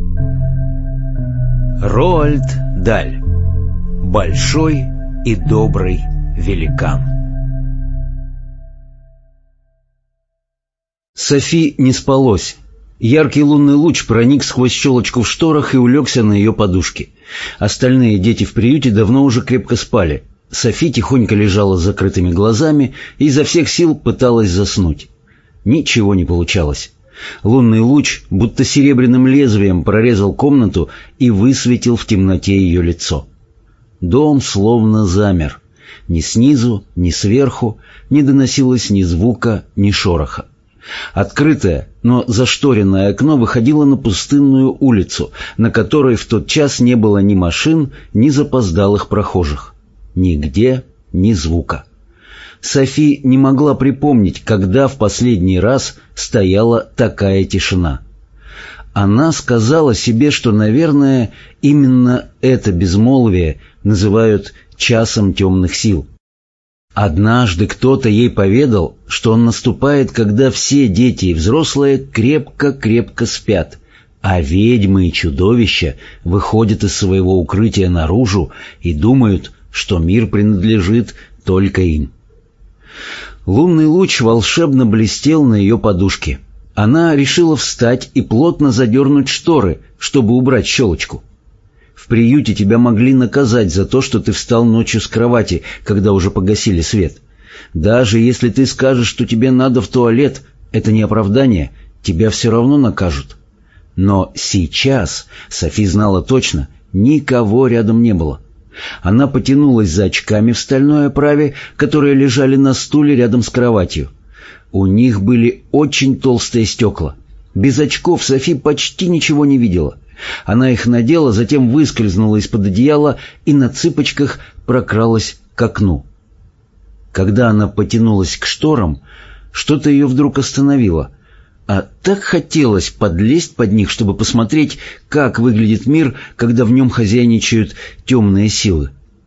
Роальд Даль. Большой и добрый великан. Софи не спалось. Яркий лунный луч проник сквозь щелочку в шторах и улегся на ее подушке. Остальные дети в приюте давно уже крепко спали. Софи тихонько лежала с закрытыми глазами и изо всех сил пыталась заснуть. Ничего не получалось. Лунный луч, будто серебряным лезвием, прорезал комнату и высветил в темноте ее лицо. Дом словно замер. Ни снизу, ни сверху не доносилось ни звука, ни шороха. Открытое, но зашторенное окно выходило на пустынную улицу, на которой в тот час не было ни машин, ни запоздалых прохожих. Нигде ни звука. Софи не могла припомнить, когда в последний раз стояла такая тишина. Она сказала себе, что, наверное, именно это безмолвие называют часом темных сил. Однажды кто-то ей поведал, что он наступает, когда все дети и взрослые крепко-крепко спят, а ведьмы и чудовища выходят из своего укрытия наружу и думают, что мир принадлежит только им. Лунный луч волшебно блестел на ее подушке. Она решила встать и плотно задернуть шторы, чтобы убрать щелочку. В приюте тебя могли наказать за то, что ты встал ночью с кровати, когда уже погасили свет. Даже если ты скажешь, что тебе надо в туалет, это не оправдание, тебя все равно накажут. Но сейчас, Софи знала точно, никого рядом не было. Она потянулась за очками в стальной оправе, которые лежали на стуле рядом с кроватью. У них были очень толстые стекла. Без очков Софи почти ничего не видела. Она их надела, затем выскользнула из-под одеяла и на цыпочках прокралась к окну. Когда она потянулась к шторам, что-то ее вдруг остановило. А так хотелось подлезть под них, чтобы посмотреть, как выглядит мир, когда в нем хозяйничают темные силы.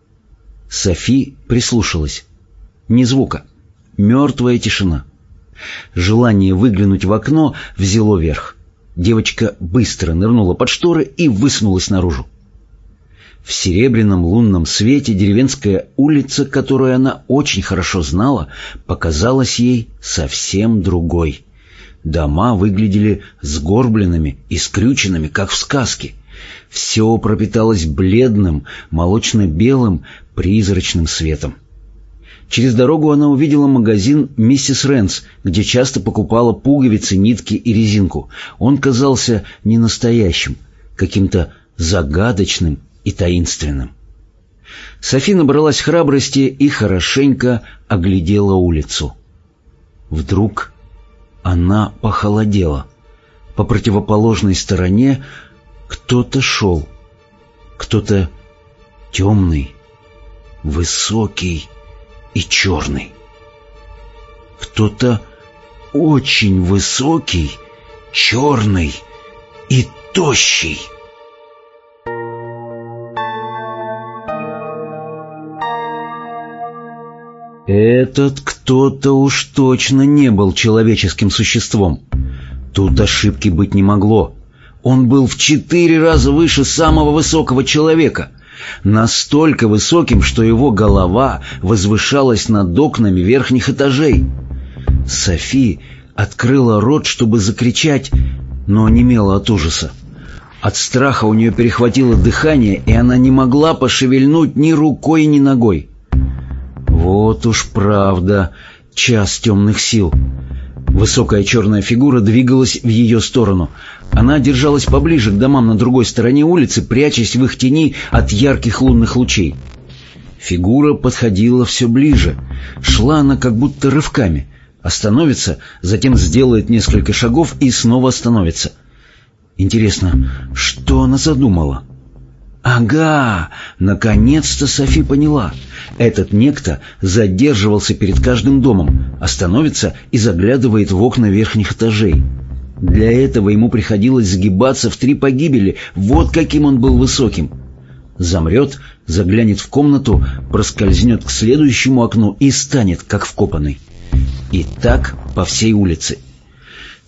Софи прислушалась. Ни звука. Мертвая тишина. Желание выглянуть в окно взяло верх. Девочка быстро нырнула под шторы и высунулась наружу. В серебряном лунном свете деревенская улица, которую она очень хорошо знала, показалась ей совсем другой. Дома выглядели сгорбленными и скрюченными, как в сказке. Все пропиталось бледным, молочно-белым, призрачным светом. Через дорогу она увидела магазин «Миссис Рэнс», где часто покупала пуговицы, нитки и резинку. Он казался не настоящим, каким-то загадочным и таинственным. Софи набралась храбрости и хорошенько оглядела улицу. Вдруг она похолодела. По противоположной стороне кто-то шел. Кто-то темный, высокий и черный. Кто-то очень высокий, черный и тощий. Этот кто-то уж точно не был человеческим существом. Тут ошибки быть не могло. Он был в 4 раза выше самого высокого человека. Настолько высоким, что его голова возвышалась над окнами верхних этажей. Софи открыла рот, чтобы закричать, но онемела от ужаса. От страха у нее перехватило дыхание, и она не могла пошевельнуть ни рукой, ни ногой. Вот уж правда, час темных сил. Высокая черная фигура двигалась в ее сторону. Она держалась поближе к домам на другой стороне улицы, прячась в их тени от ярких лунных лучей. Фигура подходила все ближе. Шла она как будто рывками. Остановится, затем сделает несколько шагов и снова остановится. Интересно, что она задумала? Ага, наконец-то Софи поняла. Этот некто задерживался перед каждым домом, остановится и заглядывает в окна верхних этажей. Для этого ему приходилось сгибаться в 3 погибели, вот каким он был высоким. Замрет, заглянет в комнату, проскользнет к следующему окну и станет, как вкопанный. И так по всей улице.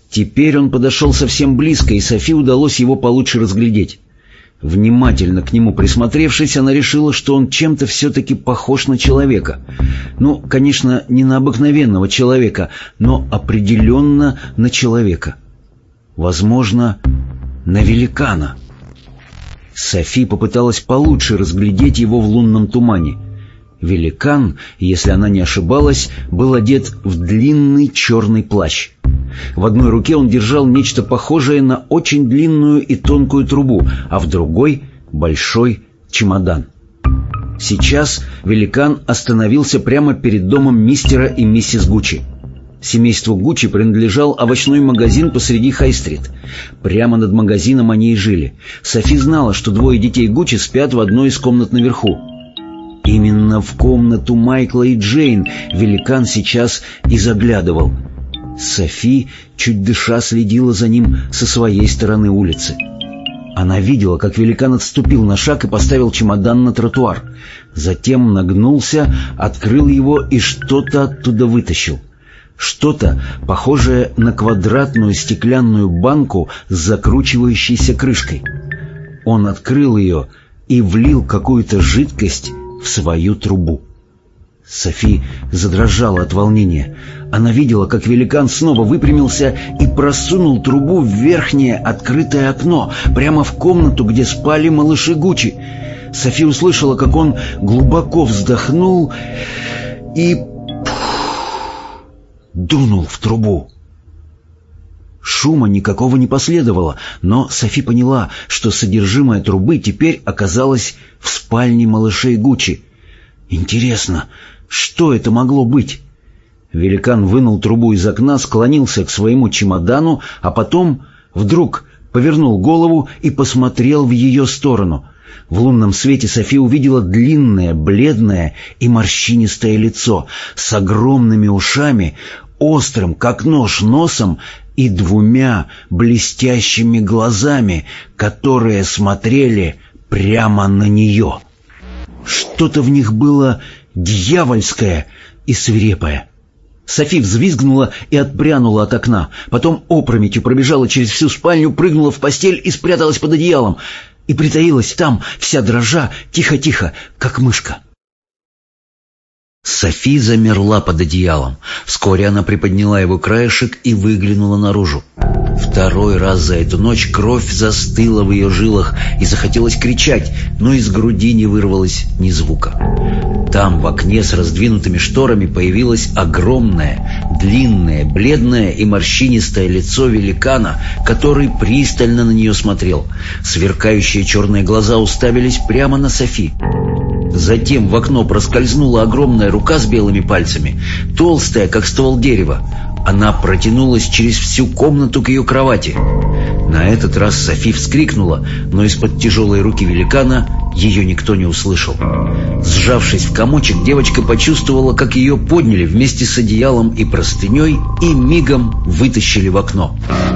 Теперь он подошел совсем близко, и Софи удалось его получше разглядеть. Внимательно к нему присмотревшись, она решила, что он чем-то все-таки похож на человека. Ну, конечно, не на обыкновенного человека, но определенно на человека. Возможно, на великана. Софи попыталась получше разглядеть его в лунном тумане. Великан, если она не ошибалась, был одет в длинный черный плащ. В одной руке он держал нечто похожее на очень длинную и тонкую трубу, а в другой — большой чемодан. Сейчас великан остановился прямо перед домом мистера и миссис Гуччи. Семейству Гуччи принадлежал овощной магазин посреди Хай-стрит. Прямо над магазином они и жили. Софи знала, что двое детей Гуччи спят в одной из комнат наверху. Именно в комнату Майкла и Джейн великан сейчас и заглядывал. Софи, чуть дыша, следила за ним со своей стороны улицы. Она видела, как великан отступил на шаг и поставил чемодан на тротуар. Затем нагнулся, открыл его и что-то оттуда вытащил. Что-то, похожее на квадратную стеклянную банку с закручивающейся крышкой. Он открыл ее и влил какую-то жидкость в свою трубу. Софи задрожала от волнения. Она видела, как великан снова выпрямился и просунул трубу в верхнее открытое окно, прямо в комнату, где спали малыши Гуччи. Софи услышала, как он глубоко вздохнул и дунул в трубу. Шума никакого не последовало, но Софи поняла, что содержимое трубы теперь оказалось в спальне малышей Гуччи. Интересно, что это могло быть? Великан вынул трубу из окна, склонился к своему чемодану, а потом вдруг повернул голову и посмотрел в ее сторону. В лунном свете Софи увидела длинное, бледное и морщинистое лицо с огромными ушами, острым, как нож, носом и двумя блестящими глазами, которые смотрели прямо на нее. Что-то в них было дьявольское и свирепое. Софи взвизгнула и отпрянула от окна. Потом опрометью пробежала через всю спальню, прыгнула в постель и спряталась под одеялом. И притаилась там, вся дрожа, тихо-тихо, как мышка. Софи замерла под одеялом. Вскоре она приподняла его краешек и выглянула наружу. Второй раз за эту ночь кровь застыла в ее жилах и захотелось кричать, но из груди не вырвалось ни звука. Там в окне с раздвинутыми шторами появилось огромное, длинное, бледное и морщинистое лицо великана, который пристально на нее смотрел. Сверкающие черные глаза уставились прямо на Софи. Затем в окно проскользнула огромная рука с белыми пальцами, толстая, как ствол дерева. Она протянулась через всю комнату к ее кровати. На этот раз Софи вскрикнула, но из-под тяжелой руки великана ее никто не услышал. Сжавшись в комочек, девочка почувствовала, как ее подняли вместе с одеялом и простыней и мигом вытащили в окно.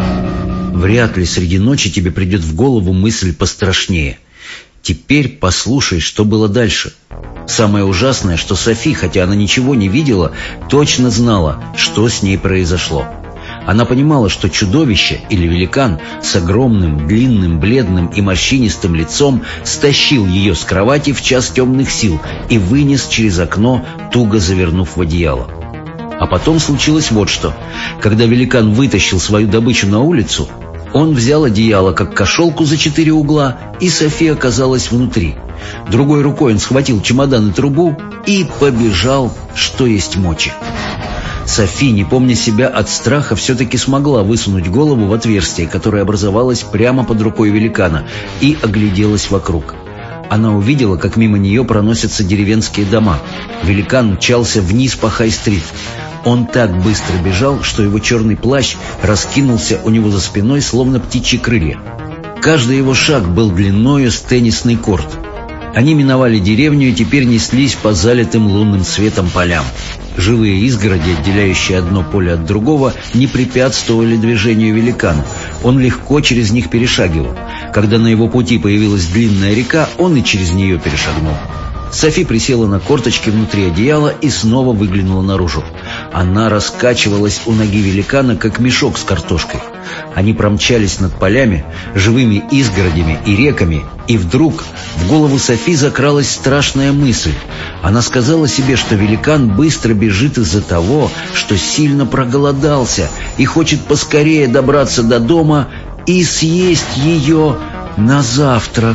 Вряд ли среди ночи тебе придет в голову мысль пострашнее. Теперь послушай, что было дальше. Самое ужасное, что Софи, хотя она ничего не видела, точно знала, что с ней произошло. Она понимала, что чудовище или великан с огромным, длинным, бледным и морщинистым лицом стащил ее с кровати в час темных сил и вынес через окно, туго завернув в одеяло. А потом случилось вот что. Когда великан вытащил свою добычу на улицу, он взял одеяло, как кошелку, за 4 угла, и Софи оказалась внутри. Другой рукой он схватил чемодан и трубу и побежал, что есть мочи. Софи, не помня себя от страха, все-таки смогла высунуть голову в отверстие, которое образовалось прямо под рукой великана, и огляделась вокруг. Она увидела, как мимо нее проносятся деревенские дома. Великан мчался вниз по Хай-стрит. Он так быстро бежал, что его черный плащ раскинулся у него за спиной, словно птичьи крылья. Каждый его шаг был длиною с теннисный корт. Они миновали деревню и теперь неслись по залитым лунным светом полям. Живые изгороди, отделяющие одно поле от другого, не препятствовали движению великана. Он легко через них перешагивал. Когда на его пути появилась длинная река, он и через нее перешагнул. Софи присела на корточки внутри одеяла и снова выглянула наружу. Она раскачивалась у ноги великана, как мешок с картошкой. Они промчались над полями, живыми изгородями и реками, и вдруг в голову Софи закралась страшная мысль. Она сказала себе, что великан быстро бежит из-за того, что сильно проголодался и хочет поскорее добраться до дома и съесть ее на завтрак.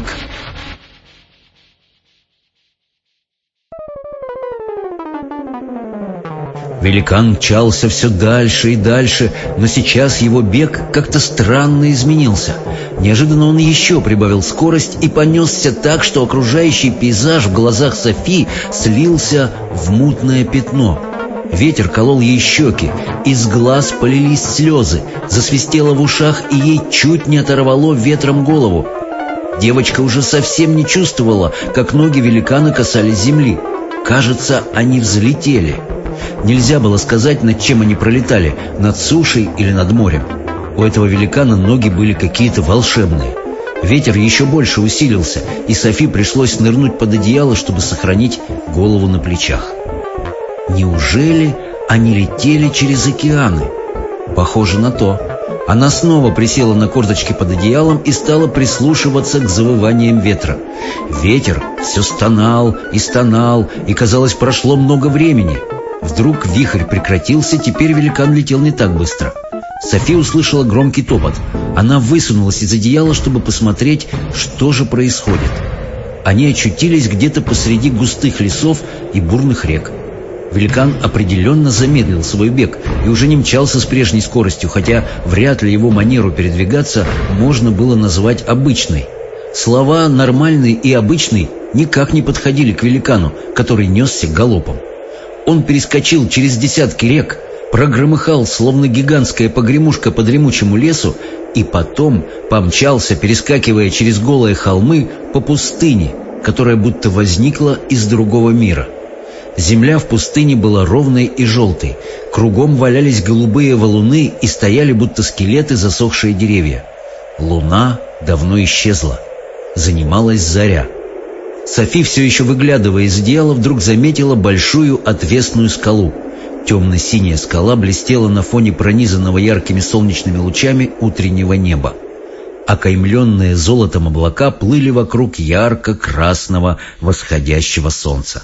Великан мчался все дальше и дальше, но сейчас его бег как-то странно изменился. Неожиданно он еще прибавил скорость и понесся так, что окружающий пейзаж в глазах Софи слился в мутное пятно. Ветер колол ей щеки, из глаз полились слезы, засвистело в ушах, и ей чуть не оторвало ветром голову. Девочка уже совсем не чувствовала, как ноги великана касались земли. Кажется, они взлетели. Нельзя было сказать, над чем они пролетали, над сушей или над морем. У этого великана ноги были какие-то волшебные. Ветер еще больше усилился, и Софи пришлось нырнуть под одеяло, чтобы сохранить голову на плечах. Неужели они летели через океаны? Похоже на то. Она снова присела на корточки под одеялом и стала прислушиваться к завываниям ветра. Ветер все стонал, и, казалось, прошло много времени. Вдруг вихрь прекратился, теперь великан летел не так быстро. Софи услышала громкий топот. Она высунулась из одеяла, чтобы посмотреть, что же происходит. Они очутились где-то посреди густых лесов и бурных рек. Великан определенно замедлил свой бег и уже не мчался с прежней скоростью, хотя вряд ли его манеру передвигаться можно было назвать обычной. Слова «нормальный» и «обычный» никак не подходили к великану, который несся галопом. Он перескочил через десятки рек, прогромыхал, словно гигантская погремушка по дремучему лесу, и потом помчался, перескакивая через голые холмы, по пустыне, которая будто возникла из другого мира. Земля в пустыне была ровной и желтой, кругом валялись голубые валуны и стояли будто скелеты засохшие деревья. Луна давно исчезла, занималась заря. Софи, все еще выглядывая из одеяла, вдруг заметила большую отвесную скалу. Темно-синяя скала блестела на фоне пронизанного яркими солнечными лучами утреннего неба. Окаймленные золотом облака плыли вокруг ярко-красного восходящего солнца.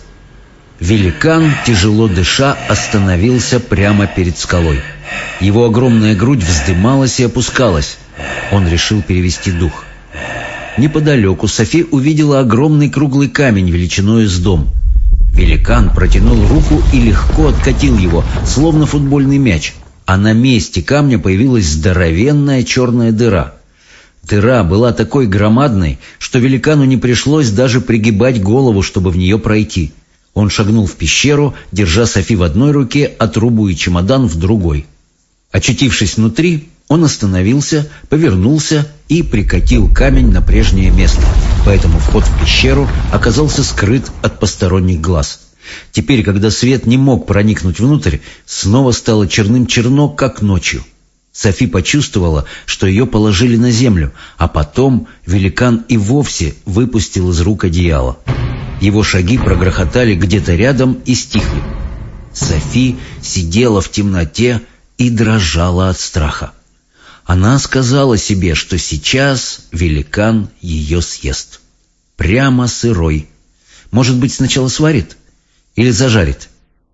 Великан, тяжело дыша, остановился прямо перед скалой. Его огромная грудь вздымалась и опускалась. Он решил перевести дух. Неподалеку Софи увидела огромный круглый камень величиной с дом. Великан протянул руку и легко откатил его, словно футбольный мяч, а на месте камня появилась здоровенная черная дыра. Дыра была такой громадной, что великану не пришлось даже пригибать голову, чтобы в нее пройти. Он шагнул в пещеру, держа Софи в одной руке, а трубу и чемодан в другой. Очутившись внутри, он остановился, повернулся и прикатил камень на прежнее место, поэтому вход в пещеру оказался скрыт от посторонних глаз. Теперь, когда свет не мог проникнуть внутрь, снова стало черным-черно, как ночью. Софи почувствовала, что ее положили на землю, а потом великан и вовсе выпустил из рук одеяло. Его шаги прогрохотали где-то рядом и стихли. Софи сидела в темноте и дрожала от страха. Она сказала себе, что сейчас великан ее съест. Прямо сырой. Может быть, сначала сварит или зажарит.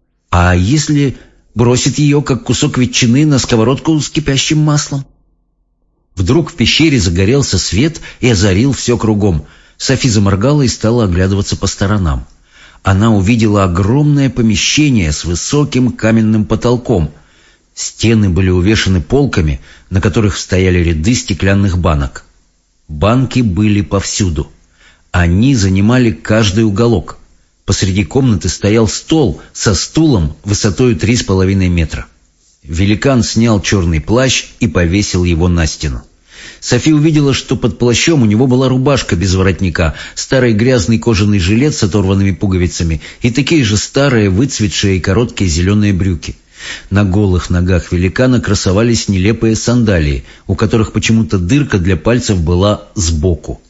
А если бросит ее, как кусок ветчины, на сковородку с кипящим маслом? Вдруг в пещере загорелся свет и озарил все кругом. Софи заморгала и стала оглядываться по сторонам. Она увидела огромное помещение с высоким каменным потолком. Стены были увешаны полками, на которых стояли ряды стеклянных банок. Банки были повсюду. Они занимали каждый уголок. Посреди комнаты стоял стол со стулом высотой 3,5 метра. Великан снял черный плащ и повесил его на стену. Софи увидела, что под плащом у него была рубашка без воротника, старый грязный кожаный жилет с оторванными пуговицами и такие же старые, выцветшие и короткие зеленые брюки. На голых ногах великана красовались нелепые сандалии, у которых почему-то дырка для пальцев была сбоку.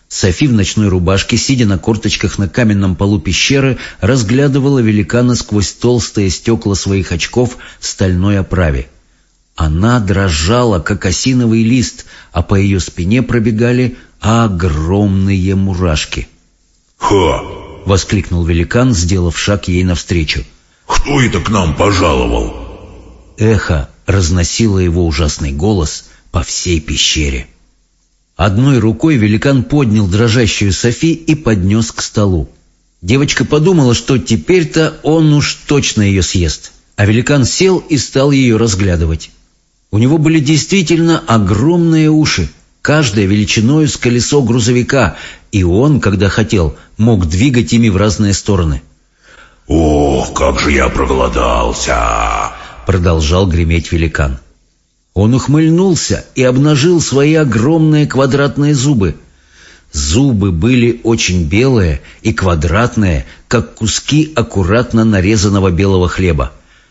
Софи в ночной рубашке, сидя на корточках на каменном полу пещеры, разглядывала великана сквозь толстые стекла своих очков в стальной оправе. Она дрожала, как осиновый лист, а по ее спине пробегали огромные мурашки. «Ха!» — воскликнул великан, сделав шаг ей навстречу. «Кто это к нам пожаловал?» Эхо разносило его ужасный голос по всей пещере. Одной рукой великан поднял дрожащую Софи и поднес к столу. Девочка подумала, что теперь-то он уж точно ее съест, а великан сел и стал ее разглядывать. У него были действительно огромные уши, каждая величиною с колесо грузовика, и он, когда хотел, мог двигать ими в разные стороны. «Ох, как же я проголодался!» — продолжал греметь великан. Он ухмыльнулся и обнажил свои огромные квадратные зубы. Зубы были очень белые и квадратные, как куски аккуратно нарезанного белого хлеба.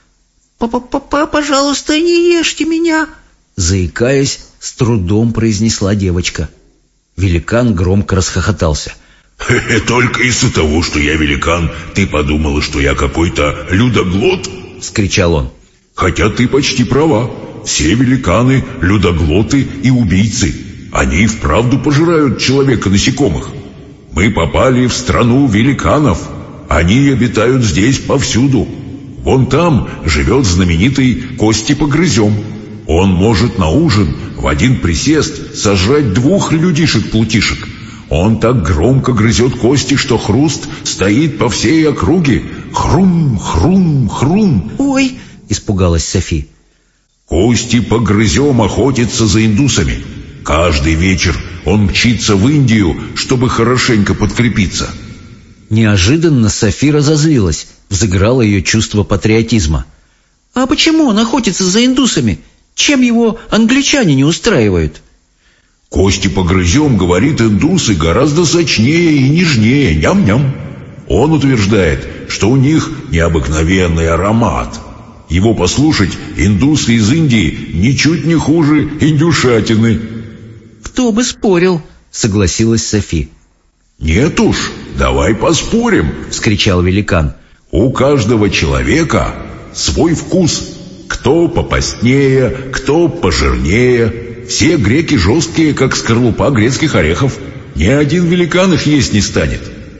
«Пожалуйста, не ешьте меня!» — заикаясь, с трудом произнесла девочка. Великан громко расхохотался. «Только из-за того, что я великан, ты подумала, что я какой-то людоглот?» — вскричал он. «Хотя ты почти права. Все великаны — людоглоты и убийцы. Они и вправду пожирают человека-насекомых. Мы попали в страну великанов. Они обитают здесь повсюду. Вон там живет знаменитый Кости-погрызем. Он может на ужин в один присест сожрать 2 людишек-плутишек. Он так громко грызет кости, что хруст стоит по всей округе. Хрум, хрум, хрум!» «Ой!» — испугалась Софи. Кости-погрызем охотится за индусами. Каждый вечер он мчится в Индию, чтобы хорошенько подкрепиться. Неожиданно Софи разозлилась, взыграло ее чувство патриотизма. «А почему он охотится за индусами? Чем его англичане не устраивают?» Кости-погрызем, говорит, индусы гораздо сочнее и нежнее, ням-ням. Он утверждает, что у них необыкновенный аромат. Его послушать, индусы из Индии ничуть не хуже индюшатины. «Кто бы спорил», — согласилась Софи. «Нет уж, давай поспорим», — вскричал великан. «У каждого человека свой вкус. Кто попостнее, кто пожирнее. Все греки жесткие, как скорлупа грецких орехов. Ни один великан их есть не станет».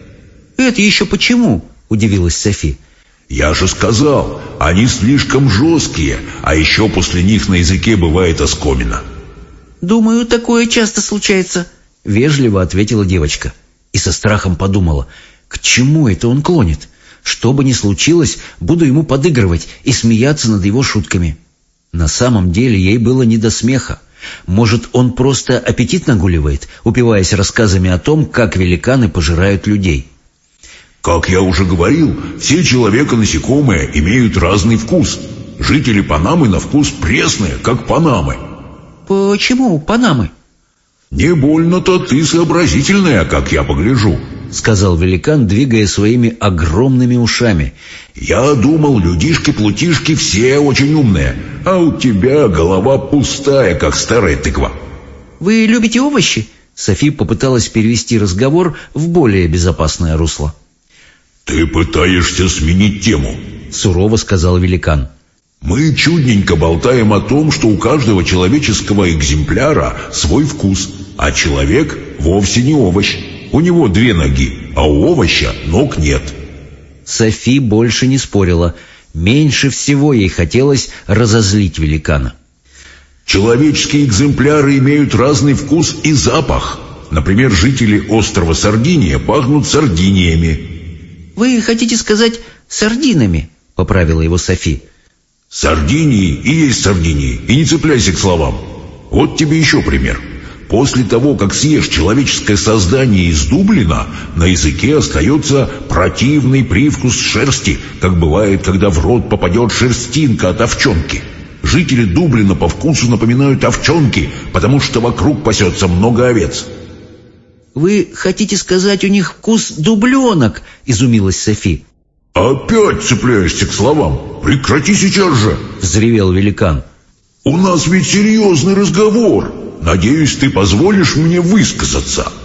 «Это еще почему?» — удивилась Софи. «Я же сказал, они слишком жесткие, а еще после них на языке бывает оскомина». «Думаю, такое часто случается», — вежливо ответила девочка. И со страхом подумала, к чему это он клонит? Что бы ни случилось, буду ему подыгрывать и смеяться над его шутками. На самом деле ей было не до смеха. Может, он просто аппетит нагуливает, упиваясь рассказами о том, как великаны пожирают людей. «Как я уже говорил, все человека-насекомые имеют разный вкус. Жители Панамы на вкус пресные, как Панамы». «Почему Панамы?» «Не больно-то ты сообразительная, как я погляжу», — сказал великан, двигая своими огромными ушами. «Я думал, людишки-плутишки все очень умные, а у тебя голова пустая, как старая тыква». «Вы любите овощи?» Софи попыталась перевести разговор в более безопасное русло. «Ты пытаешься сменить тему», — сурово сказал великан. «Мы чудненько болтаем о том, что у каждого человеческого экземпляра свой вкус, а человек вовсе не овощ. У него 2 ноги, а у овоща ног нет». Софи больше не спорила. Меньше всего ей хотелось разозлить великана. «Человеческие экземпляры имеют разный вкус и запах. Например, жители острова Сардиния пахнут сардиниями». «Вы хотите сказать сардинами?» — поправила его Софи. «Сардинии и есть сардинии, и не цепляйся к словам. Вот тебе еще пример. После того, как съешь человеческое создание из Дублина, на языке остается противный привкус шерсти, как бывает, когда в рот попадет шерстинка от овчонки. Жители Дублина по вкусу напоминают овчонки, потому что вокруг пасется много овец». «Вы хотите сказать, у них вкус дубленок?» — изумилась Софи. «Опять цепляешься к словам? Прекрати сейчас же!» — взревел великан. «У нас ведь серьезный разговор. Надеюсь, ты позволишь мне высказаться».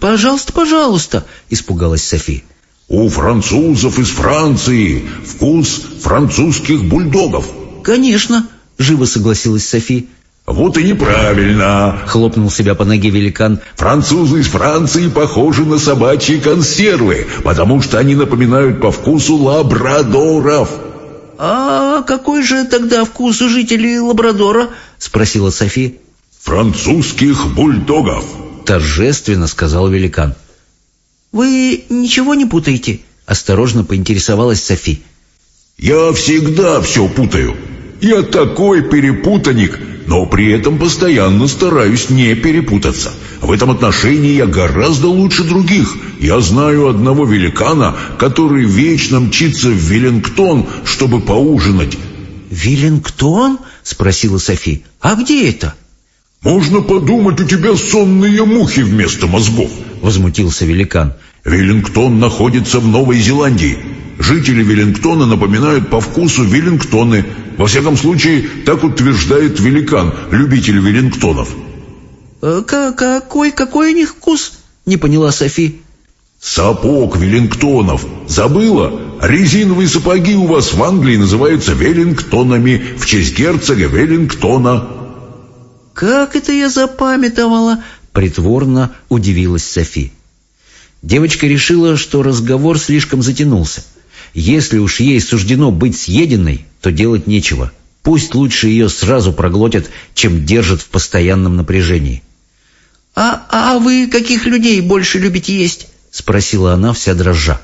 Пожалуйста, пожалуйста!» — испугалась Софи. У французов из Франции вкус французских бульдогов. «Конечно!» — живо согласилась Софи. Вот и неправильно, хлопнул себя по ноге великан. Французы из Франции похожи на собачьи консервы, потому что они напоминают по вкусу лабрадоров. «А какой же тогда вкус у жителей Лабрадора?» — спросила Софи. «Французских бульдогов», — торжественно сказал великан. «Вы ничего не путаете?» — осторожно поинтересовалась Софи. «Я всегда все путаю. Я такой перепутаник, но при этом постоянно стараюсь не перепутаться. В этом отношении я гораздо лучше других. Я знаю одного великана, который вечно мчится в Веллингтон, чтобы поужинать». «Веллингтон?» — спросила Софи. «А где это?» «Можно подумать, у тебя сонные мухи вместо мозгов», — возмутился великан. «Веллингтон находится в Новой Зеландии. Жители Веллингтона напоминают по вкусу веллингтоны. Во всяком случае, так утверждает великан, любитель веллингтонов». «Какой у них вкус?» — не поняла Софи. «Сапог веллингтонов. Забыла? Резиновые сапоги у вас в Англии называются веллингтонами в честь герцога Веллингтона». «Как это я запамятовала?» — притворно удивилась Софи. Девочка решила, что разговор слишком затянулся. Если уж ей суждено быть съеденной, то делать нечего. Пусть лучше ее сразу проглотят, чем держат в постоянном напряжении. «А вы каких людей больше любите есть?» — спросила она, вся дрожа.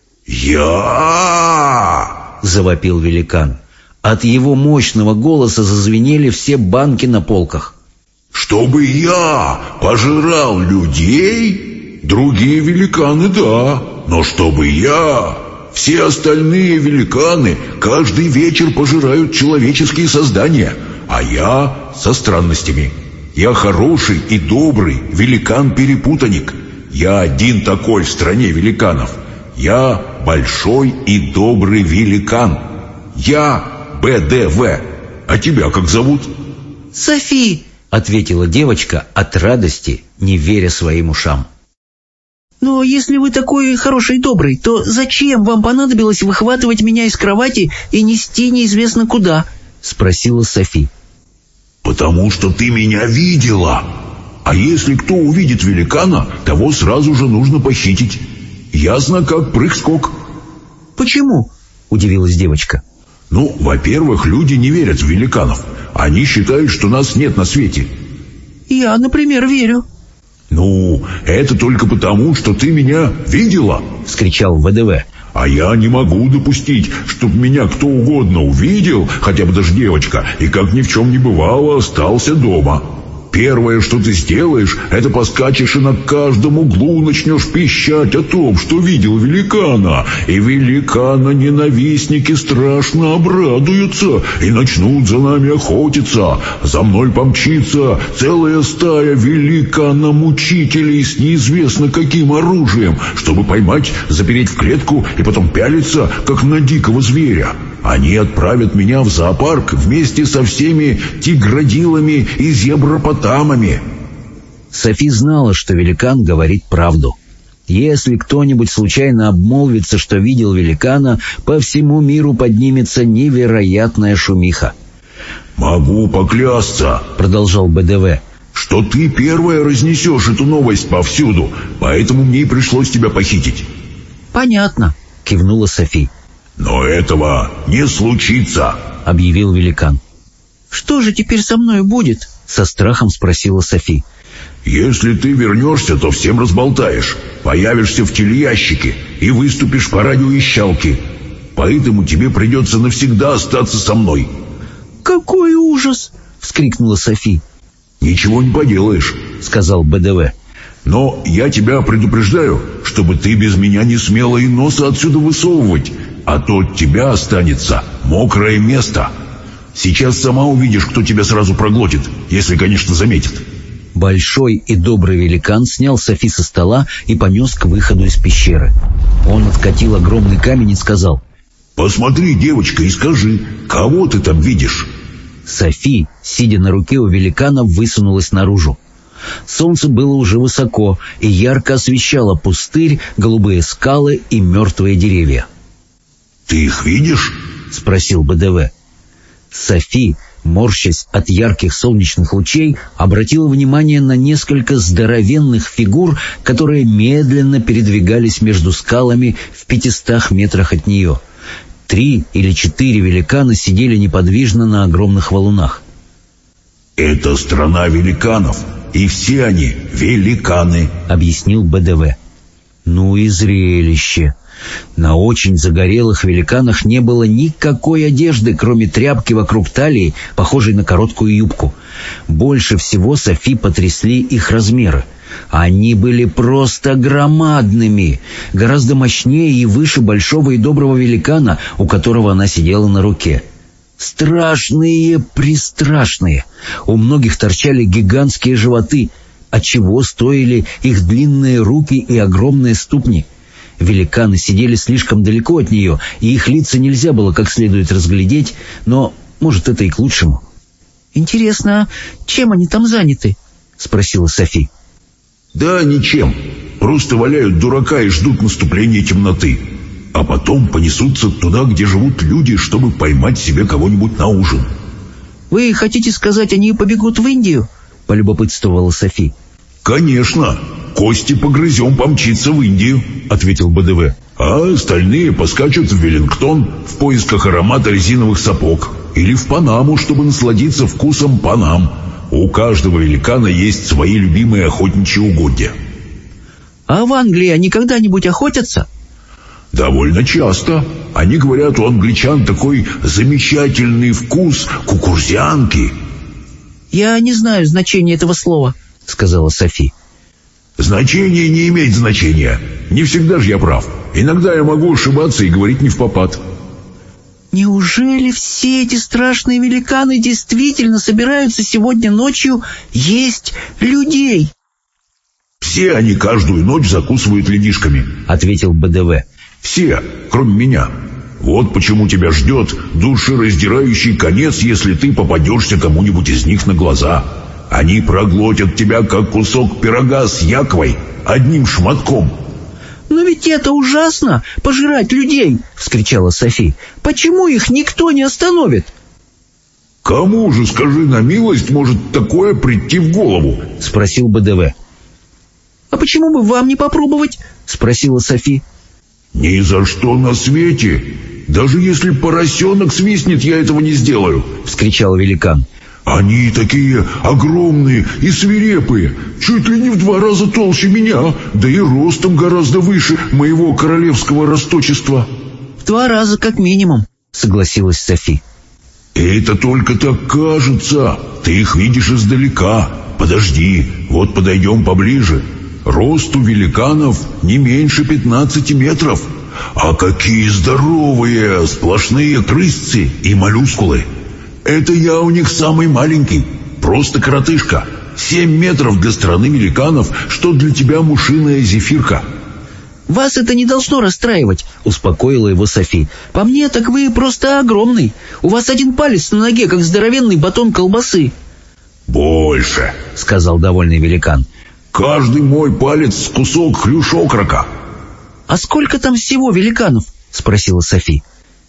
«Я!» — завопил великан. От его мощного голоса зазвенели все банки на полках. «Чтобы я пожирал людей? Другие великаны, да, но чтобы я...» Все остальные великаны каждый вечер пожирают человеческие создания, а я со странностями. Я хороший и добрый великан-перепутаник. Я один такой в стране великанов. Я большой и добрый великан. Я БДВ. А тебя как зовут?» «Софи», — ответила девочка от радости, не веря своим ушам. «Но если вы такой хороший и добрый, то зачем вам понадобилось выхватывать меня из кровати и нести неизвестно куда?» — спросила Софи. «Потому что ты меня видела. А если кто увидит великана, того сразу же нужно похитить. Ясно, как прыг-скок». «Почему?» — удивилась девочка. «Ну, во-первых, люди не верят в великанов. Они считают, что нас нет на свете». «Я, например, верю». «Ну, это только потому, что ты меня видела!» — вскричал ВДВ. «А я не могу допустить, чтобы меня кто угодно увидел, хотя бы даже девочка, и как ни в чем не бывало остался дома. Первое, что ты сделаешь, это поскачешь и на каждом углу начнешь пищать о том, что видел великана, и великана-ненавистники страшно обрадуются и начнут за нами охотиться. За мной помчится целая стая великана-мучителей с неизвестно каким оружием, чтобы поймать, запереть в клетку и потом пялиться, как на дикого зверя. Они отправят меня в зоопарк вместе со всеми тигродилами и зебропотамами». Софи знала, что великан говорит правду. Если кто-нибудь случайно обмолвится, что видел великана, по всему миру поднимется невероятная шумиха. «Могу поклясться», — продолжал БДВ, «что ты первая разнесешь эту новость повсюду, поэтому мне и пришлось тебя похитить». «Понятно», — кивнула Софи. «Но этого не случится», — объявил великан. «Что же теперь со мной будет?» — со страхом спросила Софи. «Если ты вернешься, то всем разболтаешь. Появишься в телеящике и выступишь по радиовещалке. Поэтому тебе придется навсегда остаться со мной». «Какой ужас!» — вскрикнула Софи. «Ничего не поделаешь», — сказал БДВ. «Но я тебя предупреждаю, чтобы ты без меня не смела и носа отсюда высовывать, а то от тебя останется мокрое место. Сейчас сама увидишь, кто тебя сразу проглотит, если, конечно, заметит». Большой и добрый великан снял Софи со стола и понес к выходу из пещеры. Он откатил огромный камень и сказал: «Посмотри, девочка, и скажи, кого ты там видишь?» Софи, сидя на руке у великана, высунулась наружу. Солнце было уже высоко и ярко освещало пустырь, голубые скалы и мертвые деревья. «Ты их видишь?» — спросил БДВ. Софи, морщась от ярких солнечных лучей, обратила внимание на несколько здоровенных фигур, которые медленно передвигались между скалами в 500 метрах от нее. 3 или 4 великана сидели неподвижно на огромных валунах. «Это страна великанов, и все они великаны», — объяснил БДВ. Ну и зрелище! На очень загорелых великанах не было никакой одежды, кроме тряпки вокруг талии, похожей на короткую юбку. Больше всего Софи потрясли их размеры. Они были просто громадными, гораздо мощнее и выше большого и доброго великана, у которого она сидела на руке. Страшные-престрашные. У многих торчали гигантские животы, отчего стоили их длинные руки и огромные ступни. Великаны сидели слишком далеко от нее, и их лица нельзя было как следует разглядеть, но, может, это и к лучшему. «Интересно, чем они там заняты?» — спросила Софи. «Да ничем. Просто валяют дурака и ждут наступления темноты. А потом понесутся туда, где живут люди, чтобы поймать себе кого-нибудь на ужин». «Вы хотите сказать, они побегут в Индию?» — полюбопытствовала Софи. «Конечно. Кости погрызем помчится в Индию», — ответил БДВ. «А остальные поскачут в Веллингтон в поисках аромата резиновых сапог. Или в Панаму, чтобы насладиться вкусом Панам. У каждого великана есть свои любимые охотничьи угодья». «А в Англии они когда-нибудь охотятся?» «Довольно часто. Они говорят, у англичан такой замечательный вкус кукурузянки». «Я не знаю значения этого слова», — сказала Софи. «Значение не имеет значения. Не всегда же я прав. Иногда я могу ошибаться и говорить не впопад». «Неужели все эти страшные великаны действительно собираются сегодня ночью есть людей?» «Все они каждую ночь закусывают ледишками», — ответил БДВ. «Все, кроме меня. Вот почему тебя ждет душераздирающий конец, если ты попадешься кому-нибудь из них на глаза. Они проглотят тебя, как кусок пирога с яквой, одним шматком». «Но ведь это ужасно, пожирать людей!» — вскричала Софи. «Почему их никто не остановит?» «Кому же, скажи на милость, может такое прийти в голову?» — спросил БДВ. «А почему бы вам не попробовать?» — спросила Софи. «Ни за что на свете! Даже если поросенок свистнет, я этого не сделаю!» — вскричал великан. «Они такие огромные и свирепые, чуть ли не в 2 раза толще меня, да и ростом гораздо выше моего королевского росточества». «В 2 раза как минимум», — согласилась Софи. «Это только так кажется. Ты их видишь издалека. Подожди, вот подойдем поближе. Рост у великанов не меньше 15 метров. А какие здоровые, сплошные крысцы и моллюскулы! Это я у них самый маленький, просто коротышка. 7 метров для страны великанов, что для тебя мушиная зефирка». «Вас это не должно расстраивать», — успокоила его Софи. «По мне, так вы просто огромный. У вас 1 палец на ноге, как здоровенный батон колбасы». «Больше», — сказал довольный великан. «Каждый мой палец — кусок хрюшокрока». «А сколько там всего великанов?» — спросила Софи.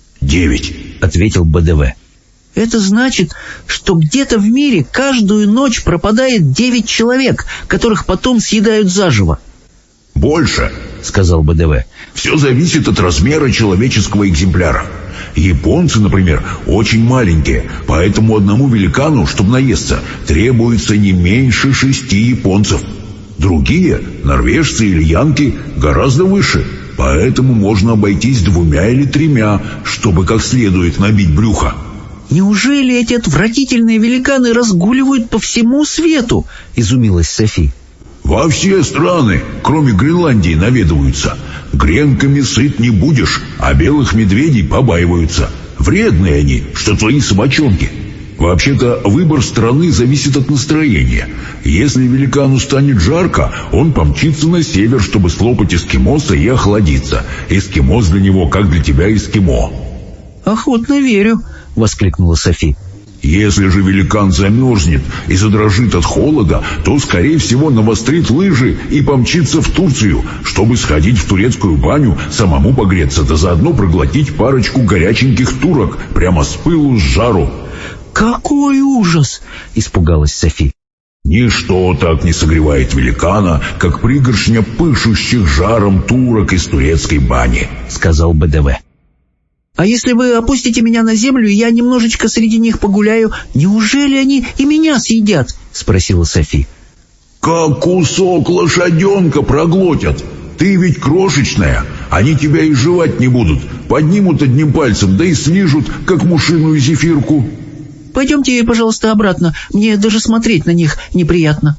9, — ответил БДВ. «Это значит, что где-то в мире каждую ночь пропадает 9 человек, которых потом съедают заживо». «Больше», — сказал БДВ. «Все зависит от размера человеческого экземпляра. Японцы, например, очень маленькие, поэтому одному великану, чтобы наесться, требуется не меньше 6 японцев. Другие, норвежцы или янки, гораздо выше, поэтому можно обойтись 2 или 3, чтобы как следует набить брюхо». «Неужели эти отвратительные великаны разгуливают по всему свету?» — изумилась Софи. «Во все страны, кроме Гренландии, наведываются. Гренками сыт не будешь, а белых медведей побаиваются. Вредные они, что твои собачонки. Вообще-то выбор страны зависит от настроения. Если великану станет жарко, он помчится на север, чтобы слопать эскимоса и охладиться. Эскимос для него, как для тебя эскимо». «Охотно верю», — воскликнула Софи. Если же великан замерзнет и задрожит от холода, то, скорее всего, навострит лыжи и помчится в Турцию, чтобы сходить в турецкую баню, самому погреться, да заодно проглотить парочку горяченьких турок прямо с пылу, с жару. «Какой ужас!» — испугалась Софи. Ничто так не согревает великана, как пригоршня пышущих жаром турок из турецкой бани, — сказал БДВ. «А если вы опустите меня на землю, и я немножечко среди них погуляю, неужели они и меня съедят?» — спросила Софи. «Как кусок лошаденка проглотят. Ты ведь крошечная, они тебя и жевать не будут. Поднимут одним пальцем, да и слижут, как мушиную зефирку». «Пойдемте, пожалуйста, обратно. Мне даже смотреть на них неприятно».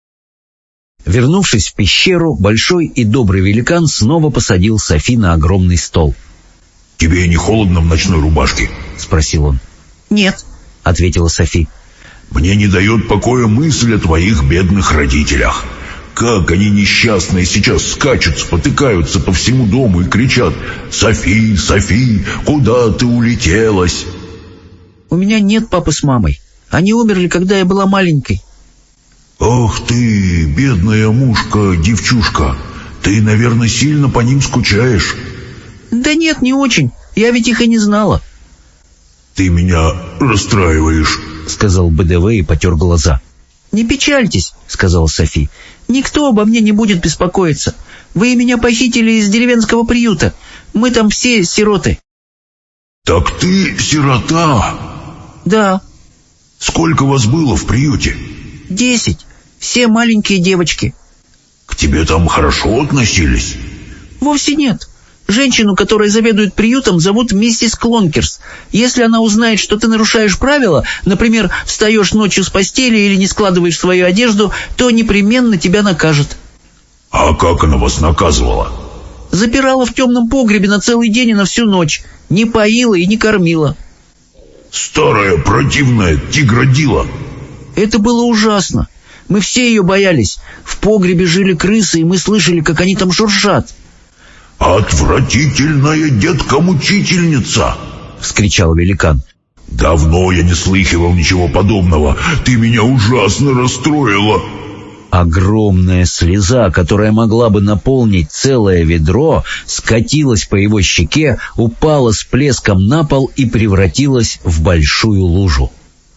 Вернувшись в пещеру, большой и добрый великан снова посадил Софи на огромный стол. «Тебе не холодно в ночной рубашке?» — спросил он. «Нет», — ответила Софи. «Мне не дает покоя мысль о твоих бедных родителях. Как они несчастные сейчас скачут, спотыкаются по всему дому и кричат: «Софи, Софи, куда ты улетелась?» «У меня нет папы с мамой. Они умерли, когда я была маленькой». «Ах ты, бедная мушка-девчушка, ты, наверное, сильно по ним скучаешь». «Да нет, не очень. Я ведь их и не знала». «Ты меня расстраиваешь», — сказал БДВ и потер глаза. «Не печальтесь», — сказала Софи. «Никто обо мне не будет беспокоиться. Вы меня похитили из деревенского приюта. Мы там все сироты». «Так ты сирота?» «Да». «Сколько вас было в приюте?» 10. Все маленькие девочки». «К тебе там хорошо относились?» «Вовсе нет. Женщину, которая заведует приютом, зовут миссис Клонкерс. Если она узнает, что ты нарушаешь правила, например, встаешь ночью с постели или не складываешь свою одежду, то непременно тебя накажет». «А как она вас наказывала?» «Запирала в темном погребе на целый день и на всю ночь. Не поила и не кормила». «Старая противная тигродила». «Это было ужасно. Мы все ее боялись. В погребе жили крысы, и мы слышали, как они там шуршат». «Отвратительная детка-мучительница!» — вскричал великан. «Давно я не слыхивал ничего подобного. Ты меня ужасно расстроила». Огромная слеза, которая могла бы наполнить целое ведро, скатилась по его щеке, упала с плеском на пол и превратилась в большую лужу.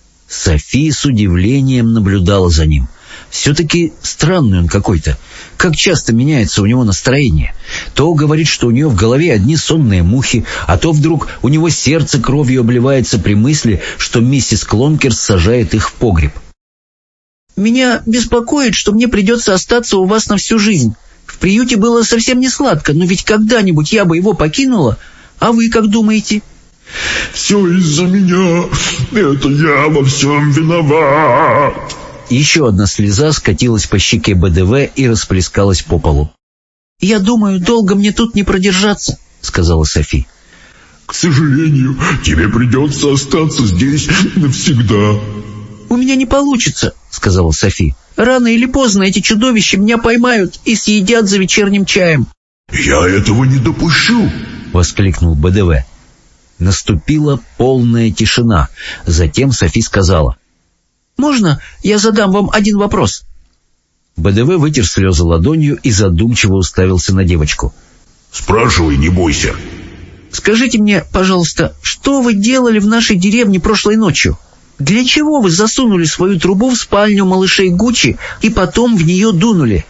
Софи с удивлением наблюдала за ним. Все-таки странный он какой-то. Как часто меняется у него настроение. То говорит, что у нее в голове одни сонные мухи, а то вдруг у него сердце кровью обливается при мысли, что миссис Клонкерс сажает их в погреб. «Меня беспокоит, что мне придется остаться у вас на всю жизнь. В приюте было совсем не сладко, но ведь когда-нибудь я бы его покинула. А вы как думаете?» «Все из-за меня. Это я во всем виноват». Еще одна слеза скатилась по щеке БДВ и расплескалась по полу. «Я думаю, долго мне тут не продержаться», — сказала Софи. «К сожалению, тебе придется остаться здесь навсегда». «У меня не получится», — сказала Софи. «Рано или поздно эти чудовища меня поймают и съедят за вечерним чаем». «Я этого не допущу», — воскликнул БДВ. Наступила полная тишина. Затем Софи сказала: «Можно я задам вам один вопрос?» БДВ вытер слезы ладонью и задумчиво уставился на девочку. «Спрашивай, не бойся». «Скажите мне, пожалуйста, что вы делали в нашей деревне прошлой ночью? Для чего вы засунули свою трубу в спальню малышей Гуччи и потом в нее дунули?»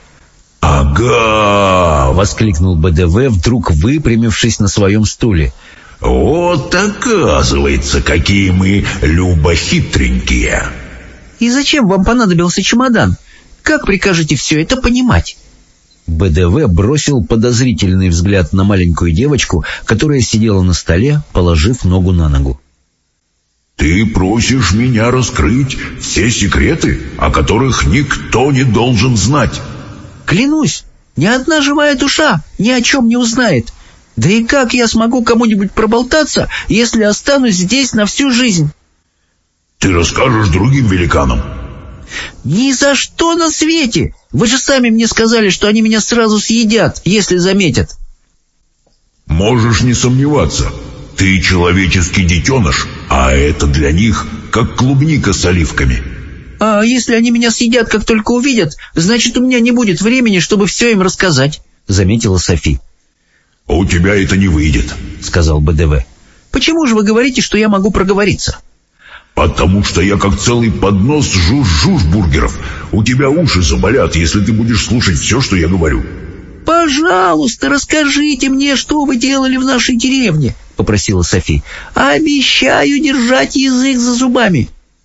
«Ага!» — воскликнул БДВ, вдруг выпрямившись на своем стуле. «Вот оказывается, какие мы любохитренькие!» «И зачем вам понадобился чемодан? Как прикажете все это понимать?» БДВ бросил подозрительный взгляд на маленькую девочку, которая сидела на столе, положив ногу на ногу. «Ты просишь меня раскрыть все секреты, о которых никто не должен знать?» «Клянусь, ни одна живая душа ни о чем не узнает. Да и как я смогу кому-нибудь проболтаться, если останусь здесь на всю жизнь?» «Ты расскажешь другим великанам?» «Ни за что на свете! Вы же сами мне сказали, что они меня сразу съедят, если заметят». «Можешь не сомневаться. Ты человеческий детеныш, а это для них как клубника с оливками. А если они меня съедят, как только увидят, значит, у меня не будет времени, чтобы все им рассказать, заметила Софи. У тебя это не выйдет, сказал БДВ. Почему же вы говорите, что я могу проговориться? Потому что я как целый поднос жуж-жуж бургеров. У тебя уши заболят, если ты будешь слушать все, что я говорю. «Пожалуйста, расскажите мне, что вы делали в нашей деревне», — попросила Софи. «Обещаю держать язык за зубами».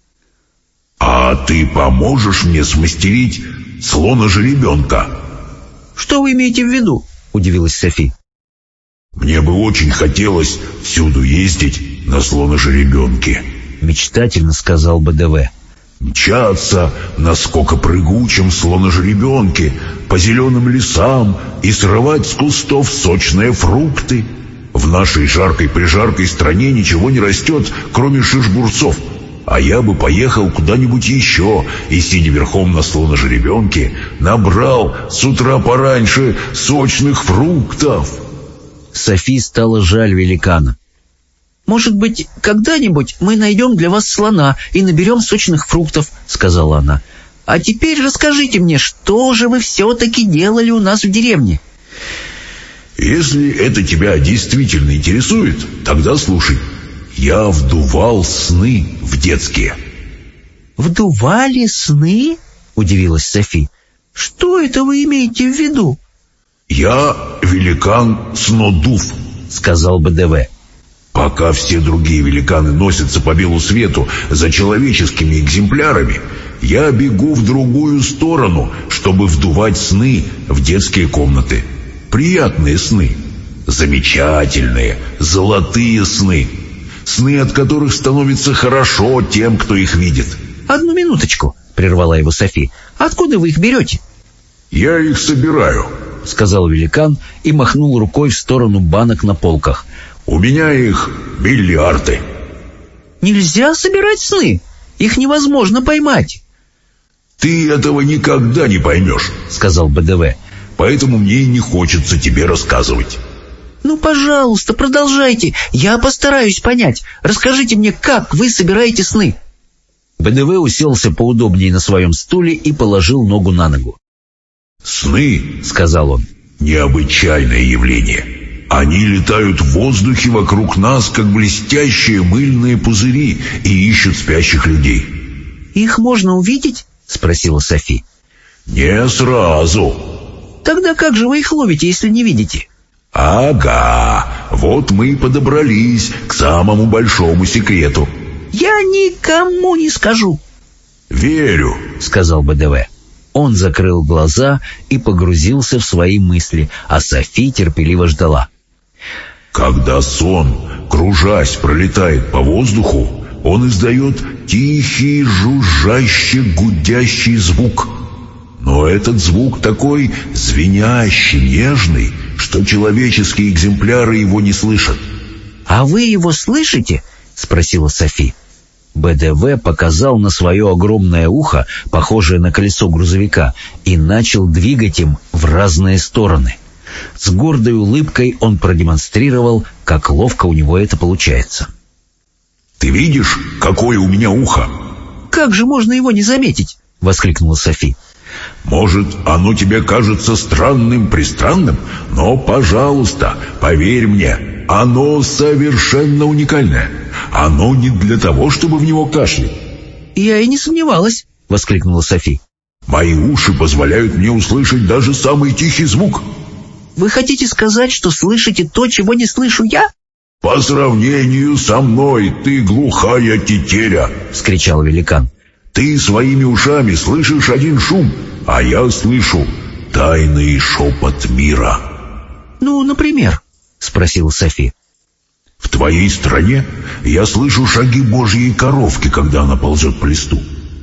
«А ты поможешь мне смастерить слона-жеребенка?» «Что вы имеете в виду?» — удивилась Софи. «Мне бы очень хотелось всюду ездить на слона-жеребенке», — мечтательно сказал БДВ. «Мчаться на скокопрыгучем слоножеребенке по зеленым лесам и срывать с кустов сочные фрукты. В нашей жаркой-прижаркой стране ничего не растет, кроме шишгурцов. А я бы поехал куда-нибудь еще и, сидя верхом на слоножеребенке, набрал с утра пораньше сочных фруктов». Софи стало жаль великана. «Может быть, когда-нибудь мы найдем для вас слона и наберем сочных фруктов», — сказала она. «А теперь расскажите мне, что же вы все-таки делали у нас в деревне?» «Если это тебя действительно интересует, тогда слушай. Я вдувал сны в детские». «Вдували сны?» — удивилась Софи. «Что это вы имеете в виду?» «Я великан-снодув», — сказал БДВ. «Пока все другие великаны носятся по белу свету за человеческими экземплярами, я бегу в другую сторону, чтобы вдувать сны в детские комнаты. Приятные сны, замечательные, золотые сны. Сны, от которых становится хорошо тем, кто их видит». «Одну минуточку», — прервала его Софи. «Откуда вы их берете?» «Я их собираю», — сказал великан и махнул рукой в сторону банок на полках. «У меня их миллиарды». «Нельзя собирать сны. Их невозможно поймать». «Ты этого никогда не поймешь», — сказал БДВ. «Поэтому мне и не хочется тебе рассказывать». «Ну, пожалуйста, продолжайте. Я постараюсь понять. Расскажите мне, как вы собираете сны». БДВ уселся поудобнее на своем стуле и положил ногу на ногу. «Сны, — сказал он, — необычайное явление. Они летают в воздухе вокруг нас, как блестящие мыльные пузыри, и ищут спящих людей». «Их можно увидеть?» — спросила Софи. «Не сразу». «Тогда как же вы их ловите, если не видите?» «Ага, вот мы и подобрались к самому большому секрету». «Я никому не скажу». «Верю», — сказал БДВ. Он закрыл глаза и погрузился в свои мысли, а Софи терпеливо ждала. «Когда сон, кружась, пролетает по воздуху, он издает тихий, жужжащий, гудящий звук. Но этот звук такой звенящий, нежный, что человеческие экземпляры его не слышат». «А вы его слышите?» — спросила Софи. БДВ показал на свое огромное ухо, похожее на колесо грузовика, и начал двигать им в разные стороны. С гордой улыбкой он продемонстрировал, как ловко у него это получается. «Ты видишь, какое у меня ухо?» «Как же можно его не заметить?» — воскликнула Софи. «Может, оно тебе кажется странным-пристранным, но, пожалуйста, поверь мне, оно совершенно уникальное. Оно не для того, чтобы в него кашлять». «Я и не сомневалась», — воскликнула Софи. «Мои уши позволяют мне услышать даже самый тихий звук». «Вы хотите сказать, что слышите то, чего не слышу я?» «По сравнению со мной ты глухая тетеря», — вскричал великан. «Ты своими ушами слышишь один шум, а я слышу тайный шепот мира». «Ну, например?» — спросила Софи. «В твоей стране я слышу шаги божьей коровки, когда она ползет по листу».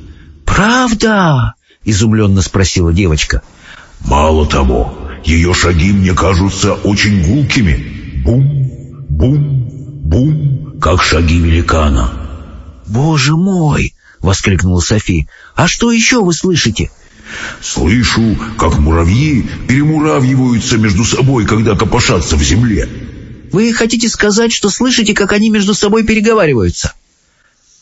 «Правда?» — изумленно спросила девочка. «Мало того, ее шаги мне кажутся очень гулкими. Бум, бум, бум, как шаги великана». «Боже мой!» — воскликнула Софи. «А что еще вы слышите?» «Слышу, как муравьи перемуравьиваются между собой, когда копошатся в земле». «Вы хотите сказать, что слышите, как они между собой переговариваются?»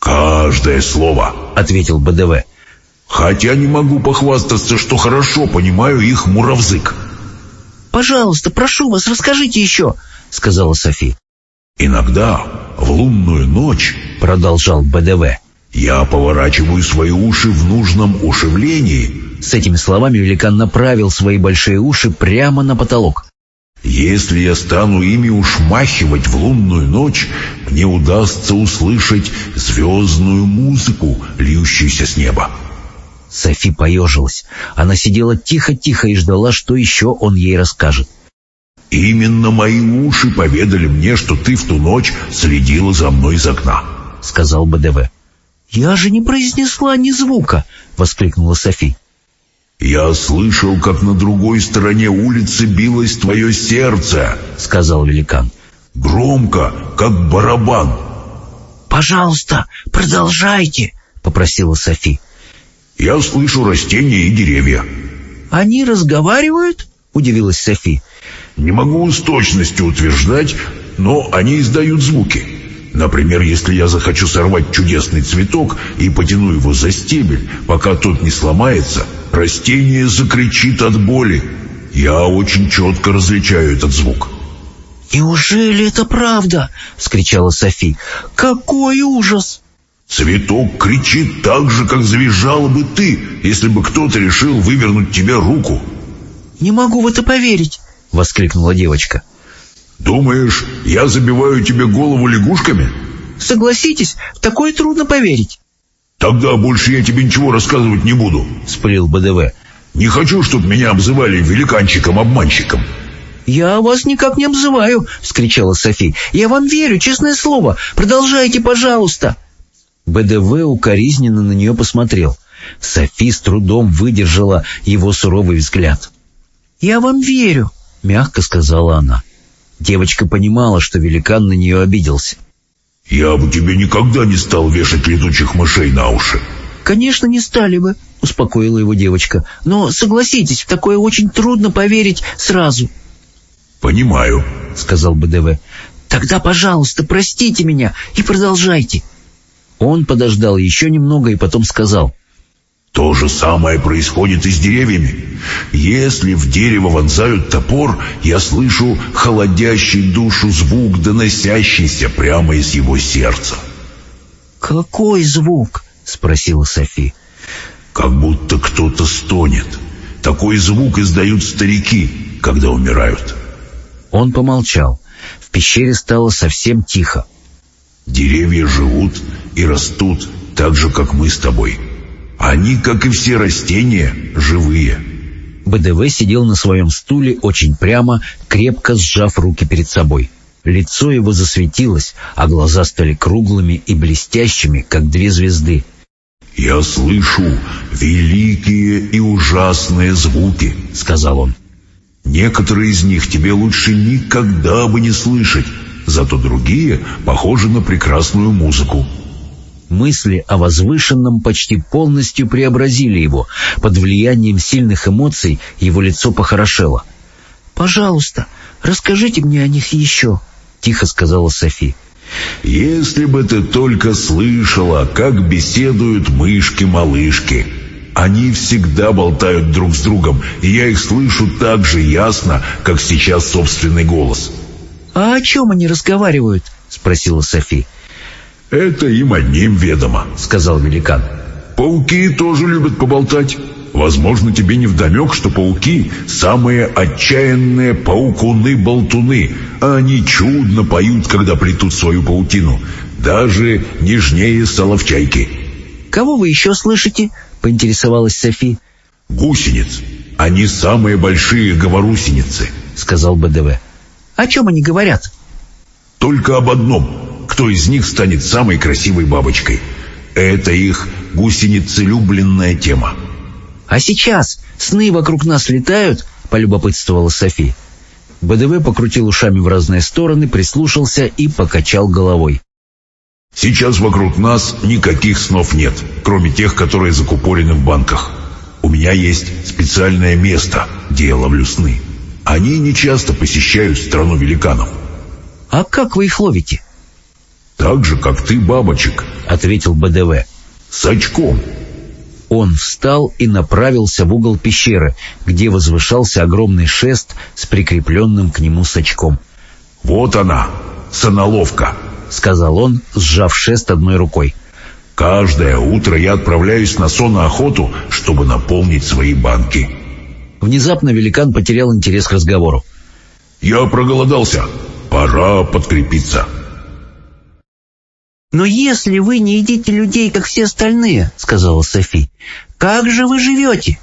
«Каждое слово», — ответил БДВ. «Хотя не могу похвастаться, что хорошо понимаю их муравзык». «Пожалуйста, прошу вас, расскажите еще», — сказала Софи. «Иногда в лунную ночь, — продолжал БДВ, — я поворачиваю свои уши в нужном ушивлении». С этими словами великан направил свои большие уши прямо на потолок. «Если я стану ими ушмахивать в лунную ночь, мне удастся услышать звездную музыку, льющуюся с неба». Софи поежилась. Она сидела тихо-тихо и ждала, что еще он ей расскажет. «Именно мои уши поведали мне, что ты в ту ночь следила за мной из окна», — сказал БДВ. «Я же не произнесла ни звука», — воскликнула Софи. «Я слышал, как на другой стороне улицы билось твое сердце», — сказал великан. «Громко, как барабан». «Пожалуйста, продолжайте», — попросила Софи. «Я слышу растения и деревья». «Они разговаривают?» — удивилась Софи. «Не могу с точностью утверждать, но они издают звуки. Например, если я захочу сорвать чудесный цветок и потяну его за стебель, пока тот не сломается, растение закричит от боли. Я очень четко различаю этот звук». «Неужели это правда?» — вскричала Софи. «Какой ужас!» «Цветок кричит так же, как завизжала бы ты, если бы кто-то решил вывернуть тебе руку». «Не могу в это поверить!» — воскликнула девочка. «Думаешь, я забиваю тебе голову лягушками?» «Согласитесь, в такое трудно поверить». «Тогда больше я тебе ничего рассказывать не буду», — вспылил БДВ. «Не хочу, чтобы меня обзывали великанчиком-обманщиком». «Я вас никак не обзываю», — вскричала Софи. «Я вам верю, честное слово. Продолжайте, пожалуйста». БДВ укоризненно на нее посмотрел. Софи с трудом выдержала его суровый взгляд. «Я вам верю», — мягко сказала она. Девочка понимала, что великан на нее обиделся. «Я бы тебе никогда не стал вешать летучих мышей на уши». «Конечно, не стали бы», — успокоила его девочка. «Но, согласитесь, в такое очень трудно поверить сразу». «Понимаю», — сказал БДВ. «Тогда, пожалуйста, простите меня и продолжайте». Он подождал еще немного и потом сказал: «То же самое происходит и с деревьями. Если в дерево вонзают топор, я слышу холодящий душу звук, доносящийся прямо из его сердца». «Какой звук?» — спросила Софи. «Как будто кто-то стонет. Такой звук издают старики, когда умирают». Он помолчал. В пещере стало совсем тихо. «Деревья живут и растут так же, как мы с тобой. Они, как и все растения, живые». БДВ сидел на своем стуле очень прямо, крепко сжав руки перед собой. Лицо его засветилось, а глаза стали круглыми и блестящими, как две звезды. «Я слышу великие и ужасные звуки», — сказал он. «Некоторые из них тебе лучше никогда бы не слышать, зато другие похожи на прекрасную музыку». Мысли о возвышенном почти полностью преобразили его. Под влиянием сильных эмоций его лицо похорошело. «Пожалуйста, расскажите мне о них еще», — тихо сказала Софи. «Если бы ты только слышала, как беседуют мышки-малышки. Они всегда болтают друг с другом, и я их слышу так же ясно, как сейчас собственный голос». «А о чем они разговаривают?» — спросила Софи. «Это им одним ведомо», — сказал великан. «Пауки тоже любят поболтать. Возможно, тебе невдомек, что пауки — самые отчаянные паукуны-болтуны, а они чудно поют, когда плетут свою паутину, даже нежнее соловчайки». «Кого вы еще слышите?» — поинтересовалась Софи. «Гусениц. Они самые большие говорусеницы», — сказал БДВ. «О чем они говорят?» «Только об одном. Кто из них станет самой красивой бабочкой? Это их гусеницелюбленная тема». «А сейчас сны вокруг нас летают?» — полюбопытствовала Софи. БДВ покрутил ушами в разные стороны, прислушался и покачал головой. «Сейчас вокруг нас никаких снов нет, кроме тех, которые закупорены в банках. У меня есть специальное место, где я ловлю сны. Они нечасто посещают страну великанов». «А как вы их ловите?» Так же, как ты, бабочек, — ответил БДВ. с очком. Он встал и направился в угол пещеры, где возвышался огромный шест с прикрепленным к нему сачком. Вот она, соналовка, — сказал он, сжав шест одной рукой. Каждое утро я отправляюсь на соноохоту, чтобы наполнить свои банки. Внезапно великан потерял интерес к разговору. Я проголодался. Пора подкрепиться. «Но если вы не едите людей, как все остальные, — сказала Софи, — как же вы живете?»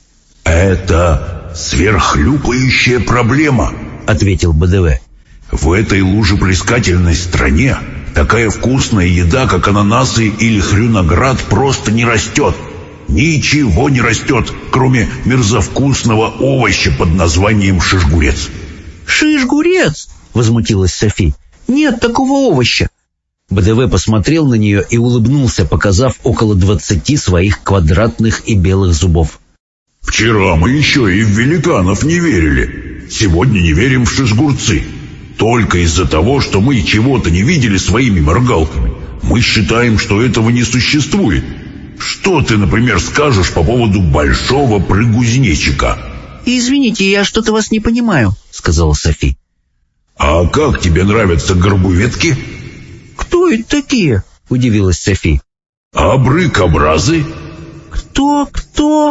Это сверххлюпающая проблема, — ответил БДВ. В этой лужеплескательной стране такая вкусная еда, как ананасы или хрюноград, просто не растет. Ничего не растет, кроме мерзовкусного овоща под названием шишгурец. «Шишгурец!» — возмутилась Софи. «Нет такого овоща!» БДВ посмотрел на нее и улыбнулся, показав около 20 своих квадратных и белых зубов. Вчера мы еще и в великанов не верили. Сегодня не верим в шишгурцы. Только из-за того, что мы чего-то не видели своими моргалками. Мы считаем, что этого не существует. Что ты, например, скажешь по поводу большого прыгузнечика? «Извините, я что-то вас не понимаю», — сказала Софи. А как тебе нравятся горбуветки? «Кто это такие?» — удивилась Софи. Абрыкобразы? «Кто?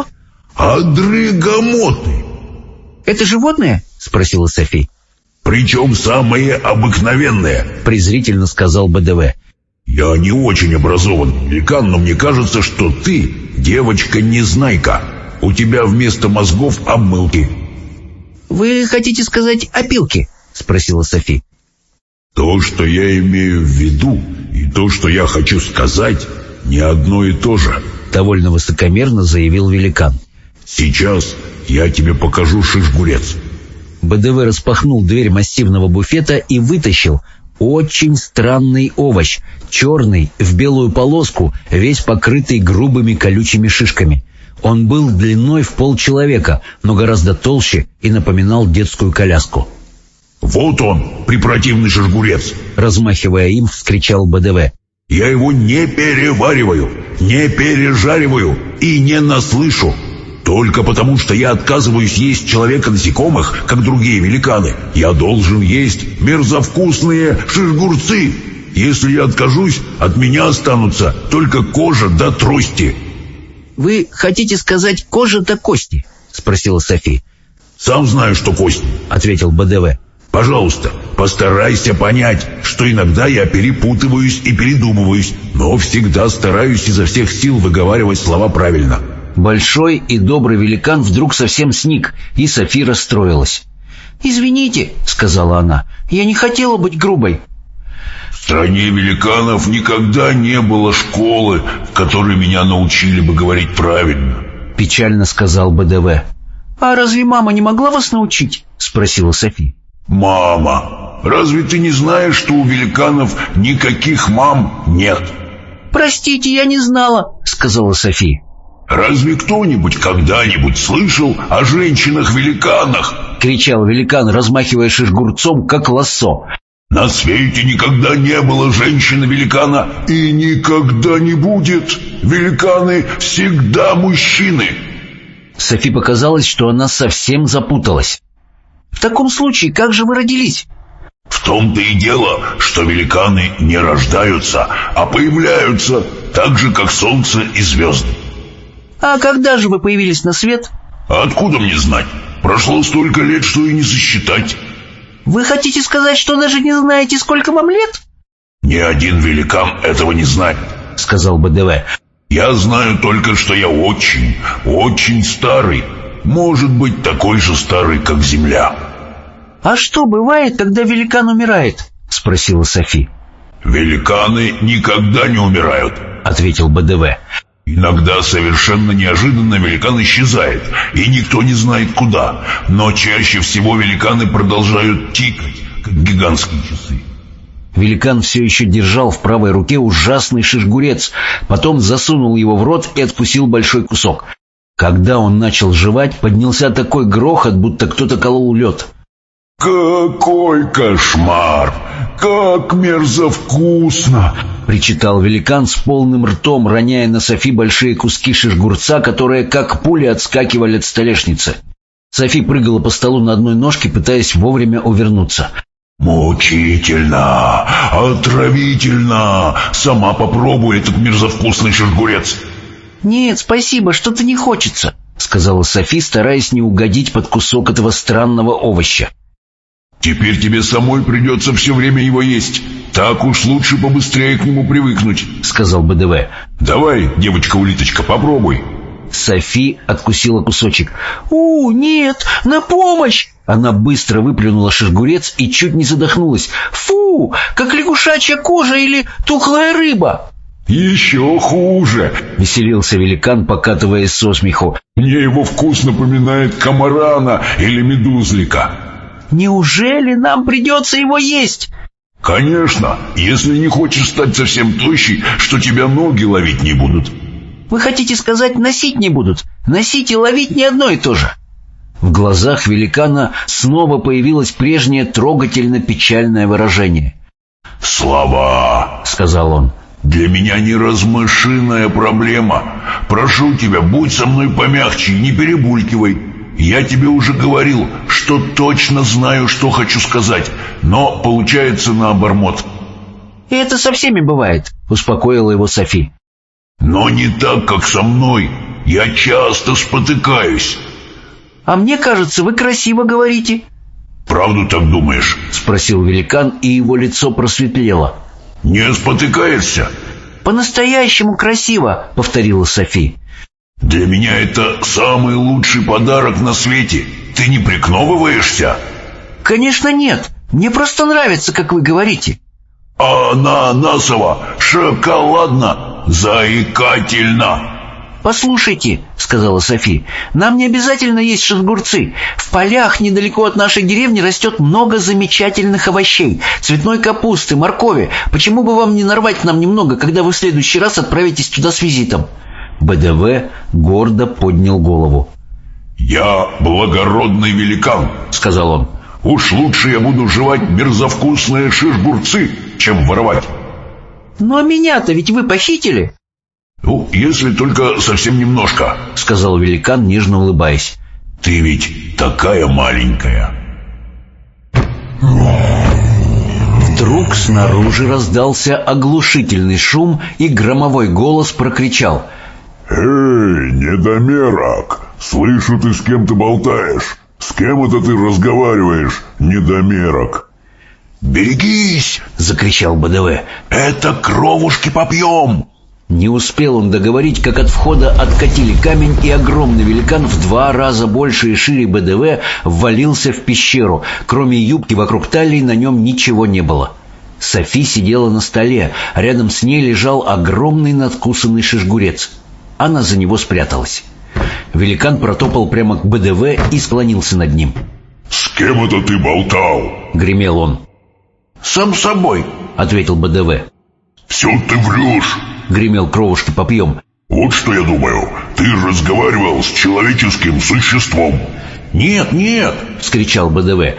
Адрыгамоты. Это животные?» — спросила Софи. Причем самые обыкновенные», — презрительно сказал БДВ. «Я не очень образован великан, но мне кажется, что ты девочка-незнайка. У тебя вместо мозгов обмылки». «Вы хотите сказать опилки?» — спросила Софи. То, что я имею в виду, и то, что я хочу сказать, не одно и то же. Довольно высокомерно заявил великан. Сейчас я тебе покажу шишгурец. БДВ распахнул дверь массивного буфета и вытащил очень странный овощ, черный, в белую полоску, весь покрытый грубыми колючими шишками. Он был длиной в полчеловека, но гораздо толще и напоминал детскую коляску. «Вот он, препротивный шишгурец!» — размахивая им, вскричал БДВ. «Я его не перевариваю, не пережариваю и не наслышу. Только потому, что я отказываюсь есть человека-насекомых, как другие великаны, я должен есть мерзовкусные шишгурцы. Если я откажусь, от меня останутся только кожа до трости». «Вы хотите сказать кожа до кости?» — спросила Софи. «Сам знаю, что кости», — ответил БДВ. «Пожалуйста, постарайся понять, что иногда я перепутываюсь и передумываюсь, но всегда стараюсь изо всех сил выговаривать слова правильно». Большой и добрый великан вдруг совсем сник, и Софи расстроилась. «Извините», — сказала она, — «я не хотела быть грубой». «В стране великанов никогда не было школы, в которой меня научили бы говорить правильно», — печально сказал БДВ. «А разве мама не могла вас научить?» — спросила Софи. «Мама? Разве ты не знаешь, что у великанов никаких мам нет?» «Простите, я не знала», — сказала Софи. «Разве кто-нибудь когда-нибудь слышал о женщинах-великанах?» — кричал великан, размахивая шишгурцом, как лассо. «На свете никогда не было женщины-великана и никогда не будет. Великаны всегда мужчины». Софи показалось, что она совсем запуталась. «В таком случае, как же вы родились?» «В том-то и дело, что великаны не рождаются, а появляются, так же, как солнце и звезды». «А когда же вы появились на свет?» «Откуда мне знать? Прошло столько лет, что и не сосчитать». «Вы хотите сказать, что даже не знаете, сколько вам лет?» «Ни один великан этого не знает», — сказал БДВ. «Я знаю только, что я очень, очень старый. Может быть, такой же старый, как земля». «А что бывает, когда великан умирает?» — спросила Софи. «Великаны никогда не умирают», — ответил БДВ. «Иногда совершенно неожиданно великан исчезает, и никто не знает куда, но чаще всего великаны продолжают тикать, как гигантские часы». Великан все еще держал в правой руке ужасный шишгурец, потом засунул его в рот и откусил большой кусок. Когда он начал жевать, поднялся такой грохот, будто кто-то колол лед. «Какой кошмар! Как мерзовкусно!» — причитал великан с полным ртом, роняя на Софи большие куски шишгурца, которые как пули отскакивали от столешницы. Софи прыгала по столу на одной ножке, пытаясь вовремя увернуться. «Мучительно! Отравительно! Сама попробуй этот мерзовкусный шишгурец!» «Нет, спасибо, что-то не хочется», — сказала Софи, стараясь не угодить под кусок этого странного овоща. «Теперь тебе самой придется все время его есть. Так уж лучше побыстрее к нему привыкнуть», — сказал БДВ. «Давай, девочка-улиточка, попробуй». Софи откусила кусочек. Нет, на помощь!» Она быстро выплюнула шишгурец и чуть не задохнулась. «Фу, как лягушачья кожа или тухлая рыба!» «Еще хуже!» — веселился великан, покатываясь со смеху. «Мне его вкус напоминает комарана или медузлика». «Неужели нам придется его есть?» «Конечно, если не хочешь стать совсем тощей, что тебя ноги ловить не будут». «Вы хотите сказать, носить не будут? Носить и ловить не одно и то же». В глазах великана снова появилось прежнее трогательно-печальное выражение. «Слова», — сказал он, — «для меня неразмышленная проблема. Прошу тебя, будь со мной помягче и не перебулькивай. Я тебе уже говорил, что точно знаю, что хочу сказать, но получается наоборот». «Это со всеми бывает», — успокоила его Софи. «Но не так, как со мной. Я часто спотыкаюсь». «А мне кажется, вы красиво говорите». «Правду так думаешь?» — спросил великан, и его лицо просветлело. «Не спотыкаешься?» «По-настоящему красиво», — повторила Софи. «Для меня это самый лучший подарок на свете. Ты не прикновываешься?» «Конечно нет. Мне просто нравится, как вы говорите». «Ананасово, шоколадно, заикательно». «Послушайте», — сказала Софи, — «нам не обязательно есть шишгурцы. В полях недалеко от нашей деревни растет много замечательных овощей. Цветной капусты, моркови. Почему бы вам не нарвать нам немного, когда вы в следующий раз отправитесь туда с визитом?» БДВ гордо поднял голову. «Я благородный великан», — сказал он. «Уж лучше я буду жевать мерзовкусные шишгурцы, чем воровать». «Ну а меня-то ведь вы похитили?» «Ну, если только совсем немножко», — сказал великан, нежно улыбаясь. «Ты ведь такая маленькая». Вдруг снаружи раздался оглушительный шум, и громовой голос прокричал: «Эй, недомерок! Слышу, ты с кем-то болтаешь. С кем это ты разговариваешь, недомерок?» «Берегись!» — закричал БДВ. «Это кровушки попьем!» Не успел он договорить, как от входа откатили камень, и огромный великан в 2 раза больше и шире БДВ ввалился в пещеру. Кроме юбки вокруг талии на нем ничего не было. Софи сидела на столе, а рядом с ней лежал огромный надкусанный шишгурец. Она за него спряталась. Великан протопал прямо к БДВ и склонился над ним. «С кем это ты болтал?» — гремел он. «Сам собой», — ответил БДВ. «Все ты врешь», — гремел кровушки попьем. «Вот что я думаю. Ты разговаривал с человеческим существом». «Нет, нет», — вскричал БДВ.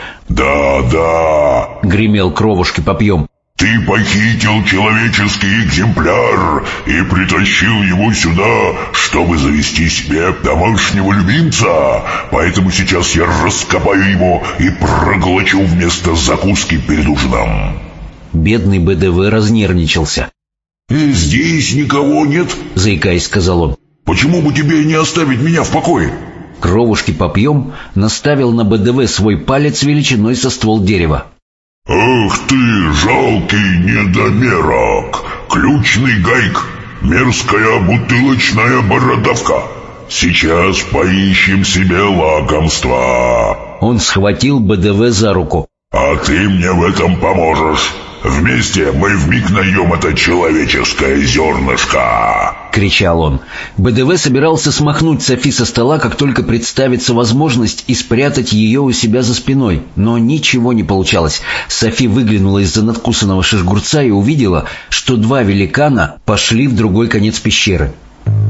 «Да, — гремел кровушки попьем. Ты похитил человеческий экземпляр и притащил его сюда, чтобы завести себе домашнего любимца. Поэтому сейчас я раскопаю его и проглочу вместо закуски перед ужином». Бедный БДВ разнервничался. «Здесь никого нет?» — заикаясь, сказал он. «Почему бы тебе не оставить меня в покое?» Кровушки попьем наставил на БДВ свой палец величиной со ствол дерева. «Ах ты, жалкий недомерок! Ключный гайк, мерзкая бутылочная бородавка! Сейчас поищем себе лакомство!» Он схватил БДВ за руку. «А ты мне в этом поможешь! Вместе мы вмиг найдем это человеческое зернышко!» — кричал он. БДВ собирался смахнуть Софи со стола, как только представится возможность, и спрятать ее у себя за спиной. Но ничего не получалось. Софи выглянула из-за надкусанного шишгурца и увидела, что 2 великана пошли в другой конец пещеры.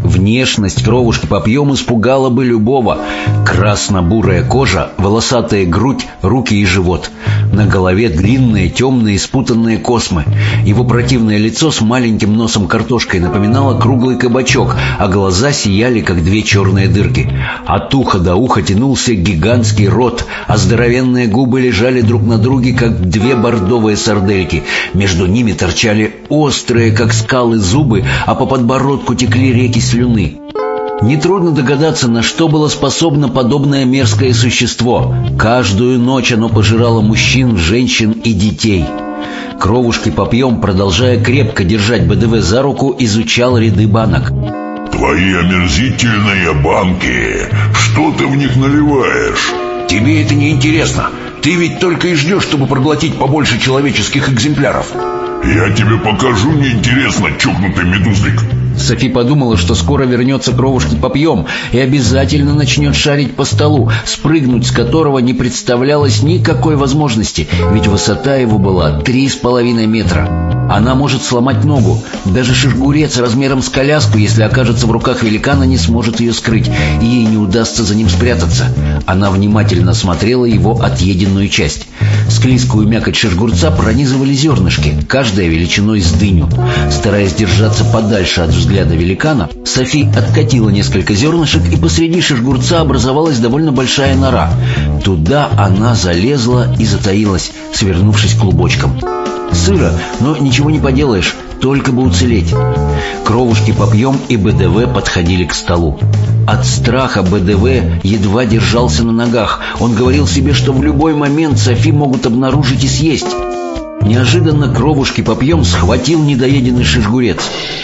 Внешность кровушки-попьем испугала бы любого. Красно-бурая кожа, волосатая грудь, руки и живот. На голове длинные, темные, спутанные космы. Его противное лицо с маленьким носом картошкой напоминало круглый кабачок, а глаза сияли, как две черные дырки. От уха до уха тянулся гигантский рот, а здоровенные губы лежали друг на друге, как две бордовые сардельки. Между ними торчали острые, как скалы, зубы, а по подбородку текли реки слюны. Нетрудно догадаться, на что было способно подобное мерзкое существо. Каждую ночь оно пожирало мужчин, женщин и детей. Кровушки-попьем, продолжая крепко держать БДВ за руку, изучал ряды банок. «Твои омерзительные банки! Что ты в них наливаешь?» «Тебе это не интересно. Ты ведь только и ждешь, чтобы проглотить побольше человеческих экземпляров». «Я тебе покажу, неинтересно, чокнутый медузлик». Софи подумала, что скоро вернется кровушки-попьем и обязательно начнет шарить по столу, спрыгнуть с которого не представлялось никакой возможности, ведь высота его была 3,5 метра. Она может сломать ногу. Даже шишгурец размером с коляску, если окажется в руках великана, не сможет ее скрыть, и ей не удастся за ним спрятаться. Она внимательно осмотрела его отъеденную часть. Склизкую мякоть шишгурца пронизывали зернышки, каждая величиной с дыню. Стараясь держаться подальше от взгляда великана, Софи откатила несколько зернышек, и посреди шишгурца образовалась довольно большая нора. Туда она залезла и затаилась, свернувшись клубочком. Сыро, но ничего не поделаешь, только бы уцелеть. Кровушки-попьем и БДВ подходили к столу. От страха БДВ едва держался на ногах. Он говорил себе, что в любой момент Софи могут обнаружить и съесть. Неожиданно кровушки-попьем схватил недоеденный шишгурец.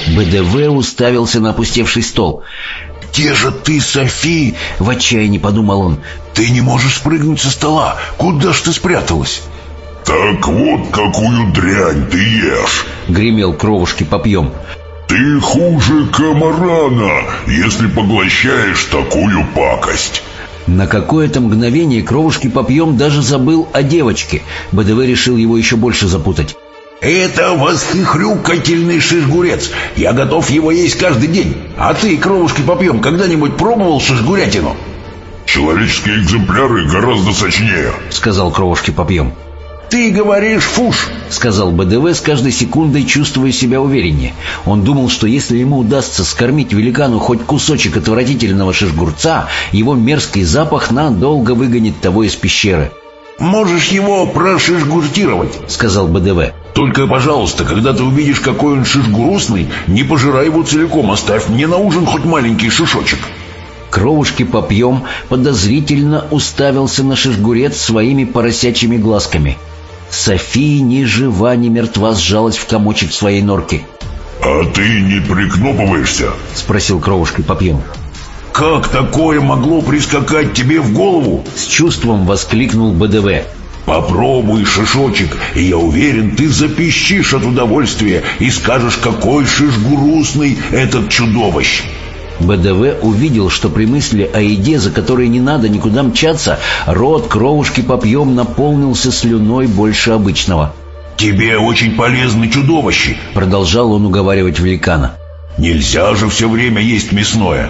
БДВ уставился на опустевший стол. «Где же ты, Софи?» — в отчаянии подумал он. «Ты не можешь спрыгнуть со стола. Куда ж ты спряталась?» «Так вот, какую дрянь ты ешь!» — гремел кровушки-попьем. «Ты хуже комарана, если поглощаешь такую пакость!» На какое-то мгновение кровушки-попьем даже забыл о девочке. БДВ решил его еще больше запутать. «Это восхрюкательный шишгурец. Я готов его есть каждый день. А ты, кровушки-попьем, когда-нибудь пробовал шишгурятину?» «Человеческие экземпляры гораздо сочнее», — сказал кровушки-попьем. «Ты говоришь фуш», — сказал БДВ, с каждой секундой чувствуя себя увереннее. Он думал, что если ему удастся скормить великану хоть кусочек отвратительного шишгурца, его мерзкий запах надолго выгонит того из пещеры. «Можешь его прошишгуртировать», — сказал БДВ. «Только, пожалуйста, когда ты увидишь, какой он шишгурусный, не пожирай его целиком, оставь мне на ужин хоть маленький шишочек». Кровушки-попьем подозрительно уставился на шишгурец своими поросячьими глазками. София ни жива, ни мертва сжалась в комочек в своей норке. «А ты не прикнопываешься?» — спросил кровушки-попьем. «Как такое могло прискакать тебе в голову?» — с чувством воскликнул БДВ. «Попробуй шишочек, и я уверен, ты запищишь от удовольствия и скажешь, какой шишгурусный этот чудовищ». БДВ увидел, что при мысли о еде, за которой не надо никуда мчаться, рот кровушки-попьем наполнился слюной больше обычного. «Тебе очень полезны чудовищи», — продолжал он уговаривать великана. «Нельзя же все время есть мясное».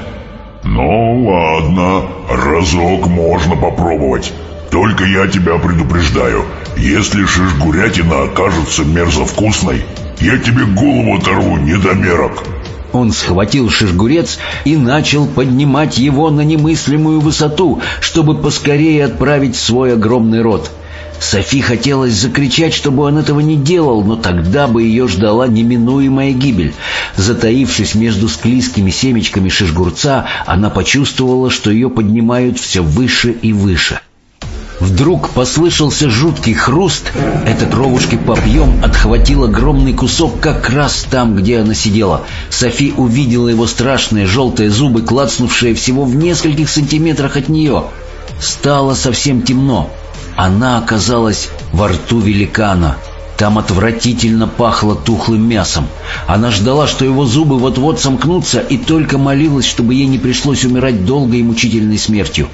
«Ну ладно, разок можно попробовать. Только я тебя предупреждаю, если шишгурятина окажется мерзовкусной, я тебе голову оторву, недомерок». Он схватил шишгурец и начал поднимать его на немыслимую высоту, чтобы поскорее отправить в свой огромный рот. Софи хотелось закричать, чтобы он этого не делал, но тогда бы ее ждала неминуемая гибель. Затаившись между склизкими семечками шишгурца, она почувствовала, что ее поднимают все выше и выше. Вдруг послышался жуткий хруст. Это кровушки-попьем отхватил огромный кусок как раз там, где она сидела. Софи увидела его страшные желтые зубы, клацнувшие всего в нескольких сантиметрах от нее. Стало совсем темно. Она оказалась во рту великана. Там отвратительно пахло тухлым мясом. Она ждала, что его зубы вот-вот сомкнутся, и только молилась, чтобы ей не пришлось умирать долгой и мучительной смертью.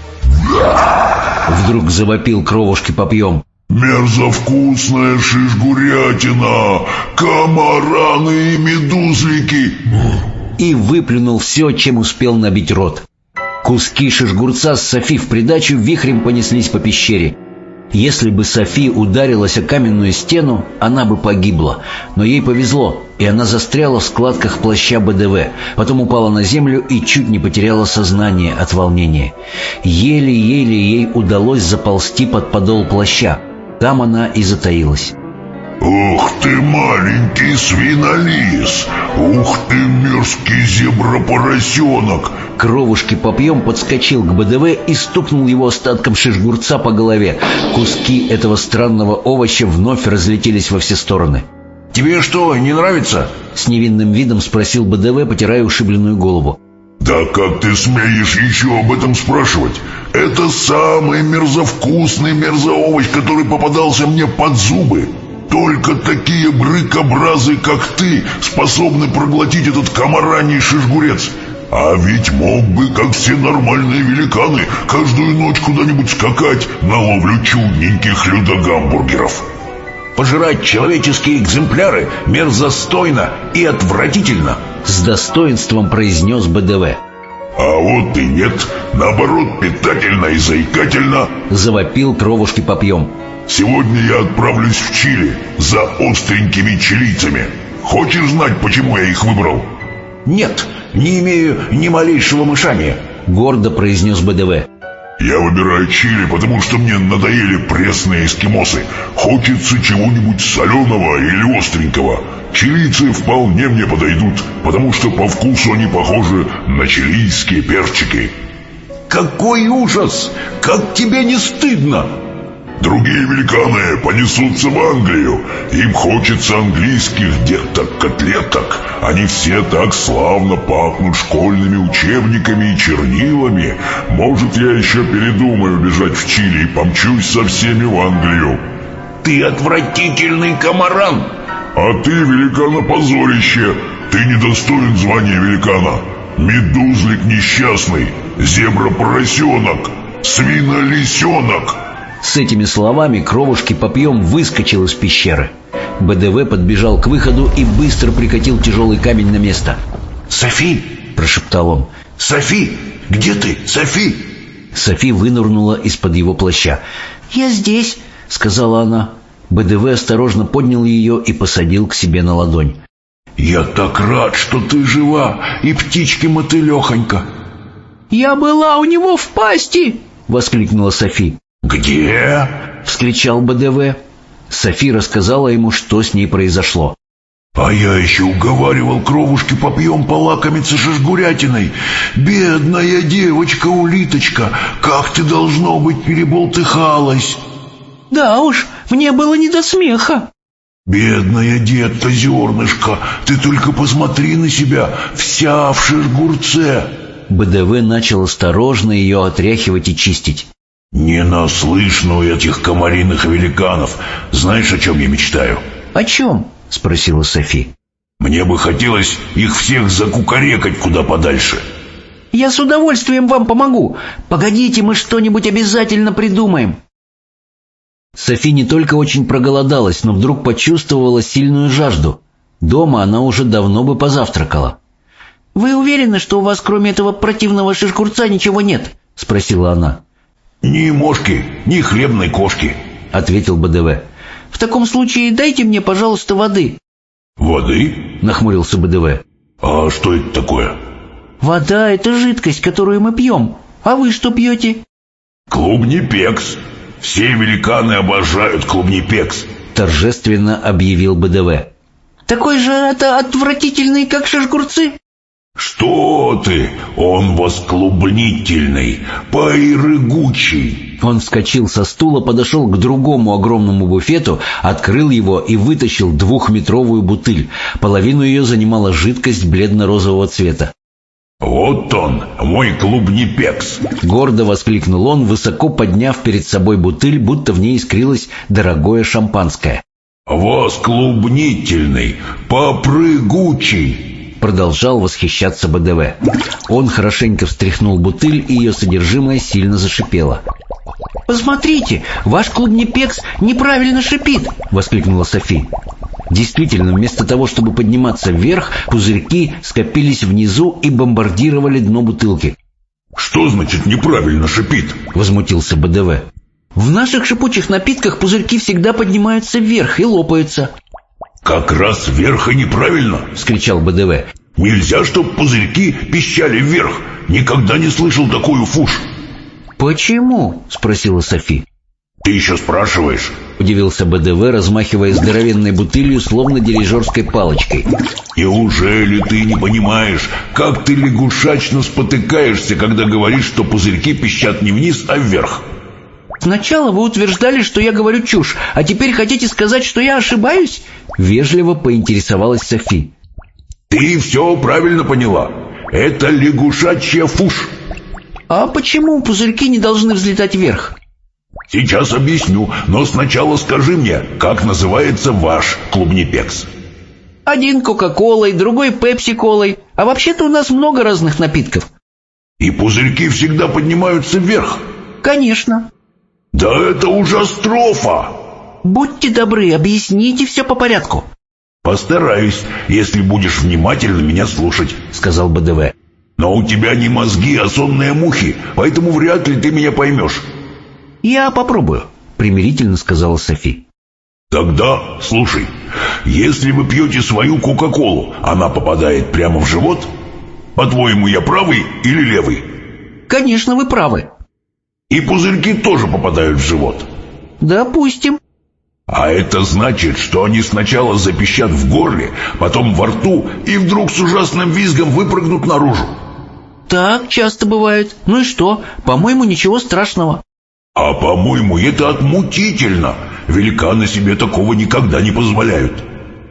Вдруг завопил кровушки-попьем. «Мерзовкусная шишгурятина! Комараны и медузлики!» и выплюнул все, чем успел набить рот. Куски шишгурца с Софи в придачу вихрем понеслись по пещере. Если бы Софи ударилась о каменную стену, она бы погибла. Но ей повезло, и она застряла в складках плаща БДВ, потом упала на землю и чуть не потеряла сознание от волнения. Еле-еле ей удалось заползти под подол плаща. Там она и затаилась. «Ух ты, маленький свинолис! Ух ты, мерзкий зебра-поросенок!» Кровушки Попьем подскочил к БДВ и стукнул его остатком шишгурца по голове. Куски этого странного овоща вновь разлетелись во все стороны. «Тебе что, не нравится?» — с невинным видом спросил БДВ, потирая ушибленную голову. «Да как ты смеешь еще об этом спрашивать? Это самый мерзовкусный мерзоовощ, который попадался мне под зубы. Только такие брыкобразы, как ты, способны проглотить этот комараний шишгурец. А ведь мог бы, как все нормальные великаны, каждую ночь куда-нибудь скакать на ловлю чудненьких людогамбургеров». «Пожирать человеческие экземпляры мерзостойно и отвратительно», — с достоинством произнес БДВ. «А вот и нет, наоборот, питательно и заикательно», — завопил Кровушки Попьем. «Сегодня я отправлюсь в Чили за остренькими чилийцами. Хочешь знать, почему я их выбрал?» «Нет, не имею ни малейшего мышания», — гордо произнес БДВ. «Я выбираю Чили, потому что мне надоели пресные эскимосы. Хочется чего-нибудь соленого или остренького. Чилийцы вполне мне подойдут, потому что по вкусу они похожи на чилийские перчики». «Какой ужас! Как тебе не стыдно!» «Другие великаны понесутся в Англию. Им хочется английских деток-котлеток. Они все так славно пахнут школьными учебниками и чернилами. Может, я еще передумаю бежать в Чили и помчусь со всеми в Англию». «Ты отвратительный комаран!» «А ты великан-опозорище. Ты недостоин звания великана. Медузлик несчастный, зебра-поросенок, свинолисенок». С этими словами Кровушки Попьем выскочил из пещеры. БДВ подбежал к выходу и быстро прикатил тяжелый камень на место. «Софи!» – прошептал он. «Софи! Где ты, Софи?» Софи вынырнула из-под его плаща. «Я здесь», — сказала она. БДВ осторожно поднял ее и посадил к себе на ладонь. «Я так рад, что ты жива, и птички-мотылехонька!» «Я была у него в пасти!» — воскликнула Софи. «Где?» — вскричал БДВ. Софи рассказала ему, что с ней произошло. «А я еще уговаривал Кровушки Попьем полакомиться шишгурятиной. Бедная девочка-улиточка, как ты, должно быть, переболтыхалась!» «Да уж, мне было не до смеха!» «Бедная детка-зернышко, ты только посмотри на себя, вся в шишгурце!» БДВ начал осторожно ее отряхивать и чистить. «Не наслышно у этих комариных великанов. Знаешь, о чем я мечтаю?» «О чем?» — спросила Софи. «Мне бы хотелось их всех закукарекать куда подальше». «Я с удовольствием вам помогу. Погодите, мы что-нибудь обязательно придумаем». Софи не только очень проголодалась, но вдруг почувствовала сильную жажду. Дома она уже давно бы позавтракала. «Вы уверены, что у вас кроме этого противного шишгурца ничего нет?» — спросила она. «Ни мошки, ни хлебной кошки», — ответил БДВ. «В таком случае дайте мне, пожалуйста, воды». «Воды?» — нахмурился БДВ. «А что это такое?» «Вода — это жидкость, которую мы пьем. А вы что пьете?» «Клубнипекс. Все великаны обожают клубнипекс», — торжественно объявил БДВ. «Такой же это отвратительный, как шишгурцы?» «Что ты? Он восклубнительный, поирыгучий». Он вскочил со стула, подошел к другому огромному буфету, открыл его и вытащил 2-метровую бутыль. Половину ее занимала жидкость бледно-розового цвета. «Вот он, мой клубнипекс!» — гордо воскликнул он, высоко подняв перед собой бутыль, будто в ней искрилось дорогое шампанское. «Восклубнительный, попрыгучий!» — продолжал восхищаться БДВ. Он хорошенько встряхнул бутыль, и ее содержимое сильно зашипело. «Посмотрите, ваш клубнипекс неправильно шипит!» — воскликнула Софи. Действительно, вместо того, чтобы подниматься вверх, пузырьки скопились внизу и бомбардировали дно бутылки. «Что значит неправильно шипит?» — возмутился БДВ. «В наших шипучих напитках пузырьки всегда поднимаются вверх и лопаются». «Как раз вверх и неправильно!» — вскричал БДВ. «Нельзя, чтоб пузырьки пищали вверх. Никогда не слышал такую фушь». «Почему?» — спросила Софи. «Ты еще спрашиваешь?» — удивился БДВ, размахивая здоровенной бутылью, словно дирижерской палочкой. «Неужели ты не понимаешь, как ты лягушачно спотыкаешься, когда говоришь, что пузырьки пищат не вниз, а вверх?» «Сначала вы утверждали, что я говорю чушь, а теперь хотите сказать, что я ошибаюсь?» — вежливо поинтересовалась Софи. «Ты все правильно поняла. Это лягушачья фушь». «А почему пузырьки не должны взлетать вверх?» «Сейчас объясню, но сначала скажи мне, как называется ваш клубнипекс?» «Один кока-колой, другой пепси-колой. А вообще-то у нас много разных напитков». «И пузырьки всегда поднимаются вверх?» «Конечно». «Да это ужастрофа!» «Будьте добры, объясните все по порядку». «Постараюсь, если будешь внимательно меня слушать», — сказал БДВ. «Но у тебя не мозги, а сонные мухи, поэтому вряд ли ты меня поймешь». «Я попробую», — примирительно сказала Софи. «Тогда слушай, если вы пьете свою кока-колу, она попадает прямо в живот? По-твоему, я правый или левый?» «Конечно, вы правы». «И пузырьки тоже попадают в живот?» «Допустим». «А это значит, что они сначала запищат в горле, потом во рту и вдруг с ужасным визгом выпрыгнут наружу?» «Так часто бывает. Ну и что? По-моему, ничего страшного». «А по-моему, это отмутительно. Великаны себе такого никогда не позволяют».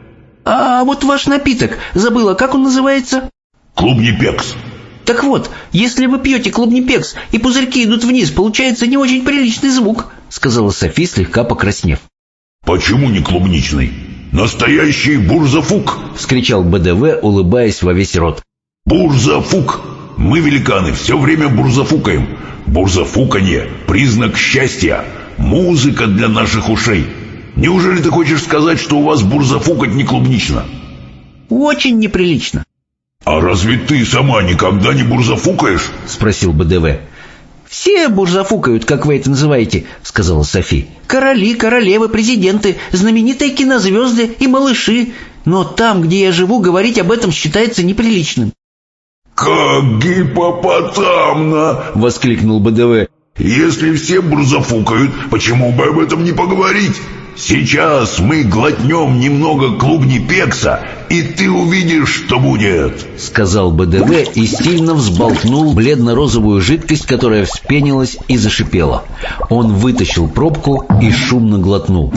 «А вот ваш напиток, забыла, как он называется?» «Клубнипекс». «Так вот, если вы пьете клубнипекс и пузырьки идут вниз, получается не очень приличный звук», — сказала Софи, слегка покраснев. «Почему не клубничный? Настоящий бурзафук!» — вскричал БДВ, улыбаясь во весь рот. «Бурзафук! Мы, великаны, все время бурзафукаем. Бурзафуканье — признак счастья, музыка для наших ушей. Неужели ты хочешь сказать, что у вас бурзафукать не клубнично?» «Очень неприлично». «А разве ты сама никогда не бурзафукаешь?» — спросил БДВ. «Все бурзафукают, как вы это называете», — сказала Софи. «Короли, королевы, президенты, знаменитые кинозвезды и малыши. Но там, где я живу, говорить об этом считается неприличным». «Как гипопотамно!» — воскликнул БДВ. «Если все бурзафукают, почему бы об этом не поговорить? Сейчас мы глотнем немного клубнипекса, и ты увидишь, что будет», — сказал БДВ и сильно взболтнул бледно-розовую жидкость, которая вспенилась и зашипела. Он вытащил пробку и шумно глотнул.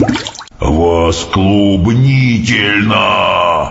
«Восклубнительно!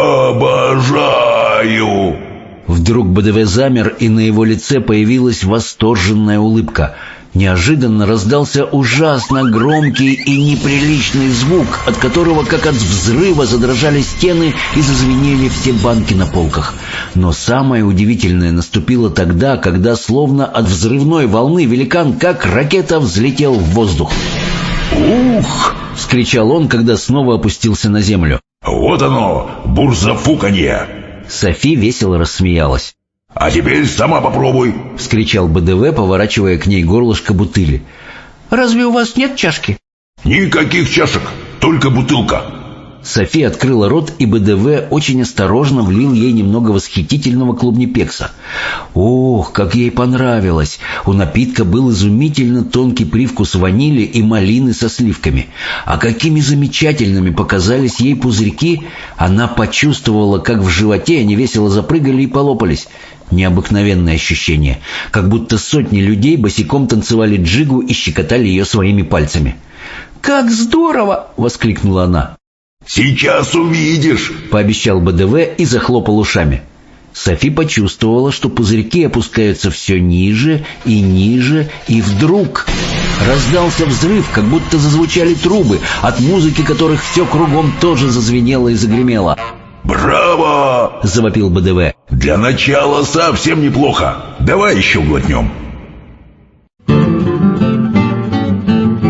Обожаю!» Вдруг БДВ замер, и на его лице появилась восторженная улыбка. Неожиданно раздался ужасно громкий и неприличный звук, от которого, как от взрыва, задрожали стены и зазвенели все банки на полках. Но самое удивительное наступило тогда, когда, словно от взрывной волны, великан, как ракета, взлетел в воздух. «Ух!» — вскричал он, когда снова опустился на землю. «Вот оно, бурзафуканье!» Софи весело рассмеялась. «А теперь сама попробуй!» — вскричал БДВ, поворачивая к ней горлышко бутыли. «Разве у вас нет чашки?» «Никаких чашек, только бутылка!» Софи открыла рот, и БДВ очень осторожно влил ей немного восхитительного клубнипекса. Ох, как ей понравилось! У напитка был изумительно тонкий привкус ванили и малины со сливками. А какими замечательными показались ей пузырьки! Она почувствовала, как в животе они весело запрыгали и полопались. Необыкновенное ощущение, как будто сотни людей босиком танцевали джигу и щекотали ее своими пальцами. «Как здорово!» — воскликнула она. «Сейчас увидишь!» — пообещал БДВ и захлопал ушами. Софи почувствовала, что пузырьки опускаются все ниже и ниже, и вдруг раздался взрыв, как будто зазвучали трубы, от музыки которых все кругом тоже зазвенело и загремело. «Браво!» — завопил БДВ. «Для начала совсем неплохо. Давай еще глотнем».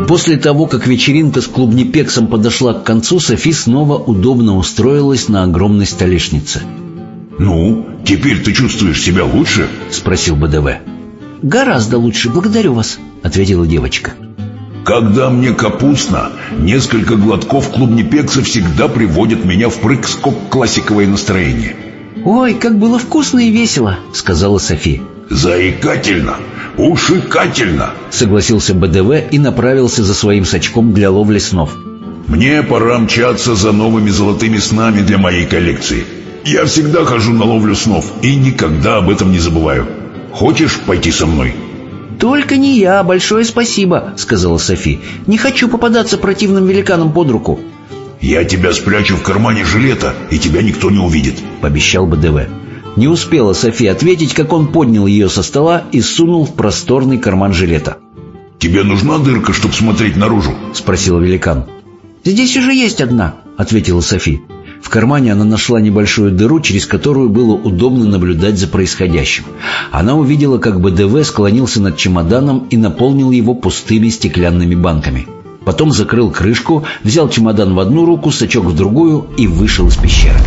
После того, как вечеринка с клубнепексом подошла к концу, Софи снова удобно устроилась на огромной столешнице. «Ну, теперь ты чувствуешь себя лучше?» — спросил БДВ. «Гораздо лучше, благодарю вас», — ответила девочка. «Когда мне капустно, несколько глотков клубнепекса всегда приводят меня в прыг-скок классиковое настроение». «Ой, как было вкусно и весело», — сказала Софи. «Заикательно, ушикательно», — согласился БДВ и направился за своим сачком для ловли снов. «Мне пора мчаться за новыми золотыми снами для моей коллекции. Я всегда хожу на ловлю снов и никогда об этом не забываю. Хочешь пойти со мной?» «Только не я, большое спасибо», — сказала Софи. «Не хочу попадаться противным великанам под руку». «Я тебя спрячу в кармане жилета, и тебя никто не увидит», — пообещал БДВ. Не успела Софи ответить, как он поднял ее со стола и сунул в просторный карман жилета. «Тебе нужна дырка, чтобы смотреть наружу?» — спросил великан. «Здесь уже есть одна», — ответила Софи. В кармане она нашла небольшую дыру, через которую было удобно наблюдать за происходящим. Она увидела, как БДВ склонился над чемоданом и наполнил его пустыми стеклянными банками. Потом закрыл крышку, взял чемодан в одну руку, сачок в другую и вышел из пещеры.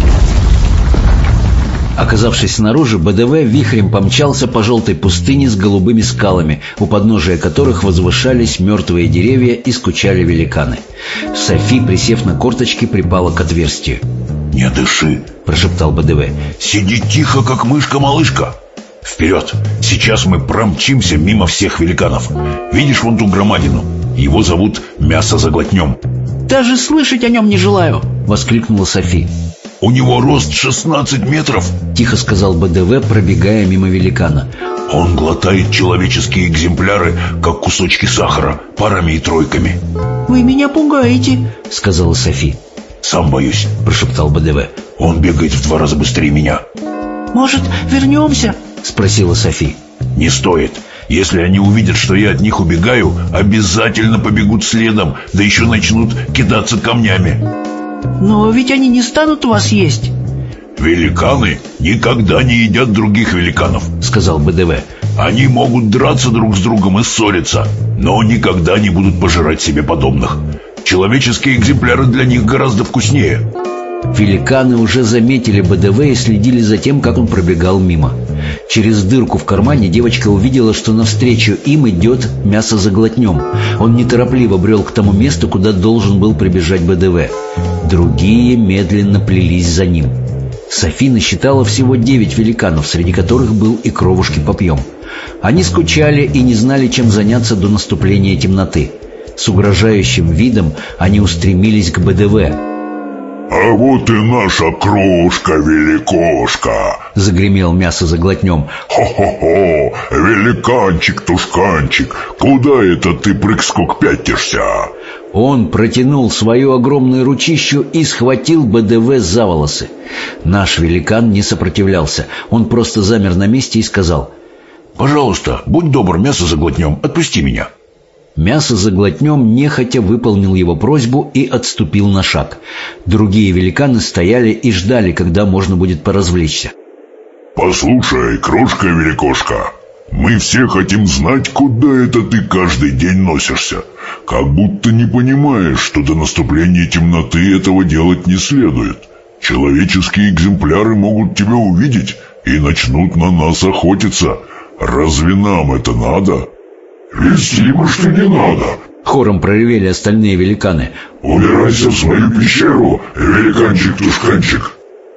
Оказавшись снаружи, БДВ вихрем помчался по желтой пустыне с голубыми скалами, у подножия которых возвышались мертвые деревья и скучали великаны. Софи, присев на корточки, припала к отверстию. «Не дыши», — прошептал БДВ. «Сиди тихо, как мышка-малышка. Вперед! Сейчас мы промчимся мимо всех великанов. Видишь вон ту громадину? Его зовут Мясозаглотнем». «Даже слышать о нем не желаю», — воскликнула Софи. «У него рост 16 метров», — тихо сказал БДВ, пробегая мимо великана. «Он глотает человеческие экземпляры, как кусочки сахара, парами и тройками». «Вы меня пугаете», — сказала Софи. «Сам боюсь», — прошептал БДВ. «Он бегает в 2 раза быстрее меня». «Может, вернемся?» — спросила Софи. «Не стоит. Если они увидят, что я от них убегаю, обязательно побегут следом, да еще начнут кидаться камнями». «Но ведь они не станут вас есть». «Великаны никогда не едят других великанов», — сказал БДВ. «Они могут драться друг с другом и ссориться, но никогда не будут пожирать себе подобных. Человеческие экземпляры для них гораздо вкуснее». Великаны уже заметили БДВ и следили за тем, как он пробегал мимо. Через дырку в кармане девочка увидела, что навстречу им идет Мясозаглотнем. Он неторопливо брел к тому месту, куда должен был прибежать БДВ. Другие медленно плелись за ним. Софи насчитала всего 9 великанов, среди которых был и Кровушки-Попьем. Они скучали и не знали, чем заняться до наступления темноты. С угрожающим видом они устремились к БДВ. «А вот и наша крошка-великошка!» — загремел Мясозаглотнем. «Хо-хо-хо! Великанчик-тушканчик! Куда это ты прыг-скок пятишься?» Он протянул свою огромную ручищу и схватил БДВ за волосы. Наш великан не сопротивлялся. Он просто замер на месте и сказал: «Пожалуйста, будь добр, Мясозаглотнем, отпусти меня». Мясозаглотнем нехотя выполнил его просьбу и отступил на шаг. Другие великаны стояли и ждали, когда можно будет поразвлечься. «Послушай, крошка-великошка, мы все хотим знать, куда это ты каждый день носишься. Как будто не понимаешь, что до наступления темноты этого делать не следует. Человеческие экземпляры могут тебя увидеть и начнут на нас охотиться. Разве нам это надо?» «Вестимо, что не надо!» — хором проревели остальные великаны. «Убирайся в свою пещеру, великанчик-тушканчик!»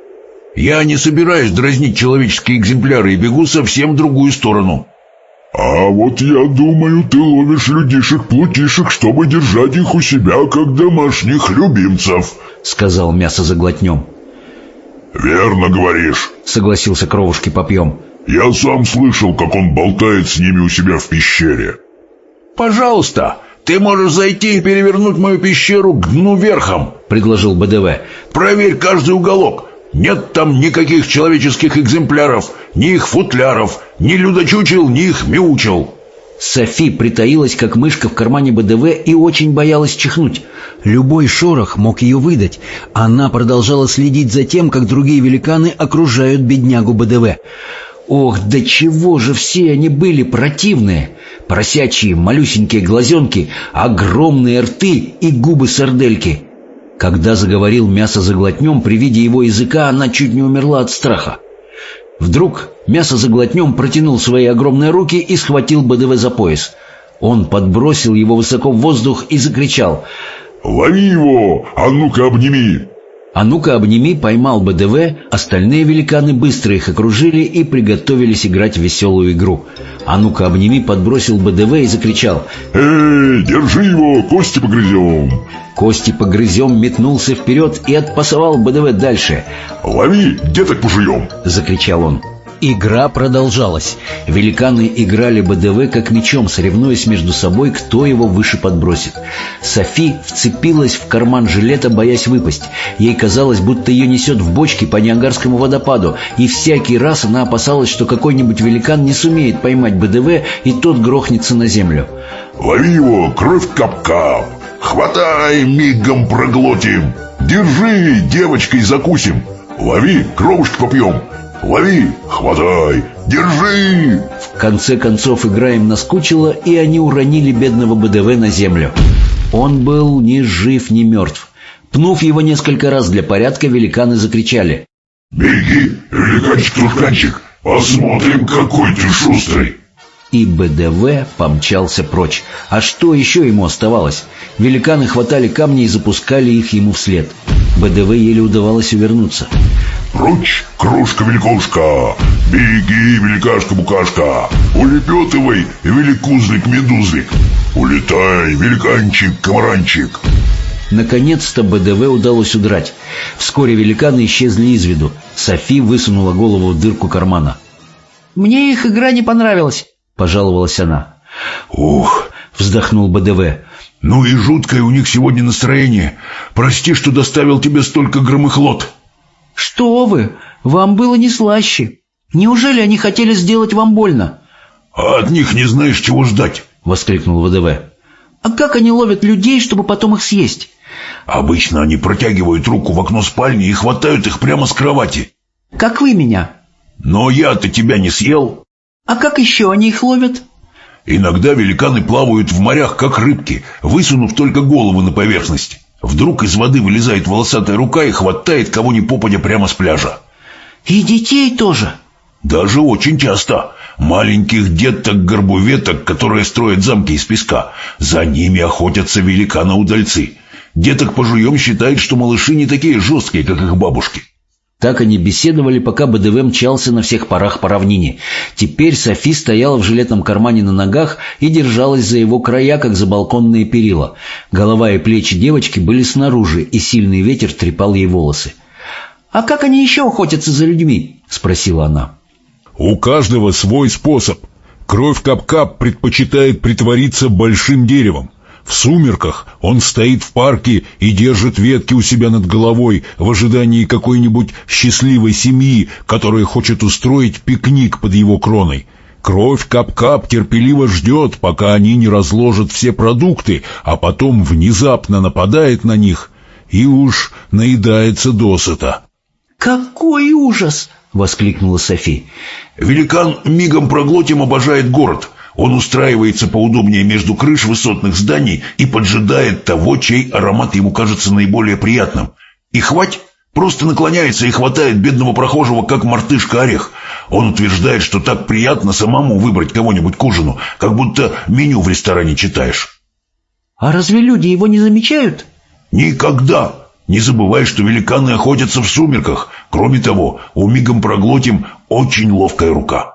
«Я не собираюсь дразнить человеческие экземпляры и бегу совсем в другую сторону». «А вот я думаю, ты ловишь людишек-плутишек, чтобы держать их у себя, как домашних любимцев», — сказал Мясозаглотнем. «Верно говоришь», — согласился Кровушки-Попьем. «Я сам слышал, как он болтает с ними у себя в пещере». «Пожалуйста, ты можешь зайти и перевернуть мою пещеру к дну верхом», — предложил БДВ. «Проверь каждый уголок. Нет там никаких человеческих экземпляров, ни их футляров, ни людочучел, ни их мяучел». Софи притаилась, как мышка в кармане БДВ, и очень боялась чихнуть. Любой шорох мог ее выдать. Она продолжала следить за тем, как другие великаны окружают беднягу БДВ. Ох, до чего же все они были противные! Поросячьи малюсенькие глазенки, огромные рты и губы сардельки. Когда заговорил мясозаглотнем, при виде его языка она чуть не умерла от страха. Вдруг мясозаглотнем протянул свои огромные руки и схватил БДВ за пояс. Он подбросил его высоко в воздух и закричал: «Лови его! А ну-ка обними!» «А ну-ка обними» поймал БДВ, остальные великаны быстро их окружили и приготовились играть в веселую игру. «А ну-ка обними» подбросил БДВ и закричал: «Эй, держи его, кости погрызем!» «Кости погрызем» метнулся вперед и отпасовал БДВ дальше. «Лови, деток пожуем!» — закричал он. Игра продолжалась. Великаны играли БДВ как мячом, соревнуясь между собой, кто его выше подбросит. Софи вцепилась в карман жилета, боясь выпасть. Ей казалось, будто ее несет в бочке по Ниагарскому водопаду, и всякий раз она опасалась, что какой-нибудь великан не сумеет поймать БДВ, и тот грохнется на землю. «Лови его, кровь кап-кап! Хватай, мигом проглотим! Держи, девочкой закусим! Лови, кровушки попьем! Лови, хватай, держи!» В конце концов игра им наскучила, и они уронили бедного БДВ на землю. Он был ни жив, ни мертв. Пнув его несколько раз для порядка, великаны закричали: «Беги, великанчик-трушканчик, посмотрим, какой ты шустрый!» И БДВ помчался прочь. А что еще ему оставалось? Великаны хватали камни и запускали их ему вслед. БДВ еле удавалось увернуться. «Прочь, крошка-великошка! Беги, великашка-букашка! Улепетывай, великузлик-медузлик! Улетай, великанчик-комаранчик!» Наконец-то БДВ удалось удрать. Вскоре великаны исчезли из виду. Софи высунула голову в дырку кармана. «Мне их игра не понравилась», — пожаловалась она. «Ух!» — вздохнул БДВ. «Ну и жуткое у них сегодня настроение. Прости, что доставил тебе столько громыхлот». «Что вы? Вам было не слаще. Неужели они хотели сделать вам больно?» «А от них не знаешь, чего ждать», — воскликнул ВДВ. «А как они ловят людей, чтобы потом их съесть?» «Обычно они протягивают руку в окно спальни и хватают их прямо с кровати». «Как вы меня?» «Но я-то тебя не съел». «А как еще они их ловят?» «Иногда великаны плавают в морях, как рыбки, высунув только голову на поверхность. Вдруг из воды вылезает волосатая рука и хватает кого ни попадя прямо с пляжа». «И детей тоже?» «Даже очень часто. Маленьких деток-горбуветок, которые строят замки из песка. За ними охотятся великаны-удальцы. Деток пожуем считает, что малыши не такие жесткие, как их бабушки». Так они беседовали, пока БДВ мчался на всех парах по равнине. Теперь Софи стояла в жилетном кармане на ногах и держалась за его края, как за балконные перила. Голова и плечи девочки были снаружи, и сильный ветер трепал ей волосы. «А как они еще охотятся за людьми?» — спросила она. «У каждого свой способ. Кровь Кап-Кап предпочитает притвориться большим деревом. В сумерках он стоит в парке и держит ветки у себя над головой в ожидании какой-нибудь счастливой семьи, которая хочет устроить пикник под его кроной. Кровь Кап-Кап терпеливо ждет, пока они не разложат все продукты, а потом внезапно нападает на них и уж наедается досыта». «Какой ужас!» — воскликнула Софи. «Великан мигом проглотим обожает город. Он устраивается поудобнее между крыш высотных зданий и поджидает того, чей аромат ему кажется наиболее приятным. И хвать просто наклоняется и хватает бедного прохожего, как мартышка орех. Он утверждает, что так приятно самому выбрать кого-нибудь к ужину, как будто меню в ресторане читаешь». «А разве люди его не замечают?» «Никогда! Не забывай, что великаны охотятся в сумерках. Кроме того, у мигом проглотим очень ловкая рука».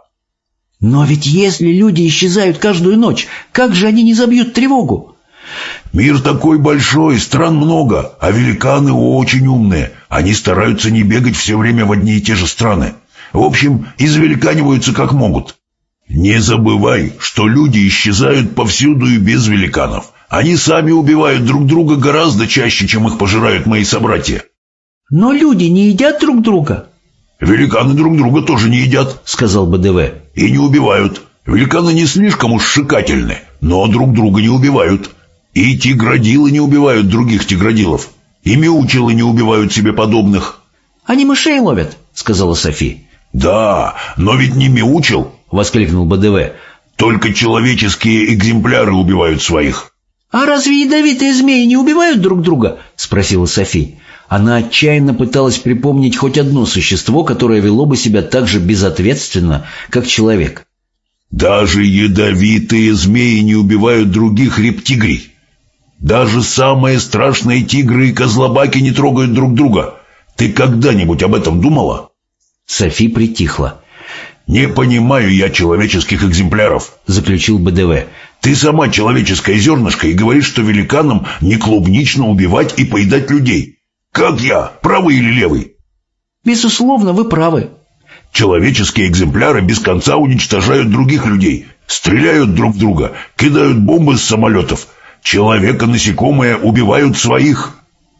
«Но ведь если люди исчезают каждую ночь, как же они не забьют тревогу?» «Мир такой большой, стран много, а великаны очень умные. Они стараются не бегать все время в одни и те же страны. В общем, извеликаниваются как могут. Не забывай, что люди исчезают повсюду и без великанов. Они сами убивают друг друга гораздо чаще, чем их пожирают мои собратья». «Но люди не едят друг друга?» «Великаны друг друга тоже не едят», — сказал БДВ. «И не убивают. Великаны не слишком уж шикательны, но друг друга не убивают. И тигродилы не убивают других тигродилов. И мяучелы не убивают себе подобных». «Они мышей ловят», — сказала Софи. «Да, но ведь не мяучел», — воскликнул БДВ. Только человеческие экземпляры убивают своих». «А разве ядовитые змеи не убивают друг друга?» — спросила Софи. Она отчаянно пыталась припомнить хоть одно существо, которое вело бы себя так же безответственно, как человек. «Даже ядовитые змеи не убивают других рептигрий. Даже самые страшные тигры и козлобаки не трогают друг друга. Ты когда-нибудь об этом думала?» Софи притихла. «Не понимаю я человеческих экземпляров», — заключил БДВ. «Ты сама человеческое зернышко и говоришь, что великанам не клубнично убивать и поедать людей. Как я, правый или левый?» «Безусловно, вы правы». «Человеческие экземпляры без конца уничтожают других людей, стреляют друг в друга, кидают бомбы с самолетов. Человека-насекомые убивают своих».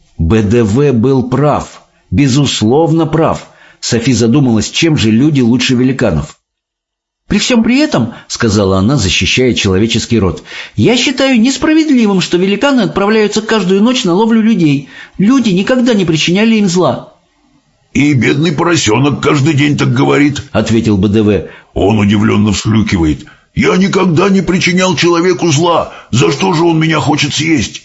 БДВ был прав, безусловно прав. Софи задумалась, чем же люди лучше великанов. «При всем при этом, — сказала она, защищая человеческий род, — я считаю несправедливым, что великаны отправляются каждую ночь на ловлю людей. Люди никогда не причиняли им зла». «И бедный поросенок каждый день так говорит», — ответил БДВ. «Он удивленно всхлюкивает. Я никогда не причинял человеку зла. За что же он меня хочет съесть?»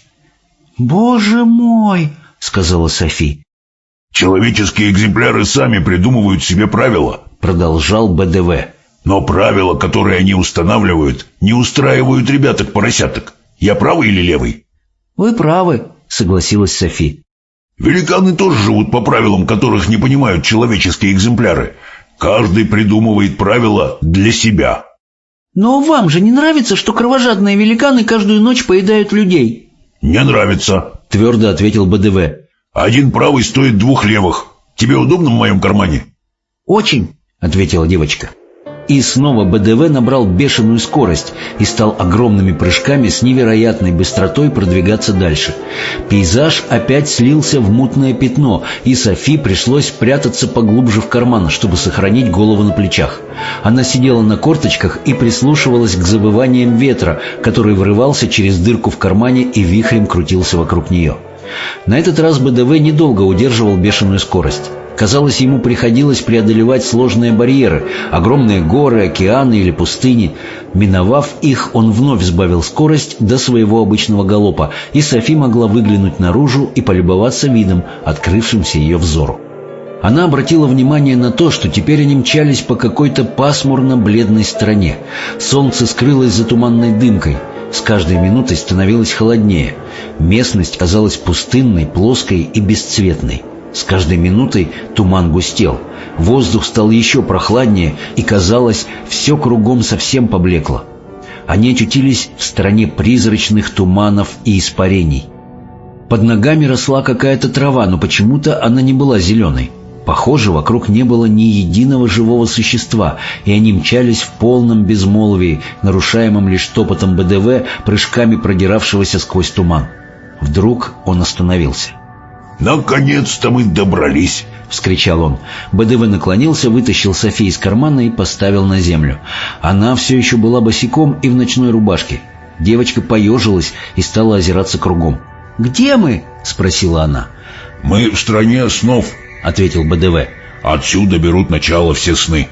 «Боже мой!» — сказала Софи. «Человеческие экземпляры сами придумывают себе правила», — продолжал БДВ. «Но правила, которые они устанавливают, не устраивают ребяток-поросяток. Я правый или левый?» «Вы правы», — согласилась Софи. «Великаны тоже живут по правилам, которых не понимают человеческие экземпляры. Каждый придумывает правила для себя». «Но вам же не нравится, что кровожадные великаны каждую ночь поедают людей?» «Не нравится», — твердо ответил БДВ. «Один правый стоит 2 левых. Тебе удобно в моем кармане?» «Очень», — ответила девочка. И снова БДВ набрал бешеную скорость и стал огромными прыжками с невероятной быстротой продвигаться дальше. Пейзаж опять слился в мутное пятно, и Софи пришлось прятаться поглубже в карман, чтобы сохранить голову на плечах. Она сидела на корточках и прислушивалась к завываниям ветра, который вырывался через дырку в кармане и вихрем крутился вокруг нее. На этот раз БДВ недолго удерживал бешеную скорость. Казалось, ему приходилось преодолевать сложные барьеры, огромные горы, океаны или пустыни. Миновав их, он вновь сбавил скорость до своего обычного галопа, и Софи могла выглянуть наружу и полюбоваться видом, открывшимся ее взору. Она обратила внимание на то, что теперь они мчались по какой-то пасмурно-бледной стране. Солнце скрылось за туманной дымкой. С каждой минутой становилось холоднее. Местность казалась пустынной, плоской и бесцветной. С каждой минутой туман густел. Воздух стал еще прохладнее, и, казалось, все кругом совсем поблекло. Они очутились в стране призрачных туманов и испарений. Под ногами росла какая-то трава, но почему-то она не была зеленой. Похоже, вокруг не было ни единого живого существа, и они мчались в полном безмолвии, нарушаемом лишь топотом БДВ, прыжками продиравшегося сквозь туман. Вдруг он остановился. «Наконец-то мы добрались!» — вскричал он. БДВ наклонился, вытащил Софи из кармана и поставил на землю. Она все еще была босиком и в ночной рубашке. Девочка поежилась и стала озираться кругом. «Где мы?» — спросила она. «Мы в стране снов», — ответил БДВ. «Отсюда берут начало все сны».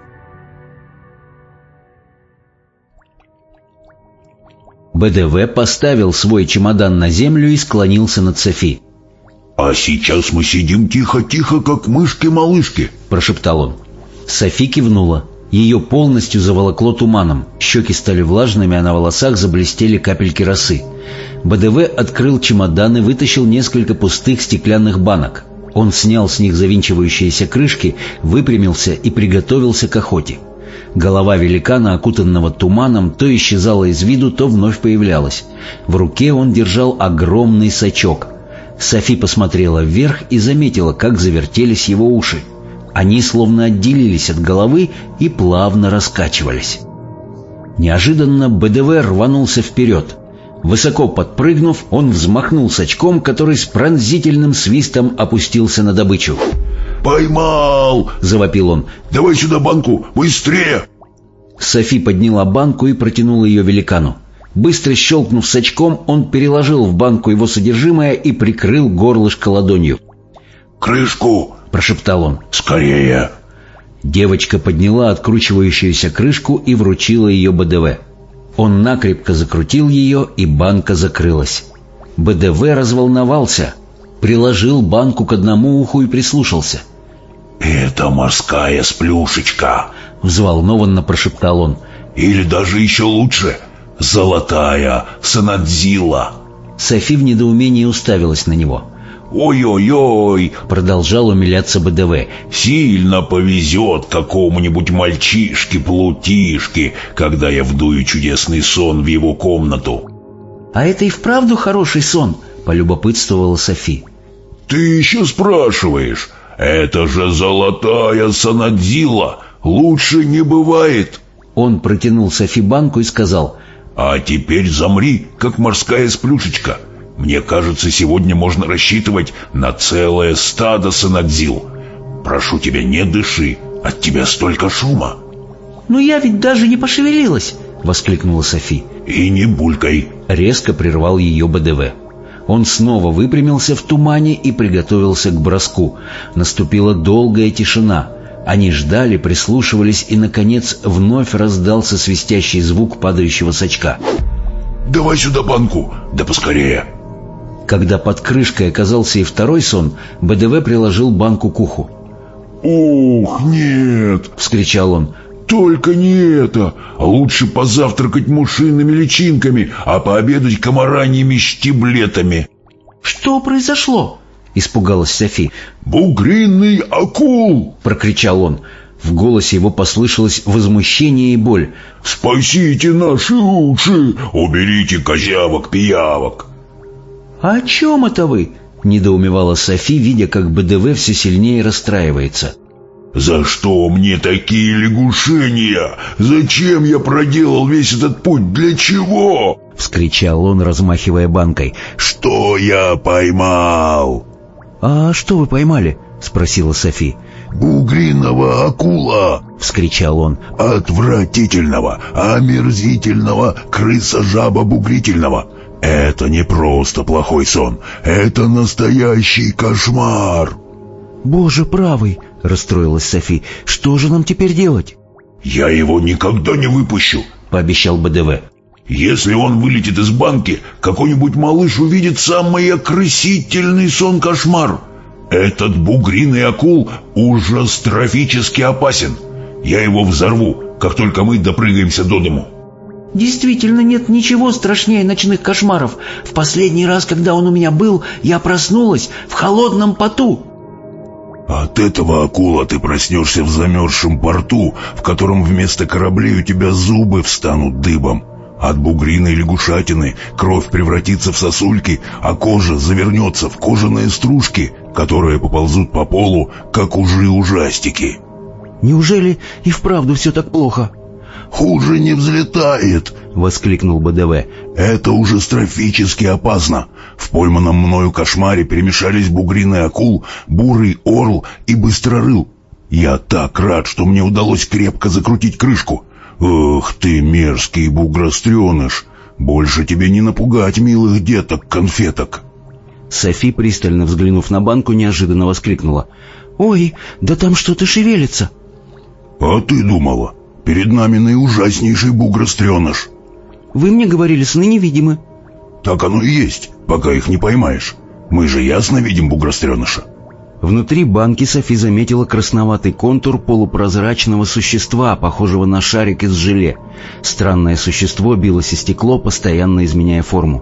БДВ поставил свой чемодан на землю и склонился над Софи. «А сейчас мы сидим тихо-тихо, как мышки-малышки», — прошептал он. Софи кивнула. Ее полностью заволокло туманом. Щеки стали влажными, а на волосах заблестели капельки росы. БДВ открыл чемодан и вытащил несколько пустых стеклянных банок. Он снял с них завинчивающиеся крышки, выпрямился и приготовился к охоте. Голова великана, окутанного туманом, то исчезала из виду, то вновь появлялась. В руке он держал огромный сачок. Софи посмотрела вверх и заметила, как завертелись его уши. Они словно отделились от головы и плавно раскачивались. Неожиданно БДВ рванулся вперед. Высоко подпрыгнув, он взмахнул сачком, который с пронзительным свистом опустился на добычу. «Поймал!» — завопил он. «Давай сюда банку! Быстрее!» Софи подняла банку и протянула ее великану. Быстро щелкнув сачком, он переложил в банку его содержимое и прикрыл горлышко ладонью. «Крышку!» — прошептал он. «Скорее!» Девочка подняла откручивающуюся крышку и вручила ее БДВ. Он накрепко закрутил ее, и банка закрылась. БДВ разволновался, приложил банку к одному уху и прислушался. «Это морская сплюшечка», — взволнованно прошептал он. «Или даже еще лучше, золотая санадзила». Софи в недоумении уставилась на него. «Ой-ой-ой», — продолжал умиляться БДВ, «сильно повезет какому-нибудь мальчишке-плутишке, когда я вдую чудесный сон в его комнату». «А это и вправду хороший сон?» — полюбопытствовала Софи. «Ты еще спрашиваешь? Это же золотая санадзила, лучше не бывает». Он протянул Софи банку и сказал: «А теперь замри, как морская сплюшечка. Мне кажется, сегодня можно рассчитывать на целое стадо санадзил. Прошу тебя, не дыши, от тебя столько шума». «Но я ведь даже не пошевелилась!» — воскликнула Софи. «И не булькай!» — резко прервал ее БДВ. Он снова выпрямился в тумане и приготовился к броску. Наступила долгая тишина. Они ждали, прислушивались, и, наконец, вновь раздался свистящий звук падающего с очка. «Давай сюда банку, да поскорее!» Когда под крышкой оказался и второй сон, БДВ приложил банку к уху. «Ух, нет!» — вскричал он. «Только не это! Лучше позавтракать мушиными личинками, а пообедать комараньими штиблетами!» «Что произошло?» — испугалась Софи. «Бугриный акул!» — прокричал он. В голосе его послышалось возмущение и боль. «Спасите наши уши! Уберите козявок-пиявок!» «А о чем это вы?» — недоумевала Софи, видя, как БДВ все сильнее расстраивается. «За что мне такие лягушения? Зачем я проделал весь этот путь? Для чего?» — вскричал он, размахивая банкой. «Что я поймал?» «А что вы поймали?» — спросила Софи. «Бугриного акула!» — вскричал он. «Отвратительного, омерзительного крыса-жаба-бугрительного! Это не просто плохой сон, это настоящий кошмар!» «Боже правый!» — расстроилась Софи. «Что же нам теперь делать?» «Я его никогда не выпущу!» — пообещал БДВ. «Если он вылетит из банки, какой-нибудь малыш увидит самый окрысительный сон-кошмар. Этот бугриный акул ужастрофически опасен. Я его взорву, как только мы допрыгаемся до дому». Действительно, нет ничего страшнее ночных кошмаров. В последний раз, когда он у меня был, я проснулась в холодном поту. «От этого акула ты проснешься в замерзшем порту, в котором вместо кораблей у тебя зубы встанут дыбом. От бугриной лягушатины кровь превратится в сосульки, а кожа завернется в кожаные стружки, которые поползут по полу, как ужи-ужастики». «Неужели и вправду все так плохо?» «Хуже не взлетает!» — воскликнул БДВ. «Это ужастрофически опасно. В пойманном мною кошмаре перемешались бугриный акул, бурый орл и быстрорыл. Я так рад, что мне удалось крепко закрутить крышку. Ох ты, мерзкий бугростреныш! Больше тебе не напугать милых деток-конфеток!» Софи, пристально взглянув на банку, неожиданно воскликнула. «Ой, да там что-то шевелится!» «А ты думала? Перед нами наиужаснейший бугростреныш!» «Вы мне говорили, сны невидимы». «Так оно и есть, пока их не поймаешь. Мы же ясно видим бугростреныша». Внутри банки Софи заметила красноватый контур полупрозрачного существа, похожего на шарик из желе. Странное существо билось о стекло, постоянно изменяя форму.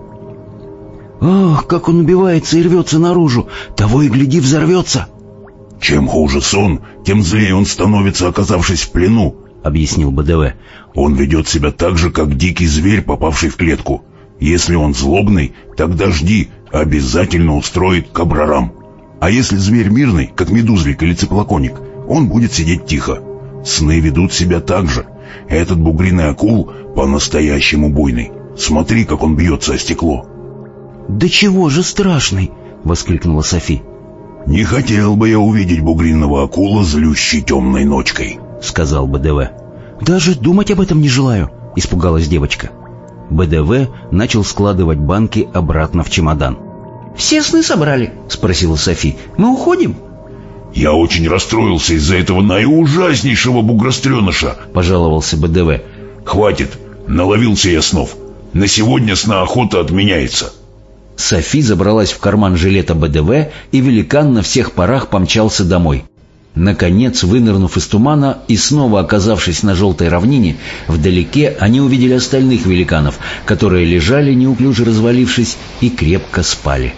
«Ах, как он убивается и рвется наружу! Того и гляди, взорвется!» «Чем хуже сон, тем злее он становится, оказавшись в плену», — объяснил БДВ. «Он ведет себя так же, как дикий зверь, попавший в клетку. Если он злобный, тогда жди, обязательно устроит кабрарам. А если зверь мирный, как медузлик или циклоконик, он будет сидеть тихо. Сны ведут себя так же. Этот бугриный акул по-настоящему буйный. Смотри, как он бьется о стекло». «Да чего же страшный!» — воскликнула Софи. «Не хотел бы я увидеть бугриного акула, злющей темной ночкой», — сказал БДВ. «Даже думать об этом не желаю», — испугалась девочка. БДВ начал складывать банки обратно в чемодан. «Все сны собрали?» — спросила Софи. «Мы уходим?» Я очень расстроился из-за этого наиужаснейшего бугростреныша, пожаловался БДВ. Хватит, наловился я снов. На сегодня охота отменяется. Софи забралась в карман жилета БДВ, и великан на всех парах помчался домой. Наконец, вынырнув из тумана и снова оказавшись на желтой равнине, вдалеке они увидели остальных великанов, которые лежали, неуклюже развалившись, и крепко спали.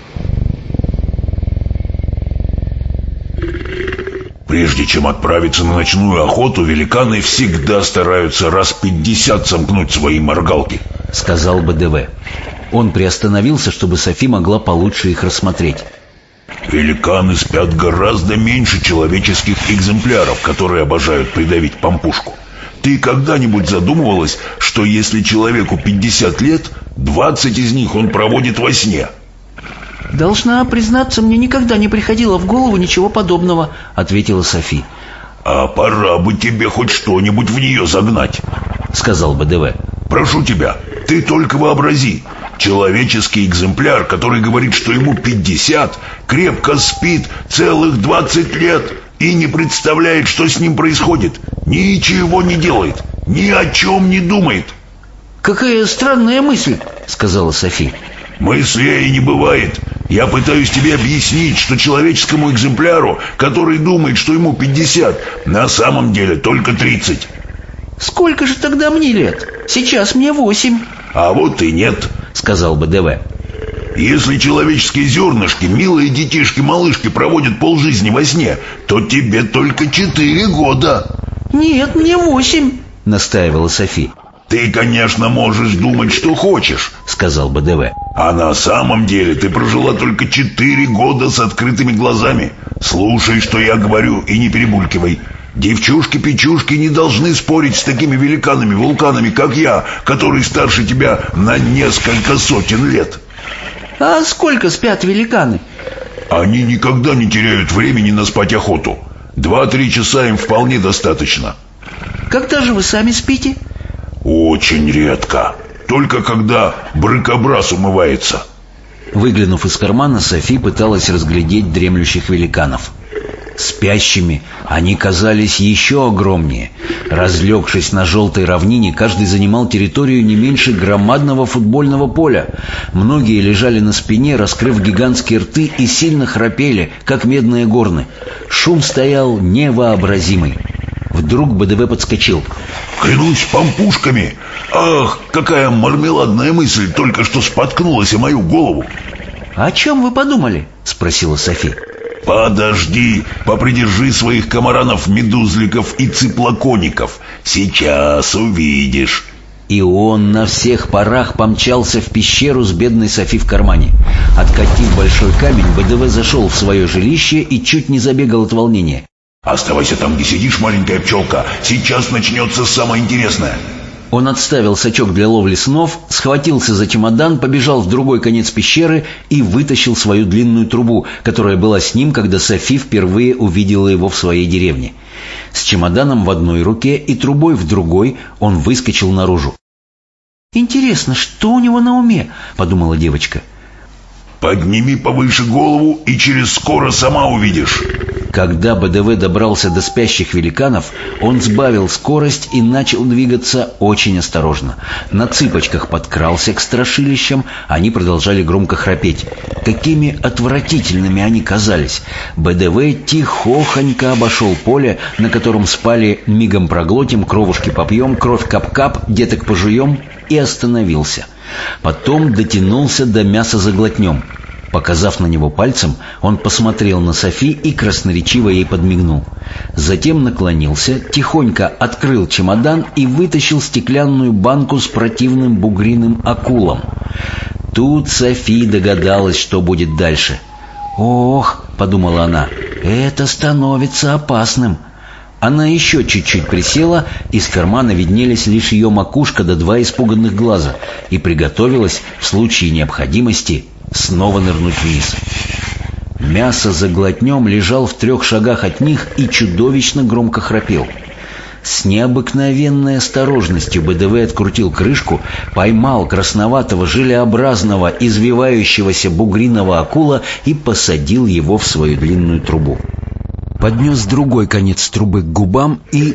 Прежде чем отправиться на ночную охоту, великаны всегда стараются раз 50 сомкнуть свои моргалки, сказал БДВ. Он приостановился, чтобы Софи могла получше их рассмотреть. Великаны спят гораздо меньше человеческих экземпляров, которые обожают придавить пампушку. Ты когда-нибудь задумывалась, что если человеку 50 лет, 20 из них он проводит во сне? «Должна признаться, мне никогда не приходило в голову ничего подобного», — ответила Софи. «А пора бы тебе хоть что-нибудь в нее загнать», — сказал БДВ. «Прошу тебя, ты только вообрази. Человеческий экземпляр, который говорит, что ему 50, крепко спит целых 20 лет и не представляет, что с ним происходит. Ничего не делает, ни о чем не думает». «Какая странная мысль», — сказала Софи. «Мыслей не бывает. Я пытаюсь тебе объяснить, что человеческому экземпляру, который думает, что ему 50, на самом деле только 30. «Сколько же тогда мне лет? Сейчас мне 8. «А вот и нет», — сказал БДВ. «Если человеческие зернышки, милые детишки-малышки проводят полжизни во сне, то тебе только 4 года». «Нет, мне 8», — настаивала Софи. «Ты, конечно, можешь думать, что хочешь», — сказал БДВ. «А на самом деле ты прожила только 4 года с открытыми глазами. Слушай, что я говорю, и не перебулькивай. Девчушки-печушки не должны спорить с такими великанами-вулканами, как я, которые старше тебя на несколько сотен лет». «А сколько спят великаны?» «Они никогда не теряют времени на спать охоту. 2-3 часа им вполне достаточно». «Когда же вы сами спите?» «Очень редко. Только когда брыкобраз умывается». Выглянув из кармана, Софи пыталась разглядеть дремлющих великанов. Спящими они казались еще огромнее. Разлегшись на желтой равнине, каждый занимал территорию не меньше громадного футбольного поля. Многие лежали на спине, раскрыв гигантские рты, и сильно храпели, как медные горны. Шум стоял невообразимый. Вдруг БДВ подскочил. «Клянусь пампушками! Ах, какая мармеладная мысль только что споткнулась о мою голову!» «О чем вы подумали?» — спросила Софи. «Подожди, попридержи своих комаранов-медузликов и циплокоников. Сейчас увидишь». И он на всех парах помчался в пещеру с бедной Софи в кармане. Откатив большой камень, БДВ зашел в свое жилище и чуть не забегал от волнения. «Оставайся там, где сидишь, маленькая пчелка. Сейчас начнется самое интересное». Он отставил сачок для ловли снов, схватился за чемодан, побежал в другой конец пещеры и вытащил свою длинную трубу, которая была с ним, когда Софи впервые увидела его в своей деревне. С чемоданом в одной руке и трубой в другой он выскочил наружу. «Интересно, что у него на уме?» — подумала девочка. «Подними повыше голову, и через скоро сама увидишь». Когда БДВ добрался до спящих великанов, он сбавил скорость и начал двигаться очень осторожно. На цыпочках подкрался к страшилищам, они продолжали громко храпеть. Какими отвратительными они казались! БДВ тихохонько обошел поле, на котором спали «мигом проглотим», «кровушки попьем», «кровь кап-кап», «деток пожуем», и остановился. Потом дотянулся до «мяса заглотнем». Показав на него пальцем, он посмотрел на Софи и красноречиво ей подмигнул. Затем наклонился, тихонько открыл чемодан и вытащил стеклянную банку с противным бугриным акулом. Тут Софи догадалась, что будет дальше. «Ох», — подумала она, — «это становится опасным». Она еще чуть-чуть присела, из кармана виднелись лишь ее макушка да 2 испуганных глаза, и приготовилась в случае необходимости снова нырнуть вниз. Мясо заглотнем лежал в 3 шагах от них и чудовищно громко храпел. С необыкновенной осторожностью БДВ открутил крышку, поймал красноватого желеобразного извивающегося бугриного акула и посадил его в свою длинную трубу. поднес другой конец трубы к губам и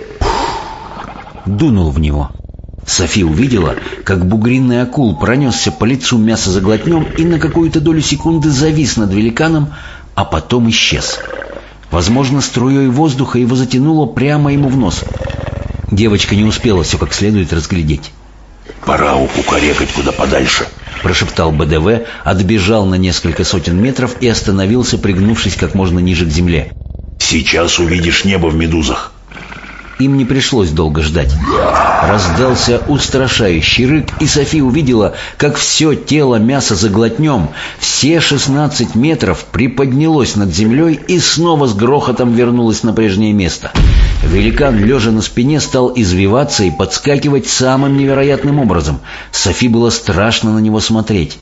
дунул в него. Софи увидела, как бугринный акул пронесся по лицу мясозаглотнем и на какую-то долю секунды завис над великаном, а потом исчез. Возможно, струей воздуха его затянуло прямо ему в нос. Девочка не успела все как следует разглядеть. «Пора укукарекать куда подальше», — прошептал БДВ, отбежал на несколько сотен метров и остановился, пригнувшись как можно ниже к земле. «Сейчас увидишь небо в медузах». Им не пришлось долго ждать. Раздался устрашающий рык, и Софи увидела, как все тело мясозаглотнем, все 16 метров, приподнялось над землей и снова с грохотом вернулось на прежнее место. Великан, лежа на спине, стал извиваться и подскакивать самым невероятным образом. Софи было страшно на него смотреть.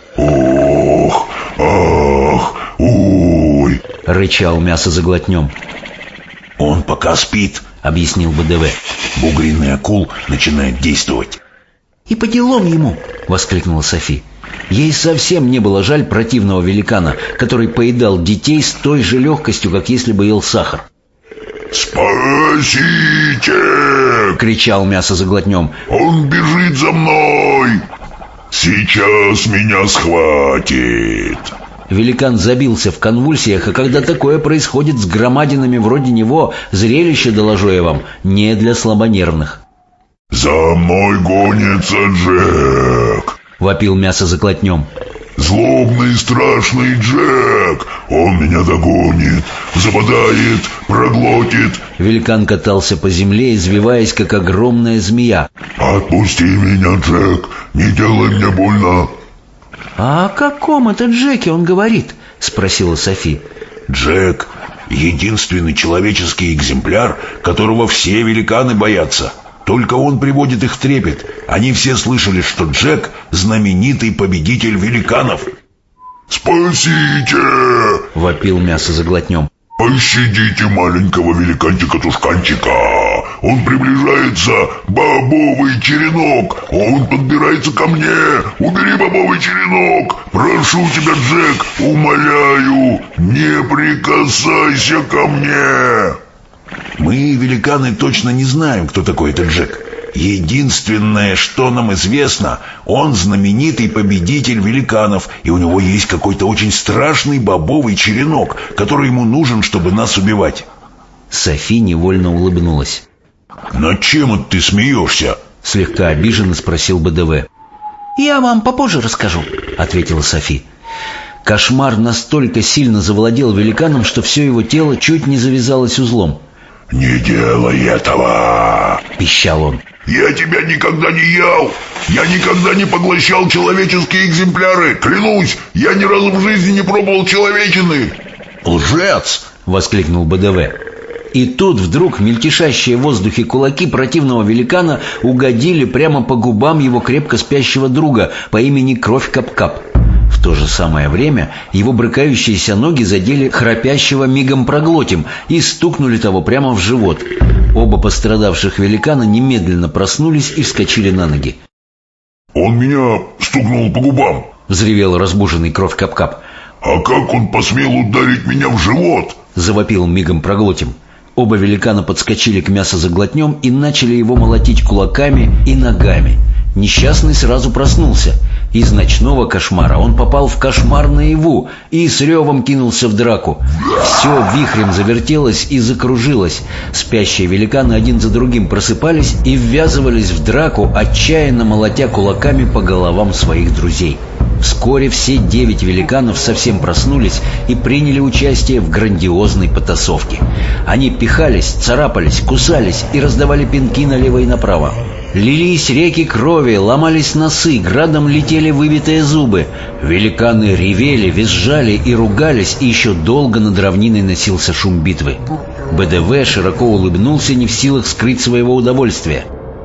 «Ох, ах, ой!» — рычал мясозаглотнем. «Он пока спит», — объяснил БДВ. «Бугринный акул начинает действовать». «И по делам ему!» — воскликнула Софи. Ей совсем не было жаль противного великана, который поедал детей с той же легкостью, как если бы ел сахар. «Спасите!» — кричал мясозаглотнем. «Он бежит за мной! Сейчас меня схватит!» Великан забился в конвульсиях, и когда такое происходит с громадинами вроде него, зрелище, доложу я вам, не для слабонервных. «За мной гонится Джек!» — вопил мясозаглотнем. «Злобный, страшный Джек! Он меня догонит, забодает, проглотит!» Великан катался по земле, извиваясь, как огромная змея. «Отпусти меня, Джек! Не делай мне больно!» «А о каком это Джеке он говорит?» — спросила Софи. «Джек — единственный человеческий экземпляр, которого все великаны боятся. Только он приводит их в трепет. Они все слышали, что Джек — знаменитый победитель великанов». «Спасите!» — вопил мясозаглотнем. «Пощадите маленького великанчика-тушканчика! Он приближается! Бобовый черенок! Он подбирается ко мне! Убери бобовый черенок! Прошу тебя, Джек! Умоляю! Не прикасайся ко мне!» Мы, великаны, точно не знаем, кто такой этот Джек. Единственное, что нам известно, он знаменитый победитель великанов, и у него есть какой-то очень страшный бобовый черенок, который ему нужен, чтобы нас убивать». Софи невольно улыбнулась. «Над чем это ты смеешься?» — слегка обиженно спросил БДВ. «Я вам попозже расскажу», — ответила Софи. Кошмар настолько сильно завладел великаном, что все его тело чуть не завязалось узлом. «Не делай этого!» — пищал он. «Я тебя никогда не ел! Я никогда не поглощал человеческие экземпляры! Клянусь, я ни разу в жизни не пробовал человечины!» «Лжец!» — воскликнул БДВ. И тут вдруг мельтешащие в воздухе кулаки противного великана угодили прямо по губам его крепко спящего друга по имени Кровь-Кап-Кап. В то же самое время его брыкающиеся ноги задели храпящего мигом проглотим и стукнули того прямо в живот. Оба пострадавших великана немедленно проснулись и вскочили на ноги. «Он меня стукнул по губам!» — взревел разбуженный Кровь-Кап-Кап. «А как он посмел ударить меня в живот?» — завопил мигом проглотим. Оба великана подскочили к мясозаглотнем и начали его молотить кулаками и ногами. Несчастный сразу проснулся. Из ночного кошмара он попал в кошмар наяву и с ревом кинулся в драку. Все вихрем завертелось и закружилось. Спящие великаны один за другим просыпались и ввязывались в драку, отчаянно молотя кулаками по головам своих друзей. Вскоре все 9 великанов совсем проснулись и приняли участие в грандиозной потасовке. Они пихались, царапались, кусались и раздавали пинки налево и направо. Лились реки крови, ломались носы, градом летели выбитые зубы. Великаны ревели, визжали и ругались, и еще долго над равниной носился шум битвы. БДВ широко улыбнулся, не в силах скрыть своего удовольствия.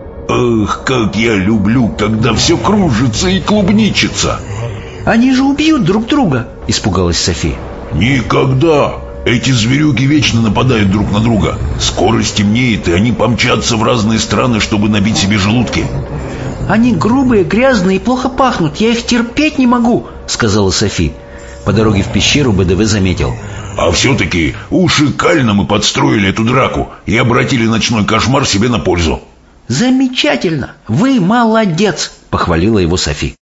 «Ах, как я люблю, когда все кружится и клубничится!» «Они же убьют друг друга!» — испугалась Софи. «Никогда! Эти зверюги вечно нападают друг на друга. Скоро стемнеет, и они помчатся в разные страны, чтобы набить себе желудки». «Они грубые, грязные и плохо пахнут. Я их терпеть не могу», — сказала Софи. По дороге в пещеру БДВ заметил: А все-таки шикально мы подстроили эту драку и обратили ночной кошмар себе на пользу. Замечательно! Вы молодец! Похвалила его Софи.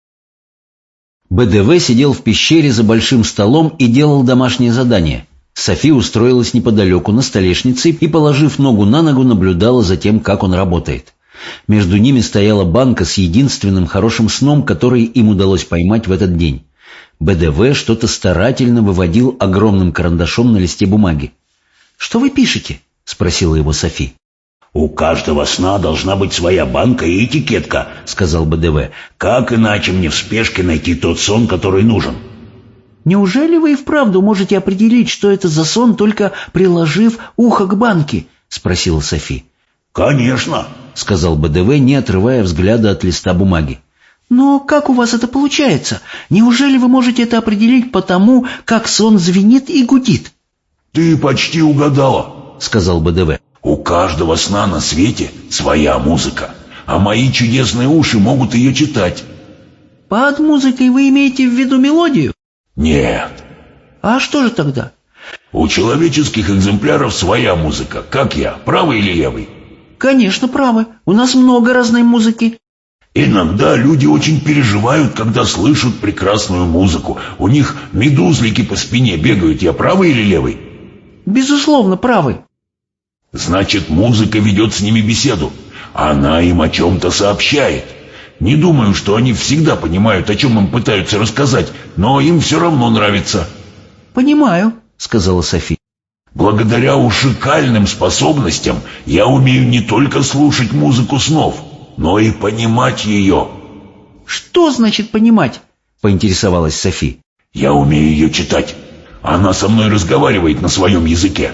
БДВ сидел в пещере за большим столом и делал домашнее задание. Софи устроилась неподалеку на столешнице и, положив ногу на ногу, наблюдала за тем, как он работает. Между ними стояла банка с единственным хорошим сном, который им удалось поймать в этот день. БДВ что-то старательно выводил огромным карандашом на листе бумаги. «Что вы пишете?» — спросила его Софи. «У каждого сна должна быть своя банка и этикетка», — сказал БДВ. «Как иначе мне в спешке найти тот сон, который нужен?» «Неужели вы и вправду можете определить, что это за сон, только приложив ухо к банке?» — спросила Софи. «Конечно», — сказал БДВ, не отрывая взгляда от листа бумаги. «Но как у вас это получается? Неужели вы можете это определить по тому, как сон звенит и гудит?» «Ты почти угадала», — сказал БДВ. «У каждого сна на свете своя музыка, а мои чудесные уши могут ее читать». «Под музыкой вы имеете в виду мелодию?» «Нет». «А что же тогда?» «У человеческих экземпляров своя музыка, как я, правый или левый?» «Конечно, правы. У нас много разной музыки». «Иногда люди очень переживают, когда слышат прекрасную музыку. У них медузлики по спине бегают. Я правый или левый?» «Безусловно, правы». «Значит, музыка ведет с ними беседу. Она им о чем-то сообщает. Не думаю, что они всегда понимают, о чем им пытаются рассказать, но им все равно нравится». «Понимаю», — сказала Софи. «Благодаря ушикальным способностям я умею не только слушать музыку снов, но и понимать ее». «Что значит понимать?» — поинтересовалась Софи. «Я умею ее читать. Она со мной разговаривает на своем языке».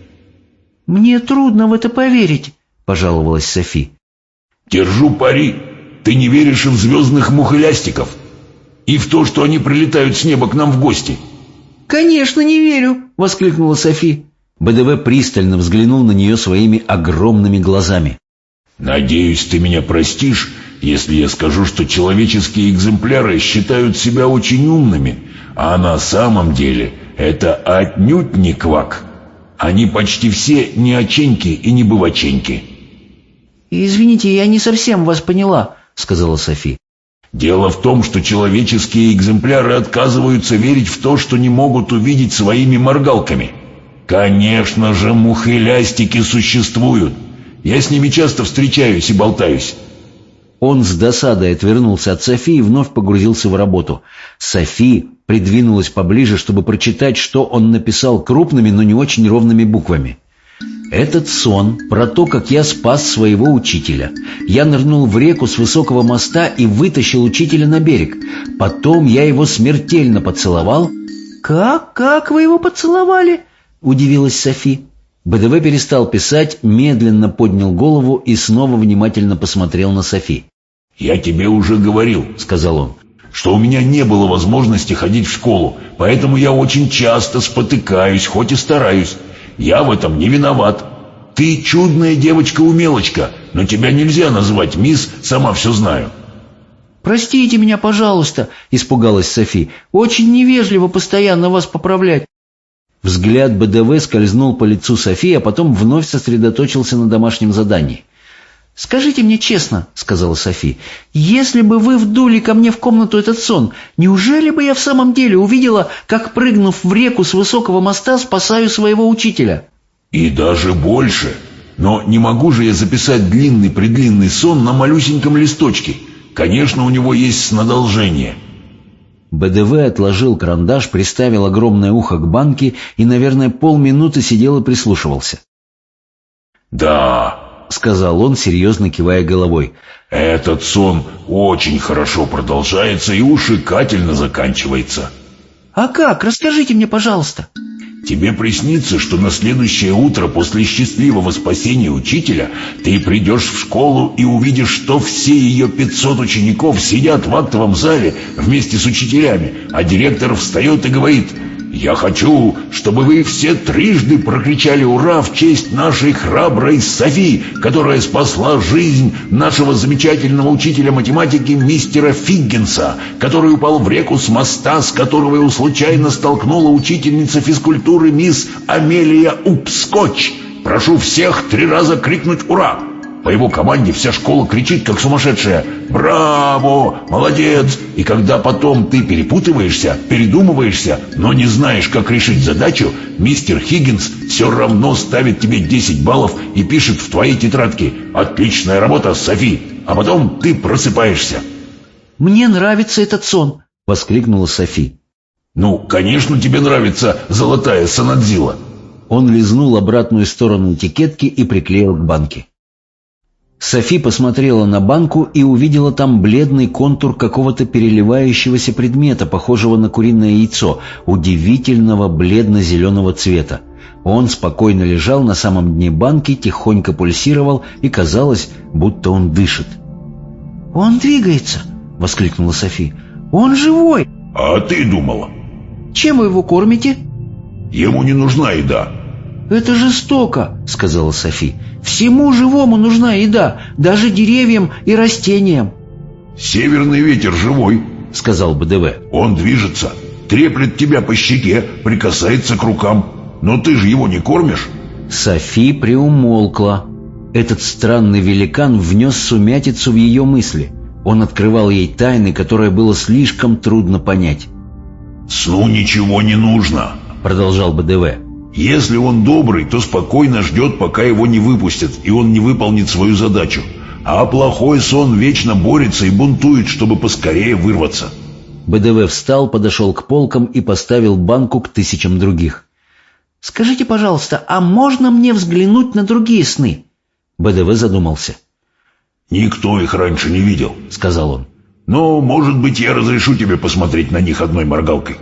«Мне трудно в это поверить», — пожаловалась Софи. «Держу пари. Ты не веришь и в звездных мухолястиков, и в то, что они прилетают с неба к нам в гости». «Конечно, не верю», — воскликнула Софи. БДВ пристально взглянул на нее своими огромными глазами. «Надеюсь, ты меня простишь, если я скажу, что человеческие экземпляры считают себя очень умными, а на самом деле это отнюдь не квак. Они почти все не оченьки и не бываченьки». «Извините, я не совсем вас поняла», — сказала Софи. «Дело в том, что человеческие экземпляры отказываются верить в то, что не могут увидеть своими моргалками. Конечно же, мухолястики существуют. Я с ними часто встречаюсь и болтаюсь». Он с досадой отвернулся от Софи и вновь погрузился в работу. Софи придвинулась поближе, чтобы прочитать, что он написал крупными, но не очень ровными буквами. «Этот сон про то, как я спас своего учителя. Я нырнул в реку с высокого моста и вытащил учителя на берег. Потом я его смертельно поцеловал». «Как вы его поцеловали?» — удивилась Софи. БДВ перестал писать, медленно поднял голову и снова внимательно посмотрел на Софи. «Я тебе уже говорил», — сказал он, — «что у меня не было возможности ходить в школу, поэтому я очень часто спотыкаюсь, хоть и стараюсь. Я в этом не виноват. Ты чудная девочка-умелочка, но тебя нельзя называть мисс «сама все знаю». «Простите меня, пожалуйста», — испугалась Софи. «Очень невежливо постоянно вас поправлять». Взгляд БДВ скользнул по лицу Софи, а потом вновь сосредоточился на домашнем задании. «Скажите мне честно», — сказала Софи, — «если бы вы вдули ко мне в комнату этот сон, неужели бы я в самом деле увидела, как, прыгнув в реку с высокого моста, спасаю своего учителя?» «И даже больше. Но не могу же я записать длинный-предлинный сон на малюсеньком листочке. Конечно, у него есть снадолжение». БДВ отложил карандаш, приставил огромное ухо к банке и, наверное, полминуты сидел и прислушивался. «Да», — сказал он, серьезно кивая головой, — «этот сон очень хорошо продолжается и ушикательно заканчивается». «А как? Расскажите мне, пожалуйста». «Тебе приснится, что на следующее утро после счастливого спасения учителя ты придешь в школу и увидишь, что все ее 500 учеников сидят в актовом зале вместе с учителями, а директор встает и говорит: Я хочу, чтобы вы все трижды прокричали «Ура!» в честь нашей храброй Софи, которая спасла жизнь нашего замечательного учителя математики мистера Фиггинса, который упал в реку с моста, с которого его случайно столкнула учительница физкультуры мисс Амелия Упскотч. Прошу всех 3 раза крикнуть «Ура!». По его команде вся школа кричит, как сумасшедшая: «Браво! Молодец!» И когда потом ты перепутываешься, передумываешься, но не знаешь, как решить задачу, мистер Хиггинс все равно ставит тебе 10 баллов и пишет в твоей тетрадке: «Отличная работа, Софи!» А потом ты просыпаешься. «Мне нравится этот сон!» — воскликнула Софи. «Ну, конечно, тебе нравится золотая Санадзила!» Он лизнул обратную сторону этикетки и приклеил к банке. Софи посмотрела на банку и увидела там бледный контур какого-то переливающегося предмета, похожего на куриное яйцо, удивительного бледно-зеленого цвета. Он спокойно лежал на самом дне банки, тихонько пульсировал, и казалось, будто он дышит. «Он двигается!» — воскликнула Софи. «Он живой!» «А ты думала?» «Чем вы его кормите?» «Ему не нужна еда». «Это жестоко!» — сказала Софи. «Всему живому нужна еда, даже деревьям и растениям». «Северный ветер живой», — сказал БДВ. «Он движется, треплет тебя по щеке, прикасается к рукам. Но ты же его не кормишь». Софи приумолкла. Этот странный великан внес сумятицу в ее мысли. Он открывал ей тайны, которые было слишком трудно понять. «Сну ничего не нужно», — продолжал БДВ. «Если он добрый, то спокойно ждет, пока его не выпустят, и он не выполнит свою задачу. А плохой сон вечно борется и бунтует, чтобы поскорее вырваться». БДВ встал, подошел к полкам и поставил банку к 1000 других. «Скажите, пожалуйста, а можно мне взглянуть на другие сны?» БДВ задумался. «Никто их раньше не видел», — сказал он. «Но, может быть, я разрешу тебе посмотреть на них одной моргалкой».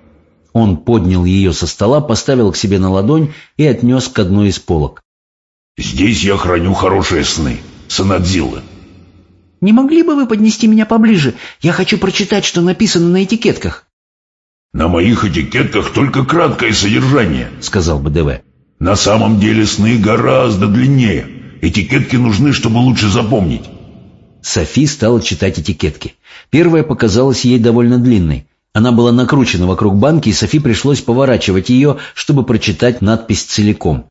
Он поднял ее со стола, поставил к себе на ладонь и отнес к одной из полок. «Здесь я храню хорошие сны, Санадзилы». «Не могли бы вы поднести меня поближе? Я хочу прочитать, что написано на этикетках». «На моих этикетках только краткое содержание», — сказал БДВ. «На самом деле сны гораздо длиннее. Этикетки нужны, чтобы лучше запомнить». Софи стала читать этикетки. Первая показалась ей довольно длинной. Она была накручена вокруг банки, и Софи пришлось поворачивать ее, чтобы прочитать надпись целиком.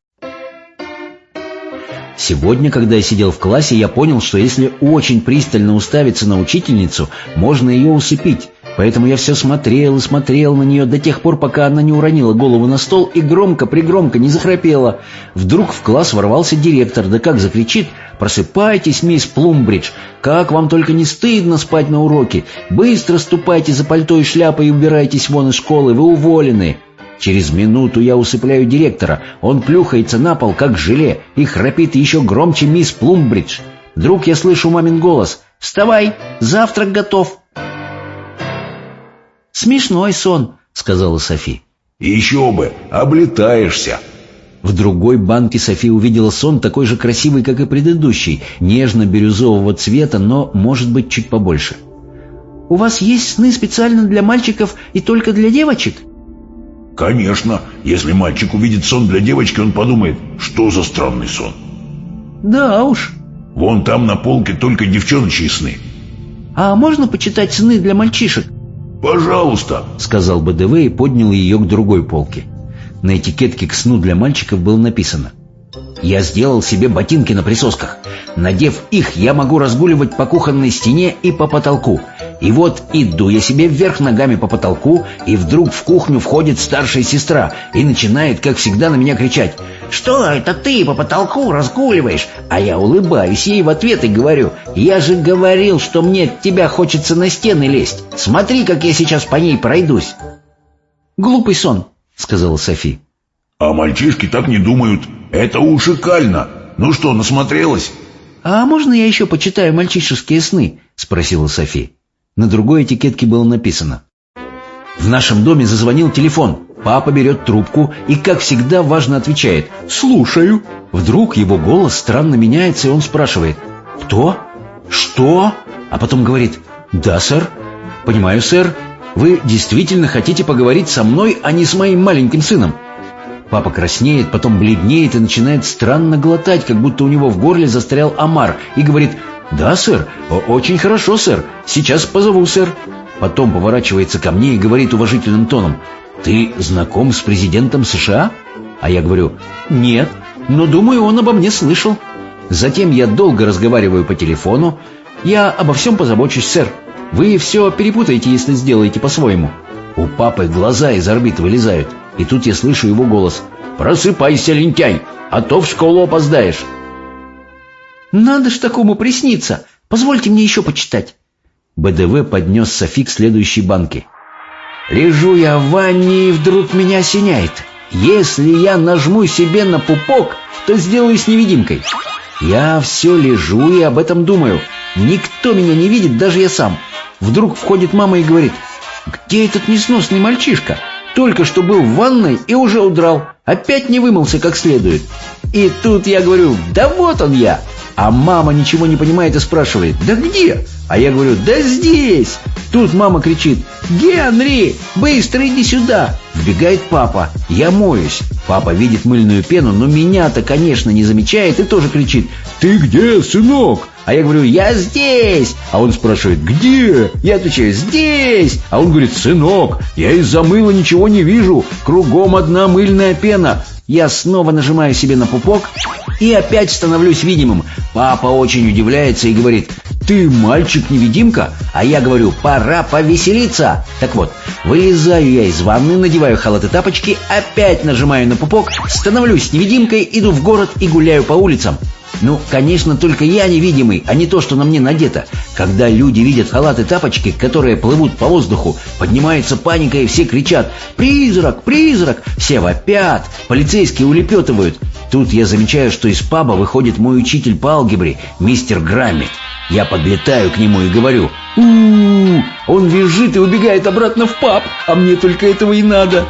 Сегодня, когда я сидел в классе, я понял, что если очень пристально уставиться на учительницу, можно ее усыпить. Поэтому я все смотрел и смотрел на нее до тех пор, пока она не уронила голову на стол и громко-пригромко не захрапела. Вдруг в класс ворвался директор, да как закричит: «Просыпайтесь, мисс Плумбридж! Как вам только не стыдно спать на уроке! Быстро ступайте за пальто и шляпой и убирайтесь вон из школы, вы уволены!» Через минуту я усыпляю директора. Он плюхается на пол, как желе, и храпит еще громче мисс Плумбридж. Вдруг я слышу мамин голос: «Вставай, завтрак готов!» «Смешной сон», — сказала Софи. «Еще бы, облетаешься». В другой банке Софи увидела сон такой же красивый, как и предыдущий, нежно-бирюзового цвета, но, может быть, чуть побольше. «У вас есть сны специально для мальчиков и только для девочек?» «Конечно. Если мальчик увидит сон для девочки, он подумает: что за странный сон». «Да уж». «Вон там на полке только девчоночьи сны». «А можно почитать сны для мальчишек?» «Пожалуйста», — сказал БДВ и поднял ее к другой полке. На этикетке к сну для мальчиков было написано: «Я сделал себе ботинки на присосках. Надев их, я могу разгуливать по кухонной стене и по потолку. И вот иду я себе вверх ногами по потолку, и вдруг в кухню входит старшая сестра и начинает, как всегда, на меня кричать: «Что это ты по потолку разгуливаешь?» А я улыбаюсь ей в ответ и говорю: «Я же говорил, что мне от тебя хочется на стены лезть. Смотри, как я сейчас по ней пройдусь». «Глупый сон», — сказала Софи. «А мальчишки так не думают. Это уж шикально. Ну что, насмотрелась?» «А можно я еще почитаю мальчишеские сны?» — спросила Софи. На другой этикетке было написано: «В нашем доме зазвонил телефон. Папа берет трубку и, как всегда, важно отвечает: «Слушаю». Вдруг его голос странно меняется, и он спрашивает: «Кто? Что?» А потом говорит: «Да, сэр». «Понимаю, сэр». Вы действительно хотите поговорить со мной, а не с моим маленьким сыном?» Папа краснеет, потом бледнеет и начинает странно глотать, как будто у него в горле застрял омар, и говорит: «Да, сэр, очень хорошо, сэр, сейчас позову, сэр». Потом поворачивается ко мне и говорит уважительным тоном: «Ты знаком с президентом США?» А я говорю: «Нет, но думаю, он обо мне слышал». Затем я долго разговариваю по телефону. «Я обо всем позабочусь, сэр. Вы все перепутаете, если сделаете по-своему». У папы глаза из орбит вылезают. И тут я слышу его голос: «Просыпайся, лентяй, а то в школу опоздаешь». «Надо ж такому присниться! Позвольте мне еще почитать». БДВ поднес Софи к следующей банке. «Лежу я в ванне, и вдруг меня осеняет. Если я нажму себе на пупок, то сделаюсь невидимкой. Я все лежу и об этом думаю. Никто меня не видит, даже я сам. Вдруг входит мама и говорит: «Где этот несносный мальчишка? Только что был в ванной и уже удрал. Опять не вымылся как следует». И тут я говорю: «Да вот он я». А мама ничего не понимает и спрашивает: «Да где?» А я говорю: «Да здесь». Тут мама кричит: «Генри, быстро иди сюда!» Вбегает папа. Я моюсь. Папа видит мыльную пену, но меня-то, конечно, не замечает и тоже кричит: «Ты где, сынок?» А я говорю: «Я здесь». А он спрашивает: «Где?» Я отвечаю: «Здесь». А он говорит: «Сынок, я из-за мыла ничего не вижу. Кругом одна мыльная пена». Я снова нажимаю себе на пупок и опять становлюсь видимым. Папа очень удивляется и говорит: «Ты мальчик-невидимка?» А я говорю: «Пора повеселиться». Так вот, вылезаю я из ванны, надеваю халат и тапочки, опять нажимаю на пупок, становлюсь невидимкой, иду в город и гуляю по улицам. Ну, конечно, только я невидимый, а не то, что на мне надето. Когда люди видят халаты и тапочки, которые плывут по воздуху, поднимается паника, и все кричат: «Призрак! Призрак!» Все вопят, полицейские улепетывают. Тут я замечаю, что из паба выходит мой учитель по алгебре, мистер Грамми. Я подлетаю к нему и говорю: «У-у-у!» Он визжит и убегает обратно в паб, а мне только этого и надо.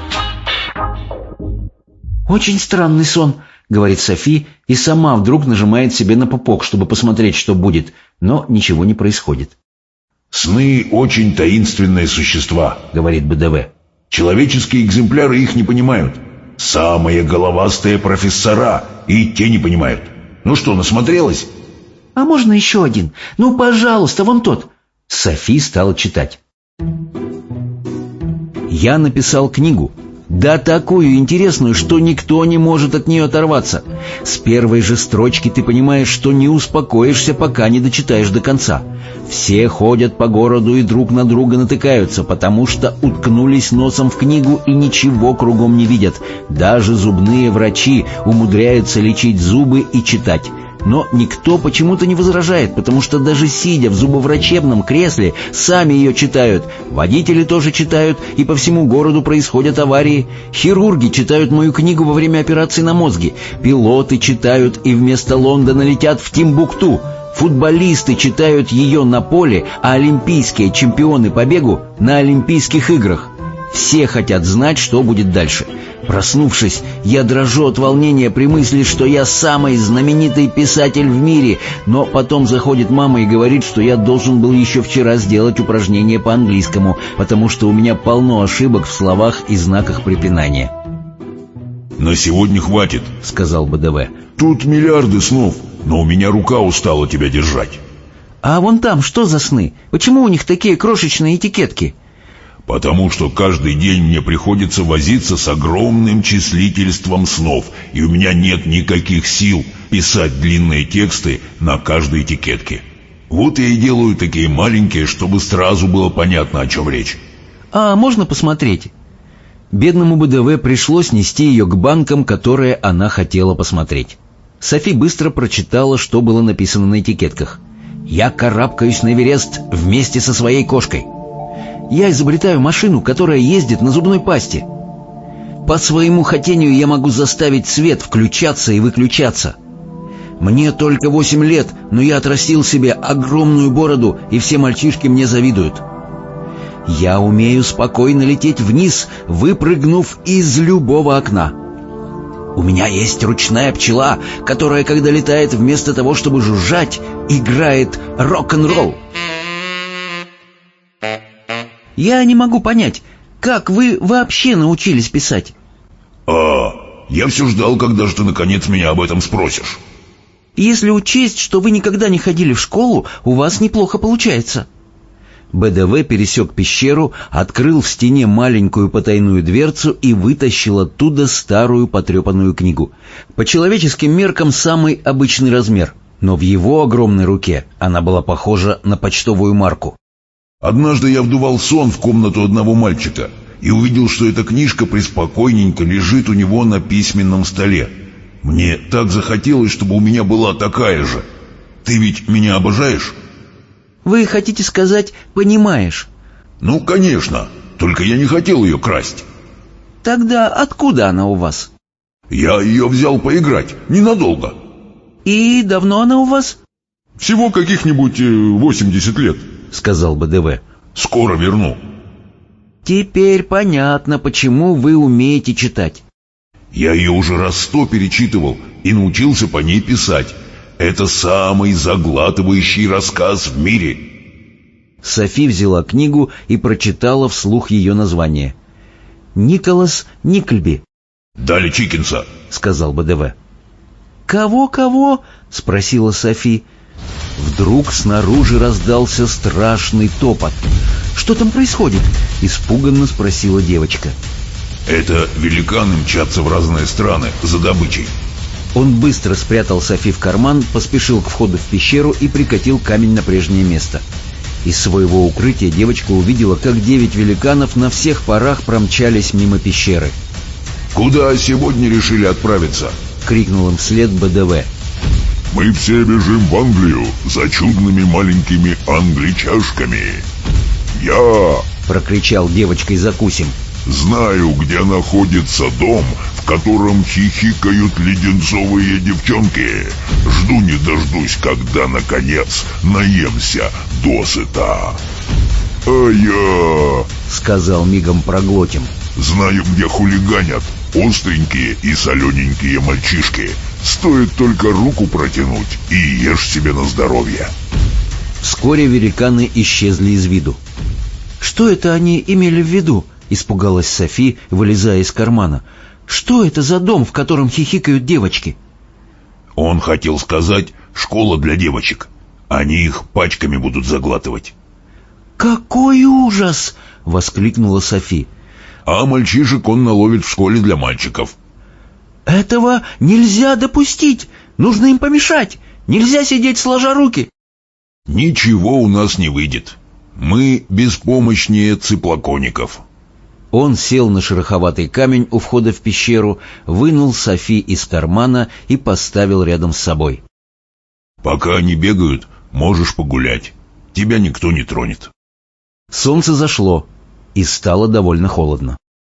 «Очень странный сон», — говорит Софи, и сама вдруг нажимает себе на пупок, чтобы посмотреть, что будет, но ничего не происходит. «Сны очень таинственные существа», — говорит БДВ. «Человеческие экземпляры их не понимают. Самые головастые профессора и те не понимают. Ну что, насмотрелась?» «А можно еще один? Ну, пожалуйста, вон тот». Софи стала читать. «Я написал книгу. Да такую интересную, что никто не может от нее оторваться. С первой же строчки ты понимаешь, что не успокоишься, пока не дочитаешь до конца. Все ходят по городу и друг на друга натыкаются, потому что уткнулись носом в книгу и ничего кругом не видят. Даже зубные врачи умудряются лечить зубы и читать. Но никто почему-то не возражает, потому что даже сидя в зубоврачебном кресле, сами ее читают. Водители тоже читают, и по всему городу происходят аварии. Хирурги читают мою книгу во время операции на мозге. Пилоты читают и вместо Лондона летят в Тимбукту. Футболисты читают ее на поле, а олимпийские чемпионы по бегу на Олимпийских играх. Все хотят знать, что будет дальше. Проснувшись, я дрожу от волнения при мысли, что я самый знаменитый писатель в мире, но потом заходит мама и говорит, что я должен был еще вчера сделать упражнение по английскому, потому что у меня полно ошибок в словах и знаках препинания. «На сегодня хватит», — сказал БДВ. «Тут миллиарды снов, но у меня рука устала тебя держать». «А вон там что за сны? Почему у них такие крошечные этикетки?» «Потому что каждый день мне приходится возиться с огромным числительством снов, и у меня нет никаких сил писать длинные тексты на каждой этикетке. Вот я и делаю такие маленькие, чтобы сразу было понятно, о чем речь». «А можно посмотреть?» Бедному БДВ пришлось нести ее к банкам, которые она хотела посмотреть. Софи быстро прочитала, что было написано на этикетках. «Я карабкаюсь на Эверест вместе со своей кошкой». «Я изобретаю машину, которая ездит на зубной пасте». «По своему хотению я могу заставить свет включаться и выключаться». «Мне только 8 лет, но я отрастил себе огромную бороду, и все мальчишки мне завидуют». «Я умею спокойно лететь вниз, выпрыгнув из любого окна». «У меня есть ручная пчела, которая, когда летает, вместо того, чтобы жужжать, играет рок-н-ролл». Я не могу понять, как вы вообще научились писать? Я все ждал, когда же ты наконец меня об этом спросишь. Если учесть, что вы никогда не ходили в школу, у вас неплохо получается. БДВ пересек пещеру, открыл в стене маленькую потайную дверцу и вытащил оттуда старую потрепанную книгу. По человеческим меркам самый обычный размер, но в его огромной руке она была похожа на почтовую марку. Однажды я вдувал сон в комнату одного мальчика и увидел, что эта книжка преспокойненько лежит у него на письменном столе. Мне так захотелось, чтобы у меня была такая же. Ты ведь меня обожаешь? Вы хотите сказать «понимаешь»? Ну, конечно, только я не хотел ее красть. Тогда откуда она у вас? Я ее взял поиграть, ненадолго. И давно она у вас? Всего каких-нибудь 80 лет, сказал БДВ. Скоро верну. Теперь понятно, почему вы умеете читать. Я ее уже раз 100 перечитывал и научился по ней писать. Это самый заглатывающий рассказ в мире. Софи взяла книгу и прочитала вслух ее название. «Николас Никльби». «Дали Чикинса», — сказал БДВ. «Кого-кого?» — спросила Софи. Вдруг снаружи раздался страшный топот. «Что там происходит?» — испуганно спросила девочка. «Это великаны мчатся в разные страны за добычей». Он быстро спрятал Софи в карман, поспешил к входу в пещеру и прикатил камень на прежнее место. Из своего укрытия девочка увидела, как 9 великанов на всех парах промчались мимо пещеры. «Куда сегодня решили отправиться?» — крикнул им вслед БДВ. «Мы все бежим в Англию за чудными маленькими англичашками. Я...» — прокричал девочкой Закусим. «Знаю, где находится дом, в котором хихикают леденцовые девчонки. Жду не дождусь, когда, наконец, наемся досыта». «А я...» — сказал мигом Проглотим. «Знаю, где хулиганят остренькие и солененькие мальчишки. Стоит только руку протянуть и ешь себе на здоровье». Вскоре великаны исчезли из виду. «Что это они имели в виду?» — испугалась Софи, вылезая из кармана. «Что это за дом, в котором хихикают девочки?» Он хотел сказать «школа для девочек». Они их пачками будут заглатывать. «Какой ужас!» — воскликнула Софи. А мальчишек он наловит в школе для мальчиков. «Этого нельзя допустить! Нужно им помешать! Нельзя сидеть сложа руки!» «Ничего у нас не выйдет. Мы беспомощнее циплокоников». Он сел на шероховатый камень у входа в пещеру, вынул Софи из кармана и поставил рядом с собой. «Пока они бегают, можешь погулять. Тебя никто не тронет». Солнце зашло, и стало довольно холодно.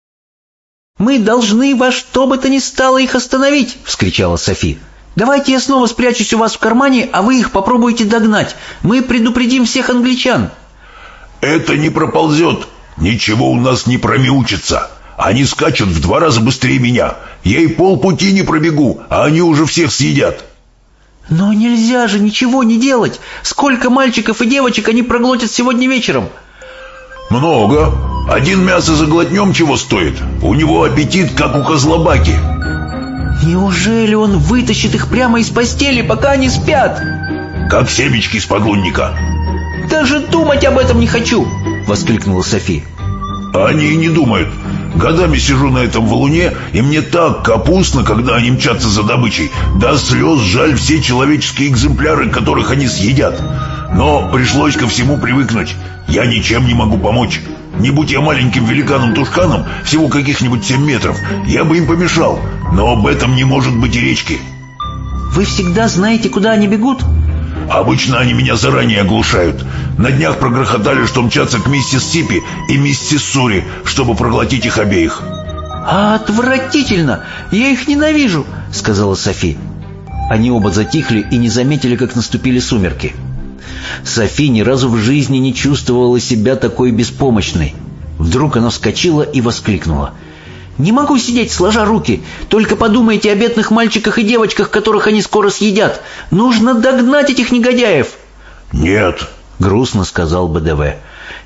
«Мы должны во что бы то ни стало их остановить!» — вскричала Софи. «Давайте я снова спрячусь у вас в кармане, а вы их попробуйте догнать. Мы предупредим всех англичан». «Это не проползет. Ничего у нас не промяучится. Они скачут в 2 раза быстрее меня. Я и полпути не пробегу, а они уже всех съедят». «Но нельзя же ничего не делать! Сколько мальчиков и девочек они проглотят сегодня вечером?» «Много. Один мясо заглотнем чего стоит. У него аппетит, как у козлобаки». «Неужели он вытащит их прямо из постели, пока они спят?» «Как семечки из подлунника». «Даже думать об этом не хочу!» — воскликнула Софи. «Они и не думают. Годами сижу на этом валуне, и мне так капустно, когда они мчатся за добычей. До слез жаль все человеческие экземпляры, которых они съедят. Но пришлось ко всему привыкнуть. Я ничем не могу помочь. Не будь я маленьким великаном-тушканом, всего каких-нибудь 7 метров, я бы им помешал. Но об этом не может быть и речки». «Вы всегда знаете, куда они бегут?» «Обычно они меня заранее оглушают. На днях прогрохотали, что мчатся к миссис Сипи и миссис Сури, чтобы проглотить их обеих». «Отвратительно! Я их ненавижу!» — сказала Софи. Они оба затихли и не заметили, как наступили сумерки. Софи ни разу в жизни не чувствовала себя такой беспомощной. Вдруг она вскочила и воскликнула: «Не могу сидеть сложа руки. Только подумайте о бедных мальчиках и девочках, которых они скоро съедят. Нужно догнать этих негодяев». «Нет», — грустно сказал БДВ.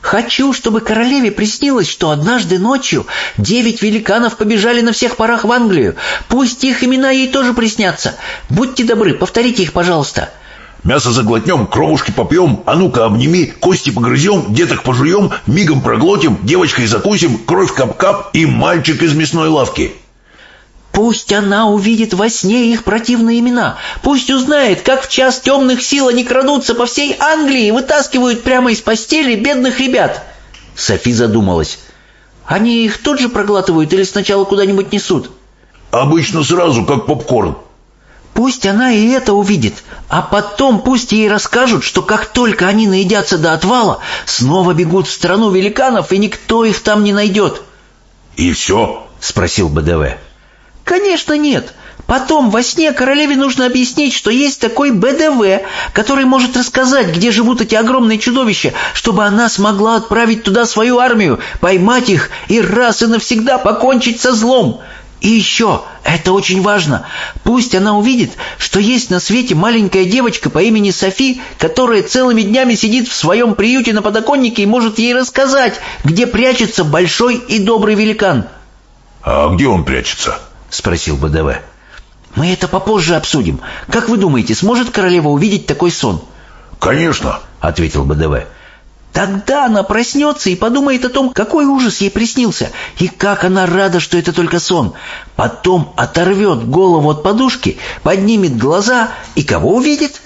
Хочу, чтобы королеве приснилось, что однажды ночью 9 великанов побежали на всех парах в Англию. Пусть их имена ей тоже приснятся. Будьте добры, повторите их, пожалуйста. Мясо заглотнем, кровушки попьем, а ну-ка обними, кости погрызем, деток пожуем, мигом проглотим, девочкой закусим, кровь кап-кап и мальчик из мясной лавки. Пусть она увидит во сне их противные имена. Пусть узнает, как в час темных сил они крадутся по всей Англии и вытаскивают прямо из постели бедных ребят. Софи задумалась. Они их тут же проглатывают или сначала куда-нибудь несут? Обычно сразу, как попкорн. Пусть она и это увидит, а потом пусть ей расскажут, что как только они наедятся до отвала, снова бегут в страну великанов, и никто их там не найдет. И все? Спросил БДВ. Конечно, нет. Потом во сне королеве нужно объяснить, что есть такой БДВ, который может рассказать, где живут эти огромные чудовища, чтобы она смогла отправить туда свою армию, поймать их и раз и навсегда покончить со злом. И еще, это очень важно, пусть она увидит, что есть на свете маленькая девочка по имени Софи, которая целыми днями сидит в своем приюте на подоконнике и может ей рассказать, где прячется большой и добрый великан. А где он прячется? Спросил БДВ. Мы это попозже обсудим. Как вы думаете, сможет королева увидеть такой сон? Конечно, ответил БДВ. Тогда она проснется и подумает о том, какой ужас ей приснился, и как она рада, что это только сон. Потом оторвет голову от подушки, поднимет глаза и кого увидит?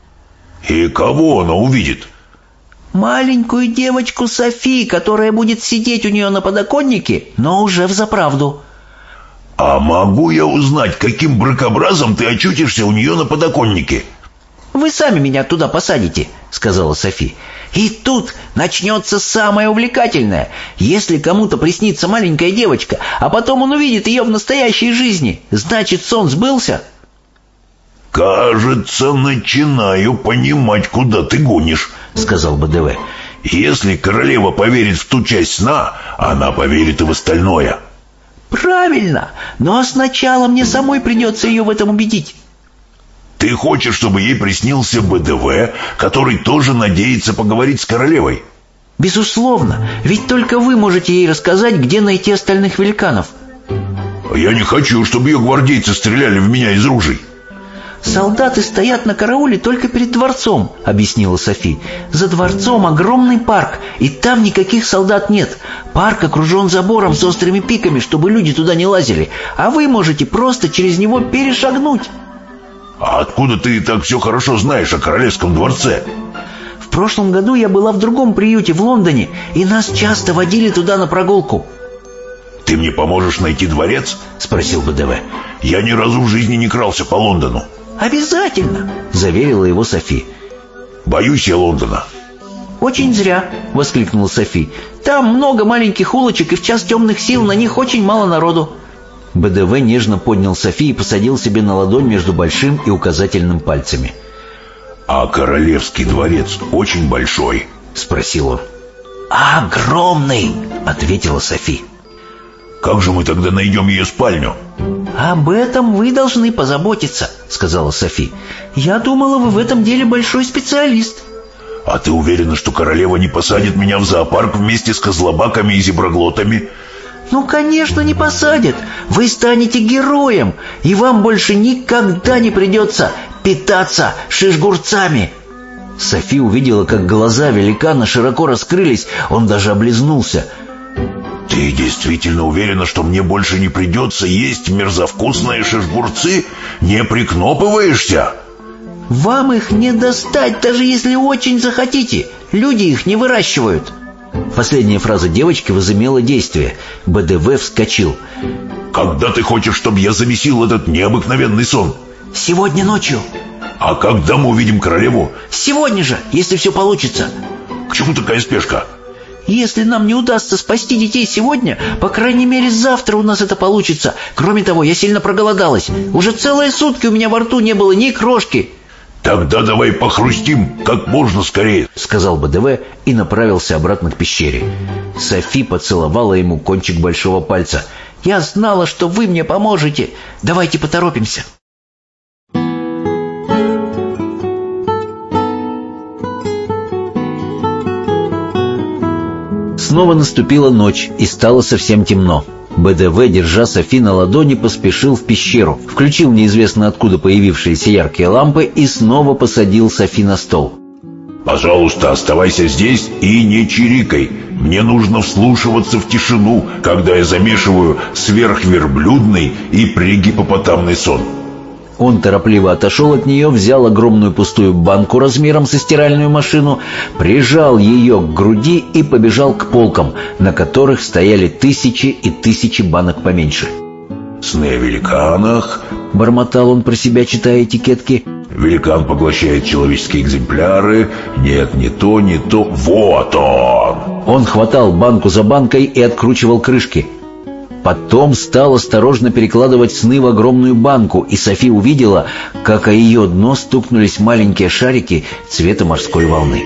И кого она увидит? Маленькую девочку Софи, которая будет сидеть у нее на подоконнике, но уже взаправду. А могу я узнать, каким бракобразом ты очутишься у нее на подоконнике? Вы сами меня туда посадите, сказала Софи. И тут начнется самое увлекательное. Если кому-то приснится маленькая девочка, а потом он увидит ее в настоящей жизни, значит, сон сбылся? Кажется, начинаю понимать, куда ты гонишь, сказал БДВ. Если королева поверит в ту часть сна, она поверит и в остальное. Правильно, но сначала мне самой придется ее в этом убедить. Ты хочешь, чтобы ей приснился БДВ, который тоже надеется поговорить с королевой? Безусловно, ведь только вы можете ей рассказать, где найти остальных великанов. Я не хочу, чтобы ее гвардейцы стреляли в меня из ружей. Солдаты стоят на карауле только перед дворцом, объяснила Софи. За дворцом огромный парк, и там никаких солдат нет. Парк окружен забором с острыми пиками, чтобы люди туда не лазили, а вы можете просто через него перешагнуть. А откуда ты так все хорошо знаешь о королевском дворце? В прошлом году я была в другом приюте в Лондоне, и нас часто водили туда на прогулку. Ты мне поможешь найти дворец? Спросил БДВ. Я ни разу в жизни не крался по Лондону. Обязательно, заверила его Софи. Боюсь я Лондона. Очень зря, воскликнула Софи. Там много маленьких улочек, и в час темных сил на них очень мало народу. БДВ нежно поднял Софи и посадил себе на ладонь между большим и указательным пальцами. «А королевский дворец очень большой?» — спросил он. «Огромный!» — ответила Софи. «Как же мы тогда найдем ее спальню?» «Об этом вы должны позаботиться», — сказала Софи. «Я думала, вы в этом деле большой специалист». «А ты уверена, что королева не посадит меня в зоопарк вместе с козлобаками и зеброглотами?» «Ну, конечно, не посадят. Вы станете героем, и вам больше никогда не придется питаться шишгурцами». Софи увидела, как глаза великана широко раскрылись, он даже облизнулся. «Ты действительно уверена, что мне больше не придется есть мерзовкусные шишгурцы? Не прикнопываешься?» «Вам их не достать, даже если очень захотите. Люди их не выращивают». Последняя фраза девочки возымела действие. БДВ вскочил. «Когда ты хочешь, чтобы я замесил этот необыкновенный сон?» «Сегодня ночью». «А когда мы увидим королеву?» «Сегодня же, если все получится». «К чему такая спешка?» «Если нам не удастся спасти детей сегодня, по крайней мере завтра у нас это получится. Кроме того, я сильно проголодалась. Уже целые сутки у меня во рту не было ни крошки». «Тогда давай похрустим как можно скорее», — сказал БДВ и направился обратно к пещере. Софи поцеловала ему кончик большого пальца. «Я знала, что вы мне поможете. Давайте поторопимся». Снова наступила ночь, и стало совсем темно. БДВ, держа Софи на ладони, поспешил в пещеру, включил неизвестно откуда появившиеся яркие лампы и снова посадил Софи на стол. «Пожалуйста, оставайся здесь и не чирикай. Мне нужно вслушиваться в тишину, когда я замешиваю сверхверблюдный и пригипопотамный сон». Он торопливо отошел от нее, взял огромную пустую банку размером со стиральную машину, прижал ее к груди и побежал к полкам, на которых стояли тысячи и тысячи банок поменьше. «Сны о великанах», — бормотал он про себя, читая этикетки. «Великан поглощает человеческие экземпляры. Нет, не то, не то. Вот он!» Он хватал банку за банкой и откручивал крышки. Потом стал осторожно перекладывать сны в огромную банку, и Софи увидела, как о ее дно стукнулись маленькие шарики цвета морской волны.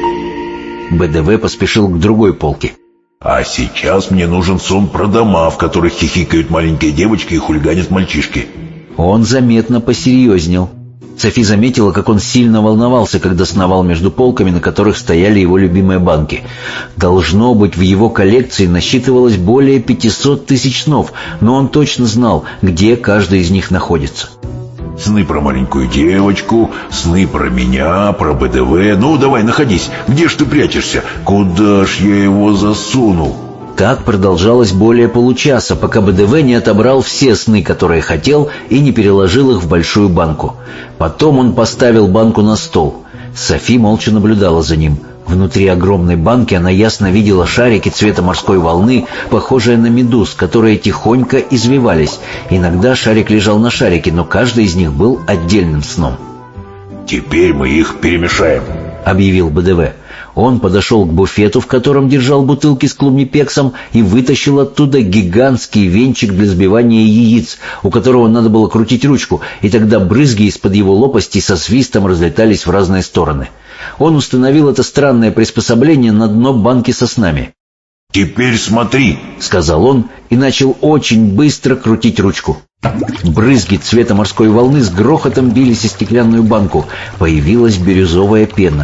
БДВ поспешил к другой полке. «А сейчас мне нужен сон про дома, в которых хихикают маленькие девочки и хулиганят мальчишки». Он заметно посерьезнел. Софи заметила, как он сильно волновался, когда сновал между полками, на которых стояли его любимые банки. Должно быть, в его коллекции насчитывалось более 500 тысяч снов, но он точно знал, где каждый из них находится. «Сны про маленькую девочку, сны про меня, про БДВ. Ну, давай, находись. Где ж ты прячешься? Куда ж я его засунул?» Так продолжалось более получаса, пока БДВ не отобрал все сны, которые хотел, и не переложил их в большую банку. Потом он поставил банку на стол. Софи молча наблюдала за ним. Внутри огромной банки она ясно видела шарики цвета морской волны, похожие на медуз, которые тихонько извивались. Иногда шарик лежал на шарике, но каждый из них был отдельным сном. «Теперь мы их перемешаем», — объявил БДВ. Он подошел к буфету, в котором держал бутылки с клубнипексом, и вытащил оттуда гигантский венчик для взбивания яиц, у которого надо было крутить ручку, и тогда брызги из-под его лопастей со свистом разлетались в разные стороны. Он установил это странное приспособление на дно банки со снами. «Теперь смотри», — сказал он и начал очень быстро крутить ручку. Брызги цвета морской волны с грохотом бились о стеклянную банку. Появилась бирюзовая пена.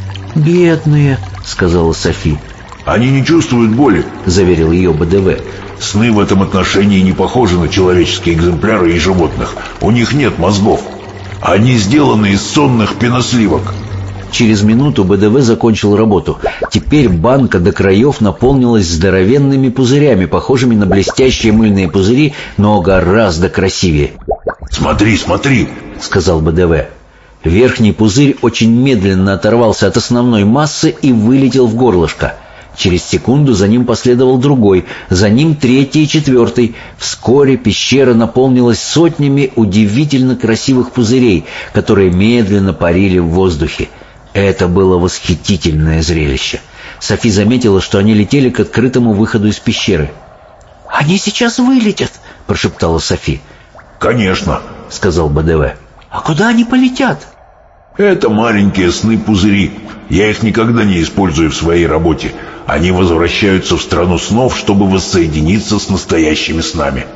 «Бедные», — сказала Софи. «Они не чувствуют боли», — заверил ее БДВ. «Сны в этом отношении не похожи на человеческие экземпляры и животных. У них нет мозгов. Они сделаны из сонных пеносливок». Через минуту БДВ закончил работу. Теперь банка до краев наполнилась здоровенными пузырями, похожими на блестящие мыльные пузыри, но гораздо красивее. «Смотри, смотри», — сказал БДВ. Верхний пузырь очень медленно оторвался от основной массы и вылетел в горлышко. Через секунду за ним последовал другой, за ним третий и четвертый. Вскоре пещера наполнилась сотнями удивительно красивых пузырей, которые медленно парили в воздухе. Это было восхитительное зрелище. Софи заметила, что они летели к открытому выходу из пещеры. «Они сейчас вылетят», — прошептала Софи. «Конечно», — сказал БДВ. «А куда они полетят?» «Это маленькие сны-пузыри. Я их никогда не использую в своей работе. Они возвращаются в страну снов, чтобы воссоединиться с настоящими снами».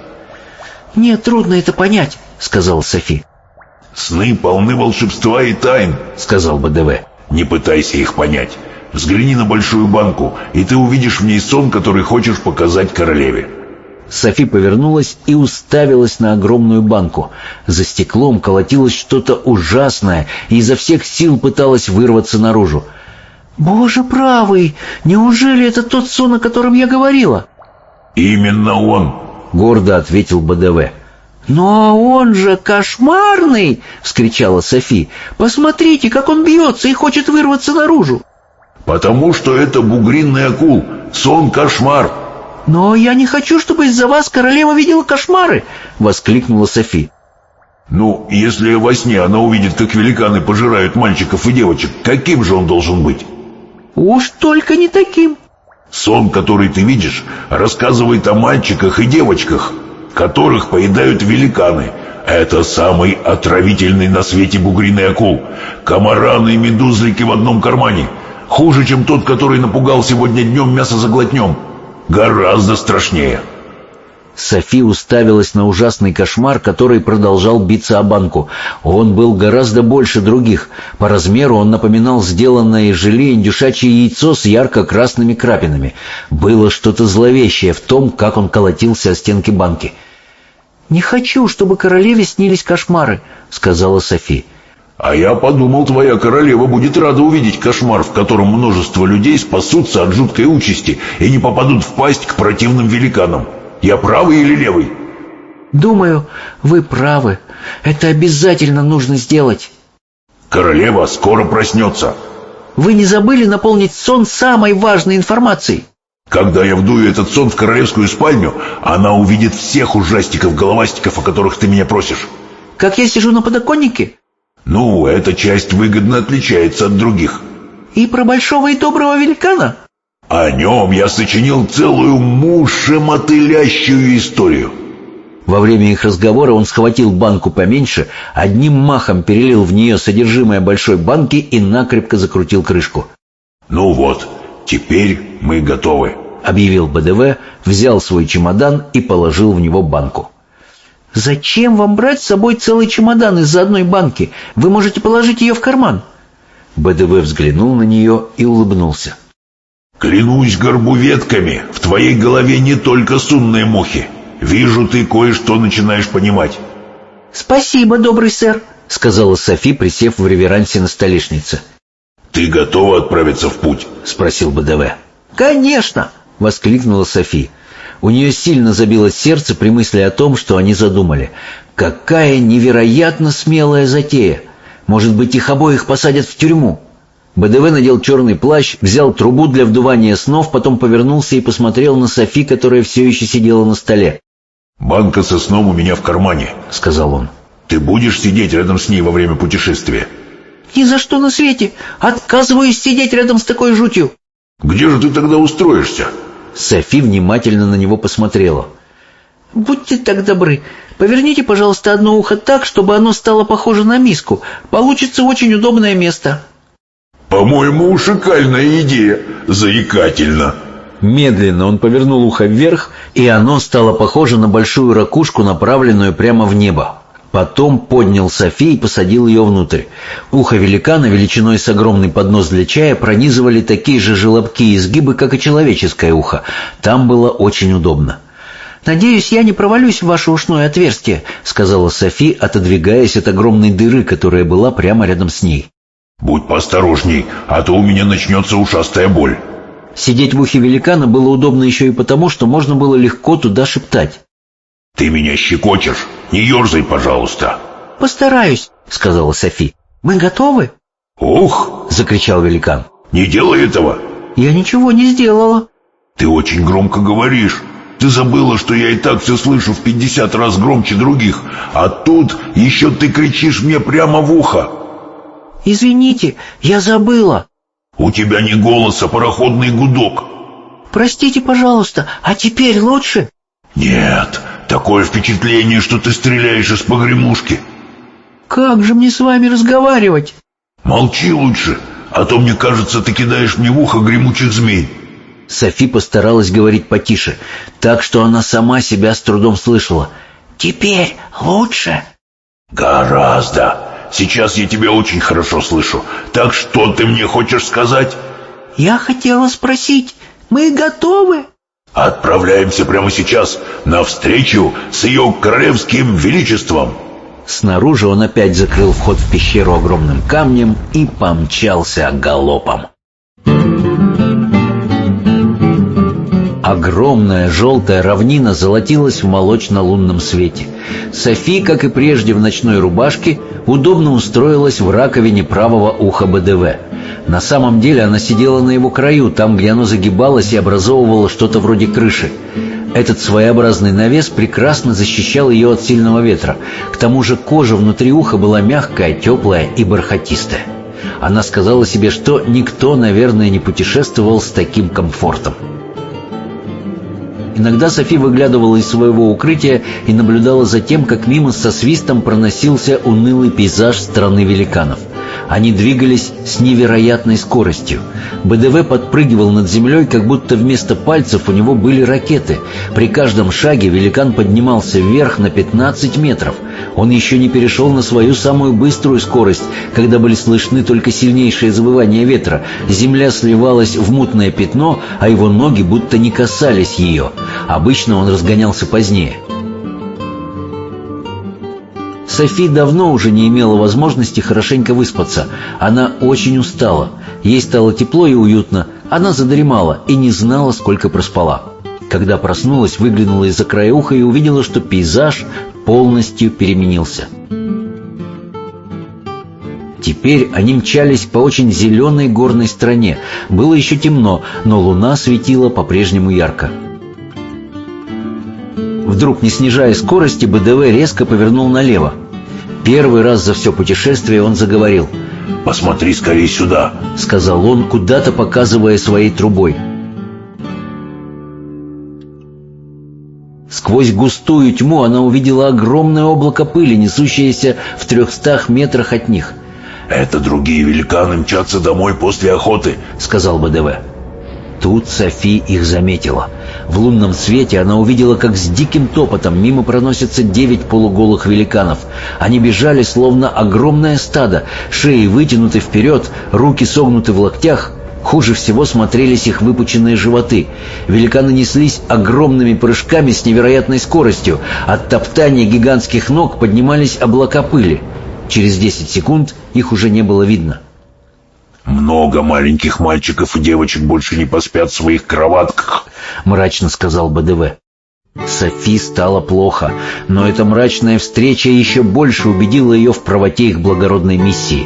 «Мне трудно это понять», — сказала Софи. «Сны полны волшебства и тайн», — сказал БДВ. «Не пытайся их понять. Взгляни на большую банку, и ты увидишь в ней сон, который хочешь показать королеве». Софи повернулась и уставилась на огромную банку. За стеклом колотилось что-то ужасное, и изо всех сил пыталась вырваться наружу. «Боже правый! Неужели это тот сон, о котором я говорила?» «Именно он!» — гордо ответил БДВ. «Но он же кошмарный!» — вскричала Софи. «Посмотрите, как он бьется и хочет вырваться наружу!» «Потому что это бугринный акул. Сон-кошмар!» «Но я не хочу, чтобы из-за вас королева видела кошмары!» — воскликнула Софи. «Ну, если во сне она увидит, как великаны пожирают мальчиков и девочек, каким же он должен быть?» «Уж только не таким!» «Сон, который ты видишь, рассказывает о мальчиках и девочках, которых поедают великаны. Это самый отравительный на свете бугриный акул. Комараны и медузлики в одном кармане. Хуже, чем тот, который напугал сегодня днем мясозаглотнем. Гораздо страшнее». Софи уставилась на ужасный кошмар, который продолжал биться о банку. Он был гораздо больше других. По размеру он напоминал сделанное из желе индюшачье яйцо с ярко-красными крапинами. Было что-то зловещее в том, как он колотился о стенки банки. «Не хочу, чтобы королеве снились кошмары», — сказала Софи. А я подумал, твоя королева будет рада увидеть кошмар, в котором множество людей спасутся от жуткой участи и не попадут в пасть к противным великанам. Я правый или левый? Думаю, вы правы. Это обязательно нужно сделать. Королева скоро проснется. Вы не забыли наполнить сон самой важной информацией? Когда я вдую этот сон в королевскую спальню, она увидит всех ужастиков-головастиков, о которых ты меня просишь. Как я сижу на подоконнике? Ну, эта часть выгодно отличается от других. И про большого и доброго великана? О нем я сочинил целую мушемотылящую историю. Во время их разговора он схватил банку поменьше, одним махом перелил в нее содержимое большой банки и накрепко закрутил крышку. «Ну вот, теперь мы готовы», — объявил БДВ, взял свой чемодан и положил в него банку. «Зачем вам брать с собой целый чемодан из-за одной банки? Вы можете положить ее в карман». БДВ взглянул на нее и улыбнулся. «Клянусь горбуветками, в твоей голове не только сунные мухи. Вижу, ты кое-что начинаешь понимать». «Спасибо, добрый сэр», — сказала Софи, присев в реверансе на столешнице. «Ты готова отправиться в путь?» — спросил БДВ. «Конечно!» — воскликнула Софи. У нее сильно забилось сердце при мысли о том, что они задумали. Какая невероятно смелая затея! Может быть, их обоих посадят в тюрьму? БДВ надел черный плащ, взял трубу для вдувания снов, потом повернулся и посмотрел на Софи, которая все еще сидела на столе. «Банка со сном у меня в кармане», — сказал он. «Ты будешь сидеть рядом с ней во время путешествия?» «Ни за что на свете! Отказываюсь сидеть рядом с такой жутью!» «Где же ты тогда устроишься?» Софи внимательно на него посмотрела. «Будьте так добры, поверните, пожалуйста, одно ухо так, чтобы оно стало похоже на миску. Получится очень удобное место». «По-моему, шикальная идея. Заикательно». Медленно он повернул ухо вверх, и оно стало похоже на большую ракушку, направленную прямо в небо. Потом поднял Софи и посадил ее внутрь. Ухо великана величиной с огромный поднос для чая пронизывали такие же желобки и изгибы, как и человеческое ухо. Там было очень удобно. «Надеюсь, я не провалюсь в ваше ушное отверстие», — сказала Софи, отодвигаясь от огромной дыры, которая была прямо рядом с ней. «Будь поосторожней, а то у меня начнется ушастая боль». Сидеть в ухе великана было удобно еще и потому, что можно было легко туда шептать. «Ты меня щекочешь. Не ерзай, пожалуйста». «Постараюсь», — сказала Софи. «Мы готовы?» «Ух!» — закричал великан. «Не делай этого!» «Я ничего не сделала». «Ты очень громко говоришь. Ты забыла, что я и так все слышу в 50 раз громче других, а тут еще ты кричишь мне прямо в ухо». «Извините, я забыла». «У тебя не голос, а пароходный гудок». «Простите, пожалуйста, а теперь лучше?» «Нет, такое впечатление, что ты стреляешь из погремушки». «Как же мне с вами разговаривать?» «Молчи лучше, а то, мне кажется, ты кидаешь мне в ухо гремучих змей». Софи постаралась говорить потише, так что она сама себя с трудом слышала. «Теперь лучше?» «Гораздо. Сейчас я тебя очень хорошо слышу. Так что ты мне хочешь сказать?» «Я хотела спросить, мы готовы?» «Отправляемся прямо сейчас навстречу с ее королевским величеством». Снаружи он опять закрыл вход в пещеру огромным камнем и помчался галопом. Огромная желтая равнина золотилась в молочно-лунном свете. Софи, как и прежде в ночной рубашке, удобно устроилась в раковине правого уха БДВ. На самом деле она сидела на его краю, там, где оно загибалось и образовывало что-то вроде крыши. Этот своеобразный навес прекрасно защищал ее от сильного ветра. К тому же кожа внутри уха была мягкая, теплая и бархатистая. Она сказала себе, что никто, наверное, не путешествовал с таким комфортом. Иногда Софи выглядывала из своего укрытия и наблюдала за тем, как мимо со свистом проносился унылый пейзаж страны великанов. Они двигались с невероятной скоростью. БДВ подпрыгивал над землей, как будто вместо пальцев у него были ракеты. При каждом шаге великан поднимался вверх на 15 метров. Он еще не перешел на свою самую быструю скорость, когда были слышны только сильнейшие завывания ветра. Земля сливалась в мутное пятно, а его ноги будто не касались ее. Обычно он разгонялся позднее. Софи давно уже не имела возможности хорошенько выспаться. Она очень устала. Ей стало тепло и уютно. Она задремала и не знала, сколько проспала. Когда проснулась, выглянула из-за края уха и увидела, что пейзаж полностью переменился. Теперь они мчались по очень зеленой горной стране. Было еще темно, но луна светила по-прежнему ярко. Вдруг, не снижая скорости, БДВ резко повернул налево. Первый раз за все путешествие он заговорил. «Посмотри скорее сюда», — сказал он, куда-то показывая своей трубой. Сквозь густую тьму она увидела огромное облако пыли, несущееся в 300 метрах от них. «Это другие великаны мчатся домой после охоты», — сказал БДВ. Тут Софи их заметила. В лунном свете она увидела, как с диким топотом мимо проносятся 9 полуголых великанов. Они бежали, словно огромное стадо, шеи вытянуты вперед, руки согнуты в локтях. Хуже всего смотрелись их выпученные животы. Великаны неслись огромными прыжками с невероятной скоростью. От топтания гигантских ног поднимались облака пыли. Через 10 секунд их уже не было видно. «Много маленьких мальчиков и девочек больше не поспят в своих кроватках», — мрачно сказал БДВ. Софи стало плохо, но эта мрачная встреча еще больше убедила ее в правоте их благородной миссии.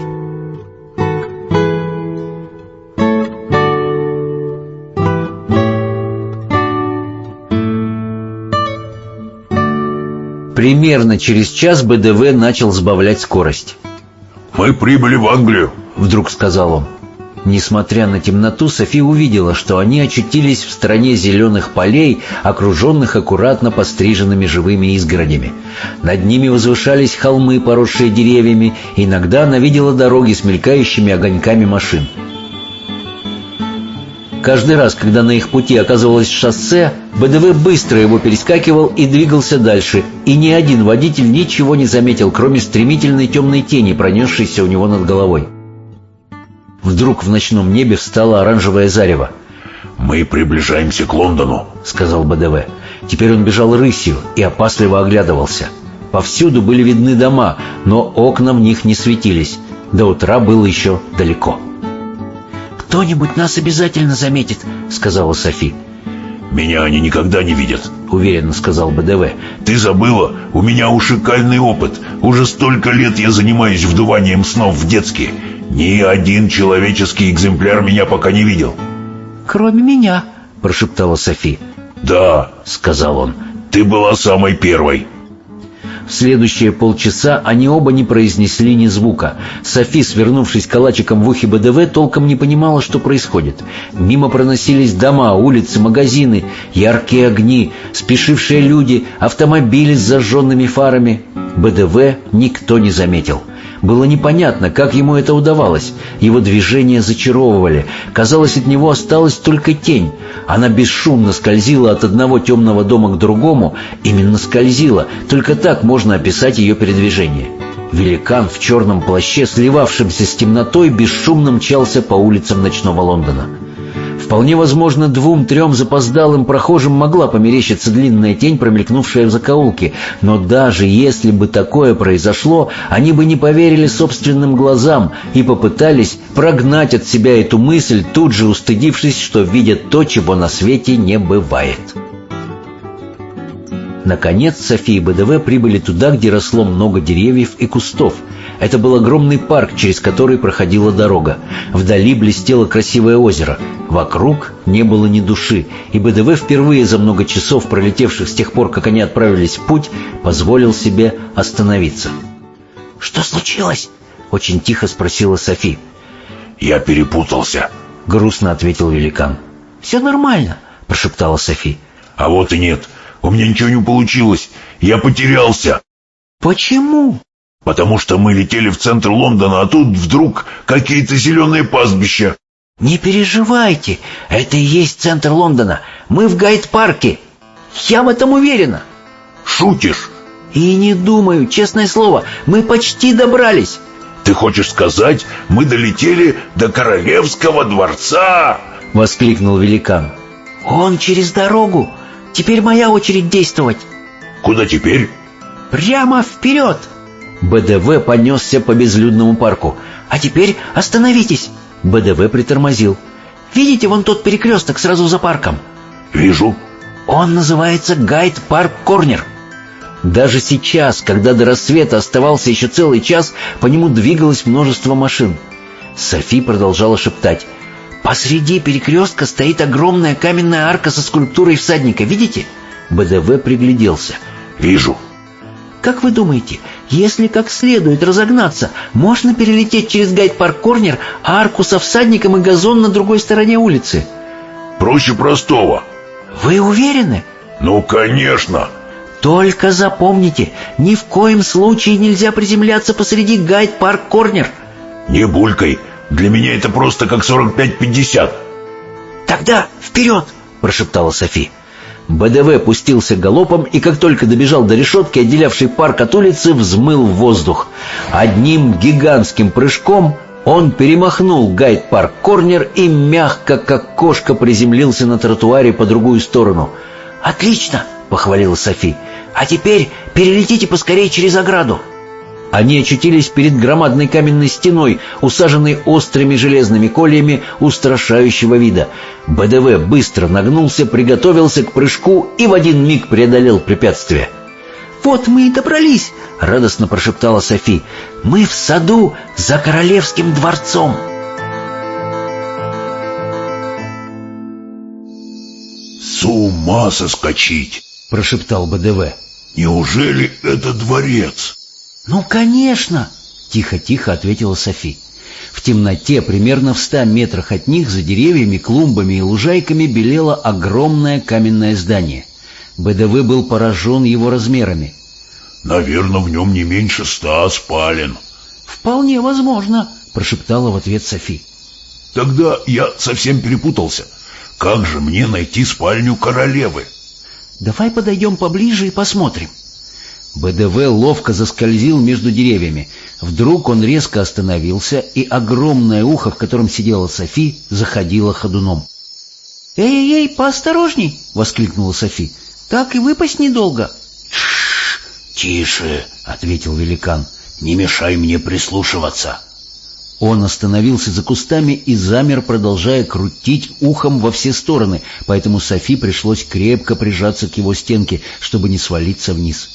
Примерно через час БДВ начал сбавлять скорость. «Мы прибыли в Англию», — вдруг сказал он. Несмотря на темноту, Софи увидела, что они очутились в стране зеленых полей, окруженных аккуратно постриженными живыми изгородями. Над ними возвышались холмы, поросшие деревьями. Иногда она видела дороги с мелькающими огоньками машин. Каждый раз, когда на их пути оказывалось шоссе, БДВ быстро его перескакивал и двигался дальше, и ни один водитель ничего не заметил, кроме стремительной темной тени, пронесшейся у него над головой. Вдруг в ночном небе встало оранжевое зарево. «Мы приближаемся к Лондону», — сказал БДВ. Теперь он бежал рысью и опасливо оглядывался. Повсюду были видны дома, но окна в них не светились. До утра было еще далеко. «Кто-нибудь нас обязательно заметит», — сказала Софи. «Меня они никогда не видят», — уверенно сказал БДВ. «Ты забыла? У меня ушикальный опыт. Уже столько лет я занимаюсь вдуванием снов в детские. Ни один человеческий экземпляр меня пока не видел». «Кроме меня», — прошептала Софи. «Да», — сказал он. «Ты была самой первой». В следующие полчаса они оба не произнесли ни звука. Софи, свернувшись калачиком в ухе БДВ, толком не понимала, что происходит. Мимо проносились дома, улицы, магазины, яркие огни, спешившие люди, автомобили с зажженными фарами. БДВ никто не заметил. Было непонятно, как ему это удавалось. Его движения зачаровывали. Казалось, от него осталась только тень. Она бесшумно скользила от одного темного дома к другому. Именно скользила. Только так можно описать ее передвижение. Великан в черном плаще, сливавшемся с темнотой, бесшумно мчался по улицам ночного Лондона. Вполне возможно, 2-3 запоздалым прохожим могла померещиться длинная тень, промелькнувшая в закоулке. Но даже если бы такое произошло, они бы не поверили собственным глазам и попытались прогнать от себя эту мысль, тут же устыдившись, что видят то, чего на свете не бывает. Наконец Софи и БДВ прибыли туда, где росло много деревьев и кустов. Это был огромный парк, через который проходила дорога. Вдали блестело красивое озеро. Вокруг не было ни души, и БДВ впервые за много часов, пролетевших с тех пор, как они отправились в путь, позволил себе остановиться. «Что случилось?» — очень тихо спросила Софи. «Я перепутался», — грустно ответил великан. «Все нормально», — прошептала Софи. «А вот и нет. У меня ничего не получилось. Я потерялся». «Почему?» Потому что мы летели в центр Лондона, а тут вдруг какие-то зеленые пастбища. Не переживайте, это и есть центр Лондона. Мы в Гайд-парке. Я в этом уверена. Шутишь? И не думаю, честное слово, мы почти добрались. Ты хочешь сказать, мы долетели до Королевского дворца? Воскликнул великан. Он через дорогу. Теперь моя очередь действовать. Куда теперь? Прямо вперед. БДВ понесся по безлюдному парку. А теперь остановитесь. БДВ притормозил. Видите вон тот перекресток сразу за парком? Вижу. Он называется Гайд-парк-корнер. Даже сейчас, когда до рассвета оставался еще целый час, по нему двигалось множество машин. Софи продолжала шептать. Посреди перекрестка стоит огромная каменная арка со скульптурой всадника. Видите? БДВ пригляделся. Вижу. Как вы думаете, если как следует разогнаться, можно перелететь через Гайд-парк-корнер, арку со всадником и газон на другой стороне улицы? Проще простого. Вы уверены? Ну, конечно. Только запомните, ни в коем случае нельзя приземляться посреди Гайд-парк-корнер. Не булькай. Для меня это просто как 45-50. Тогда вперед, прошептала Софи. БДВ пустился галопом и, как только добежал до решетки, отделявшей парк от улицы, взмыл в воздух. Одним гигантским прыжком он перемахнул Гайд-парк-корнер и мягко, как кошка, приземлился на тротуаре по другую сторону. «Отлично!» — похвалила Софи. «А теперь перелетите поскорее через ограду». Они очутились перед громадной каменной стеной, усаженной острыми железными кольями устрашающего вида. БДВ быстро нагнулся, приготовился к прыжку и в один миг преодолел препятствие. «Вот мы и добрались!» — радостно прошептала Софи. «Мы в саду за Королевским дворцом!» С ума соскочить! — прошептал БДВ. Неужели это дворец? «Ну, конечно!» — тихо-тихо ответила Софи. В темноте, примерно в 100 метрах от них, за деревьями, клумбами и лужайками белело огромное каменное здание. БДВ был поражен его размерами. Наверное, в нем не меньше 100 спален. «Вполне возможно», — прошептала в ответ Софи. Тогда я совсем перепутался. Как же мне найти спальню королевы? «Давай подойдем поближе и посмотрим». БДВ ловко заскользил между деревьями. Вдруг он резко остановился, и огромное ухо, в котором сидела Софи, заходило ходуном. «Эй-эй-эй, поосторожней!» — воскликнула Софи. «Так и выпасть недолго». «Тише!» — ответил великан. «Не мешай мне прислушиваться». Он остановился за кустами и замер, продолжая крутить ухом во все стороны, поэтому Софи пришлось крепко прижаться к его стенке, чтобы не свалиться вниз.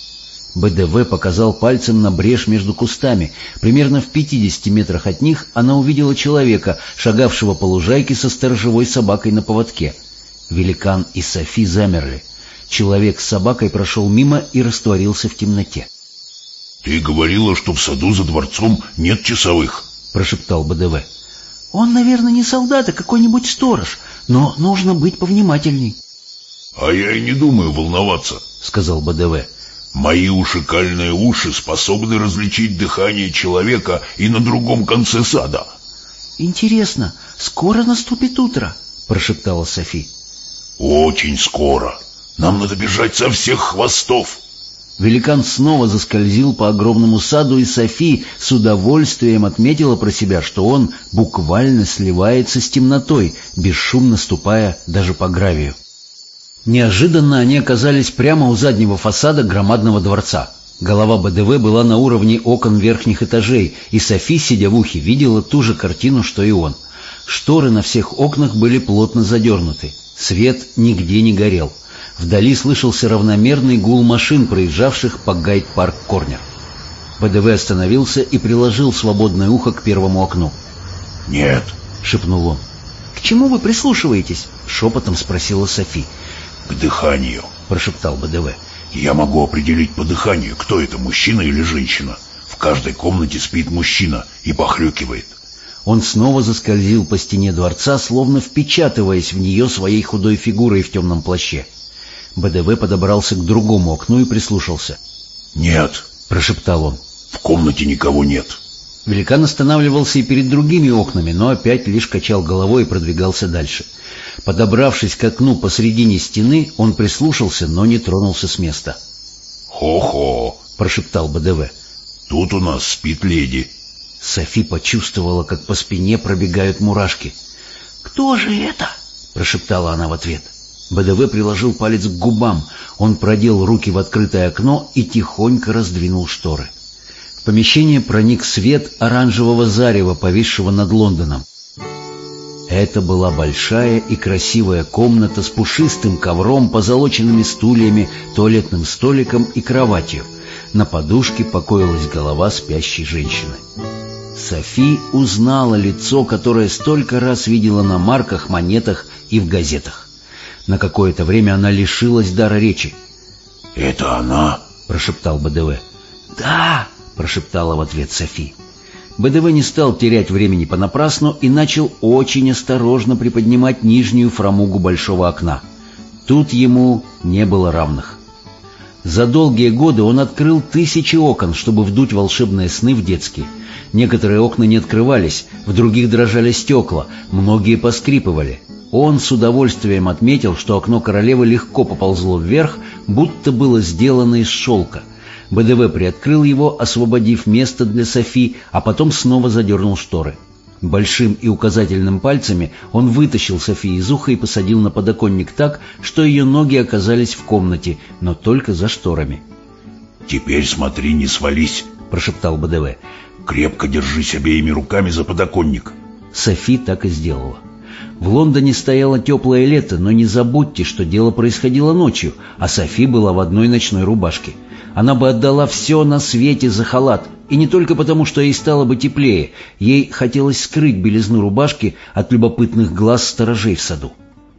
БДВ показал пальцем на брешь между кустами. Примерно в 50 метрах от них она увидела человека, шагавшего по лужайке со сторожевой собакой на поводке. Великан и Софи замерли. Человек с собакой прошел мимо и растворился в темноте. «Ты говорила, что в саду за дворцом нет часовых», — прошептал БДВ. «Он, наверное, не солдат, а какой-нибудь сторож, но нужно быть повнимательней». «А я и не думаю волноваться», — сказал БДВ. «Мои ушикальные уши способны различить дыхание человека и на другом конце сада». «Интересно, скоро наступит утро?» — прошептала Софи. «Очень скоро. Нам надо бежать со всех хвостов». Великан снова заскользил по огромному саду, и Софи с удовольствием отметила про себя, что он буквально сливается с темнотой, бесшумно ступая даже по гравию. Неожиданно они оказались прямо у заднего фасада громадного дворца. Голова БДВ была на уровне окон верхних этажей, и Софи, сидя в ухе, видела ту же картину, что и он. Шторы на всех окнах были плотно задернуты. Свет нигде не горел. Вдали слышался равномерный гул машин, проезжавших по Гайд-парк-корнер. БДВ остановился и приложил свободное ухо к первому окну. «Нет», — шепнул он. «К чему вы прислушиваетесь?» — шепотом спросила Софи. «К дыханию», — прошептал БДВ. «Я могу определить по дыханию, кто это, мужчина или женщина. В каждой комнате спит мужчина и похрюкивает». Он снова заскользил по стене дворца, словно впечатываясь в нее своей худой фигурой в темном плаще. БДВ подобрался к другому окну и прислушался. «Нет», — прошептал он. В комнате никого нет. Великан останавливался и перед другими окнами, но опять лишь качал головой и продвигался дальше. Подобравшись к окну посредине стены, он прислушался, но не тронулся с места. «Хо-хо!» — прошептал БДВ. «Тут у нас спит леди». Софи почувствовала, как по спине пробегают мурашки. «Кто же это?» — прошептала она в ответ. БДВ приложил палец к губам. Он продел руки в открытое окно и тихонько раздвинул шторы. В помещение проник свет оранжевого зарева, повисшего над Лондоном. Это была большая и красивая комната с пушистым ковром, позолоченными стульями, туалетным столиком и кроватью. На подушке покоилась голова спящей женщины. Софи узнала лицо, которое столько раз видела на марках, монетах и в газетах. На какое-то время она лишилась дара речи. «Это она?» — прошептал БДВ. «Да!» — прошептала в ответ Софи. БДВ не стал терять времени понапрасну и начал очень осторожно приподнимать нижнюю фрамугу большого окна. Тут ему не было равных. За долгие годы он открыл тысячи окон, чтобы вдуть волшебные сны в детские. Некоторые окна не открывались, в других дрожали стекла, многие поскрипывали. Он с удовольствием отметил, что окно королевы легко поползло вверх, будто было сделано из шелка. БДВ приоткрыл его, освободив место для Софи, а потом снова задернул шторы. Большим и указательным пальцами он вытащил Софи из уха и посадил на подоконник так, что ее ноги оказались в комнате, но только за шторами. «Теперь смотри, не свались», — прошептал БДВ. «Крепко держись обеими руками за подоконник». Софи так и сделала. В Лондоне стояло теплое лето, но не забудьте, что дело происходило ночью, а Софи была в одной ночной рубашке. Она бы отдала все на свете за халат, и не только потому, что ей стало бы теплее. Ей хотелось скрыть белизну рубашки от любопытных глаз сторожей в саду.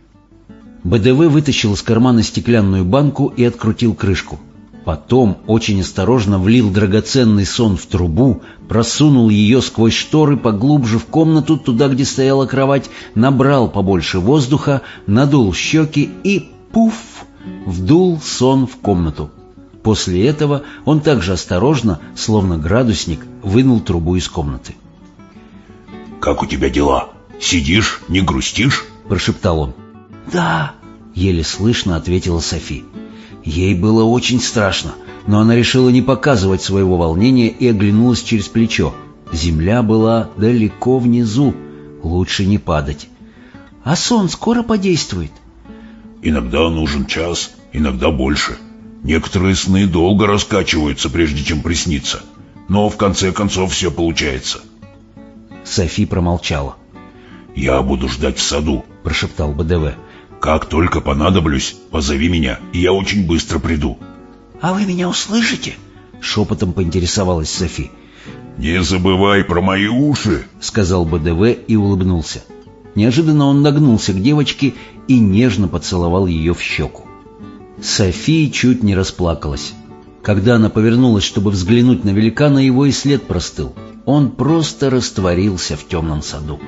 БДВ вытащил из кармана стеклянную банку и открутил крышку. Потом очень осторожно влил драгоценный сон в трубу, просунул ее сквозь шторы поглубже в комнату, туда, где стояла кровать, набрал побольше воздуха, надул щеки и, пуф, вдул сон в комнату. После этого он также осторожно, словно градусник, вынул трубу из комнаты. «Как у тебя дела? Сидишь, не грустишь?» — прошептал он. «Да», — еле слышно ответила Софи. Ей было очень страшно, но она решила не показывать своего волнения и оглянулась через плечо. Земля была далеко внизу, лучше не падать. «А сон скоро подействует?» «Иногда нужен час, иногда больше. Некоторые сны долго раскачиваются, прежде чем присниться. Но в конце концов все получается». Софи промолчала. «Я буду ждать в саду», — прошептал БДВ. «Как только понадоблюсь, позови меня, и я очень быстро приду». «А вы меня услышите?» — шепотом поинтересовалась Софи. «Не забывай про мои уши», — сказал БДВ и улыбнулся. Неожиданно он нагнулся к девочке и нежно поцеловал ее в щеку. Софи чуть не расплакалась. Когда она повернулась, чтобы взглянуть на великана, его и след простыл. Он просто растворился в темном саду.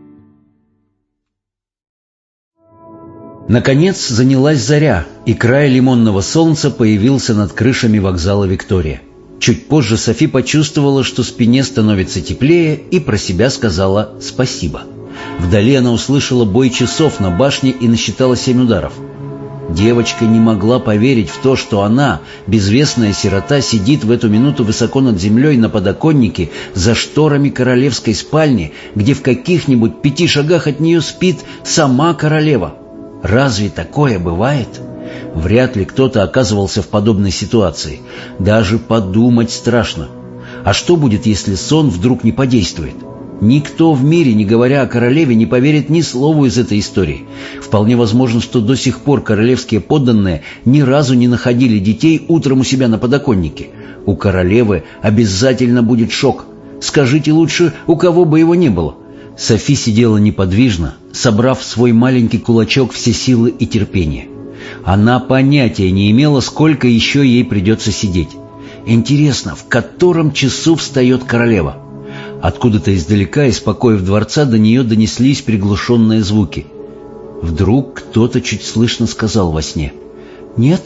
Наконец занялась заря, и край лимонного солнца появился над крышами вокзала «Виктория». Чуть позже Софи почувствовала, что спине становится теплее, и про себя сказала «спасибо». Вдали она услышала бой часов на башне и насчитала 7 ударов. Девочка не могла поверить в то, что она, безвестная сирота, сидит в эту минуту высоко над землей на подоконнике за шторами королевской спальни, где в каких-нибудь 5 шагах от нее спит сама королева. Разве такое бывает? Вряд ли кто-то оказывался в подобной ситуации. Даже подумать страшно. А что будет, если сон вдруг не подействует? Никто в мире, не говоря о королеве, не поверит ни слову из этой истории. Вполне возможно, что до сих пор королевские подданные ни разу не находили детей утром у себя на подоконнике. У королевы обязательно будет шок. Скажите лучше, у кого бы его не было. Софи сидела неподвижно, собрав в свой маленький кулачок все силы и терпение. Она понятия не имела, сколько еще ей придется сидеть. Интересно, в котором часу встает королева? Откуда-то издалека, из покоев дворца, до нее донеслись приглушенные звуки. Вдруг кто-то чуть слышно сказал во сне: «Нет,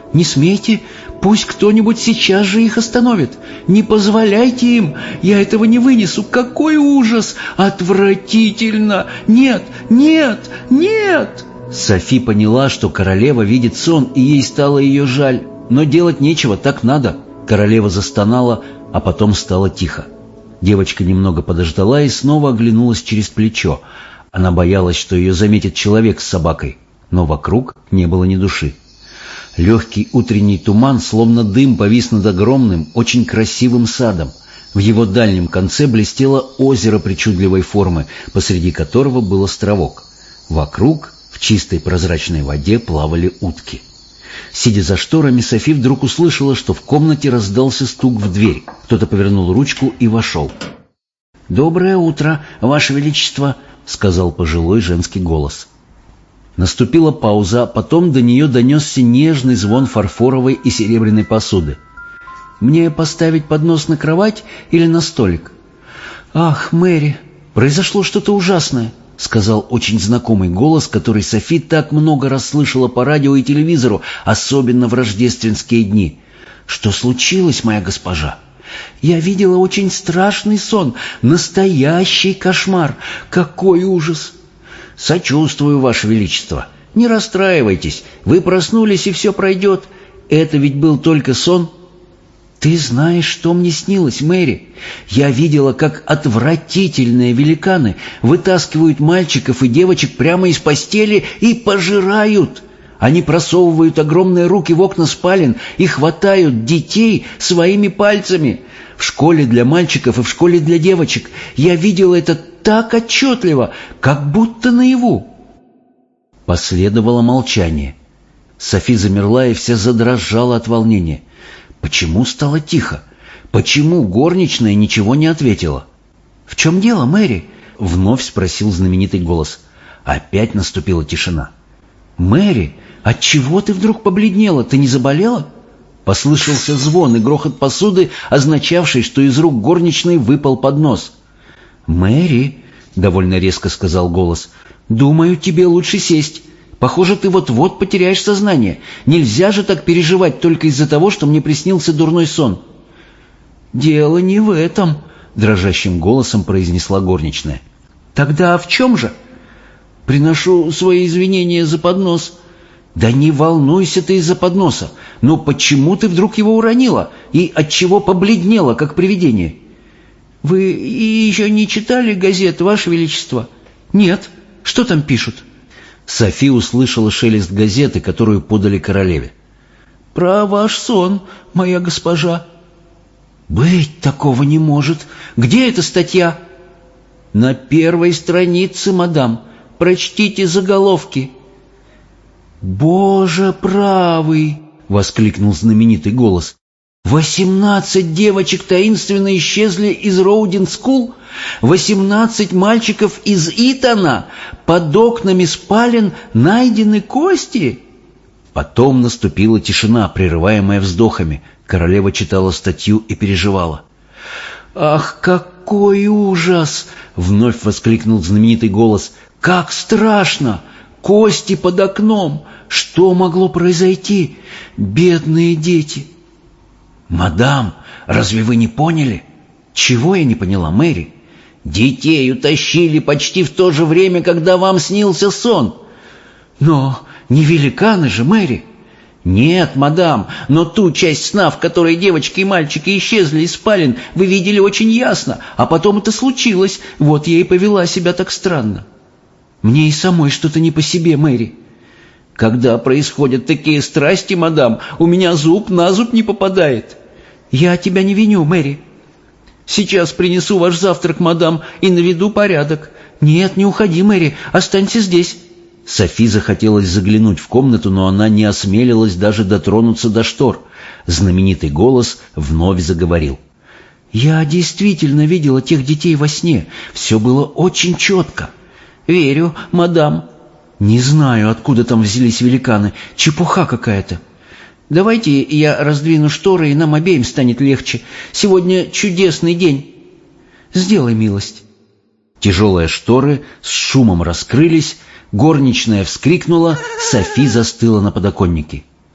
Не смейте, пусть кто-нибудь сейчас же их остановит. Не позволяйте им, я этого не вынесу. Какой ужас! Отвратительно! Нет, нет, нет!» Софи поняла, что королева видит сон, и ей стало ее жаль. Но делать нечего, так надо. Королева застонала, а потом стало тихо. Девочка немного подождала и снова оглянулась через плечо. Она боялась, что ее заметит человек с собакой, но вокруг не было ни души. Легкий утренний туман, словно дым, повис над огромным, очень красивым садом. В его дальнем конце блестело озеро причудливой формы, посреди которого был островок. Вокруг, в чистой прозрачной воде, плавали утки. Сидя за шторами, Софи вдруг услышала, что в комнате раздался стук в дверь. Кто-то повернул ручку и вошел. «Доброе утро, Ваше Величество», — сказал пожилой женский голос. Наступила пауза, а потом до нее донесся нежный звон фарфоровой и серебряной посуды. «Мне поставить поднос на кровать или на столик?» «Ах, Мэри, произошло что-то ужасное», — сказал очень знакомый голос, который Софи так много раз слышала по радио и телевизору, особенно в рождественские дни. «Что случилось, моя госпожа?» «Я видела очень страшный сон, настоящий кошмар. Какой ужас!» «Сочувствую, Ваше Величество. Не расстраивайтесь. Вы проснулись, и все пройдет. Это ведь был только сон». «Ты знаешь, что мне снилось, Мэри? Я видела, как отвратительные великаны вытаскивают мальчиков и девочек прямо из постели и пожирают. Они просовывают огромные руки в окна спален и хватают детей своими пальцами. В школе для мальчиков и в школе для девочек. Я видела это так отчетливо, как будто наяву». Последовало молчание. Софи замерла и вся задрожала от волнения. Почему стало тихо? Почему горничная ничего не ответила? «В чем дело, Мэри?» — вновь спросил знаменитый голос. Опять наступила тишина. «Мэри, отчего ты вдруг побледнела? Ты не заболела?» Послышался звон и грохот посуды, означавший, что из рук горничной выпал поднос. «Мэри», — довольно резко сказал голос, — «думаю, тебе лучше сесть. Похоже, ты вот-вот потеряешь сознание. Нельзя же так переживать только из-за того, что мне приснился дурной сон». «Дело не в этом», — дрожащим голосом произнесла горничная. «Тогда в чем же?» «Приношу свои извинения за поднос». «Да не волнуйся ты из-за подноса. Но почему ты вдруг его уронила? И отчего побледнела, как привидение?» «Вы еще не читали газет, Ваше Величество?» «Нет. Что там пишут?» Софи услышала шелест газеты, которую подали королеве. «Про ваш сон, моя госпожа». «Быть такого не может. Где эта статья?» «На первой странице, мадам. Прочтите заголовки». «Боже правый!» — воскликнул знаменитый голос. 18 девочек таинственно исчезли из Роудинг-скул, 18 мальчиков из Итона, под окнами спален найдены кости». Потом наступила тишина, прерываемая вздохами. Королева читала статью и переживала. «Ах, какой ужас!» — вновь воскликнул знаменитый голос. «Как страшно! Кости под окном! Что могло произойти? Бедные дети!» «Мадам, разве вы не поняли?» «Чего я не поняла, Мэри?» «Детей утащили почти в то же время, когда вам снился сон». «Но не великаны же, Мэри». «Нет, мадам, но ту часть сна, в которой девочки и мальчики исчезли из спален, вы видели очень ясно, а потом это случилось, вот я и повела себя так странно». «Мне и самой что-то не по себе, Мэри». «Когда происходят такие страсти, мадам, у меня зуб на зуб не попадает». «Я тебя не виню, Мэри». «Сейчас принесу ваш завтрак, мадам, и наведу порядок». «Нет, не уходи, Мэри, останься здесь». Софи захотелось заглянуть в комнату, но она не осмелилась даже дотронуться до штор. Знаменитый голос вновь заговорил. «Я действительно видела тех детей во сне. Все было очень четко». «Верю, мадам». «Не знаю, откуда там взялись великаны. Чепуха какая-то». «Давайте я раздвину шторы, и нам обеим станет легче. Сегодня чудесный день». «Сделай милость». Тяжелые шторы с шумом раскрылись, горничная вскрикнула, Софи застыла на подоконнике.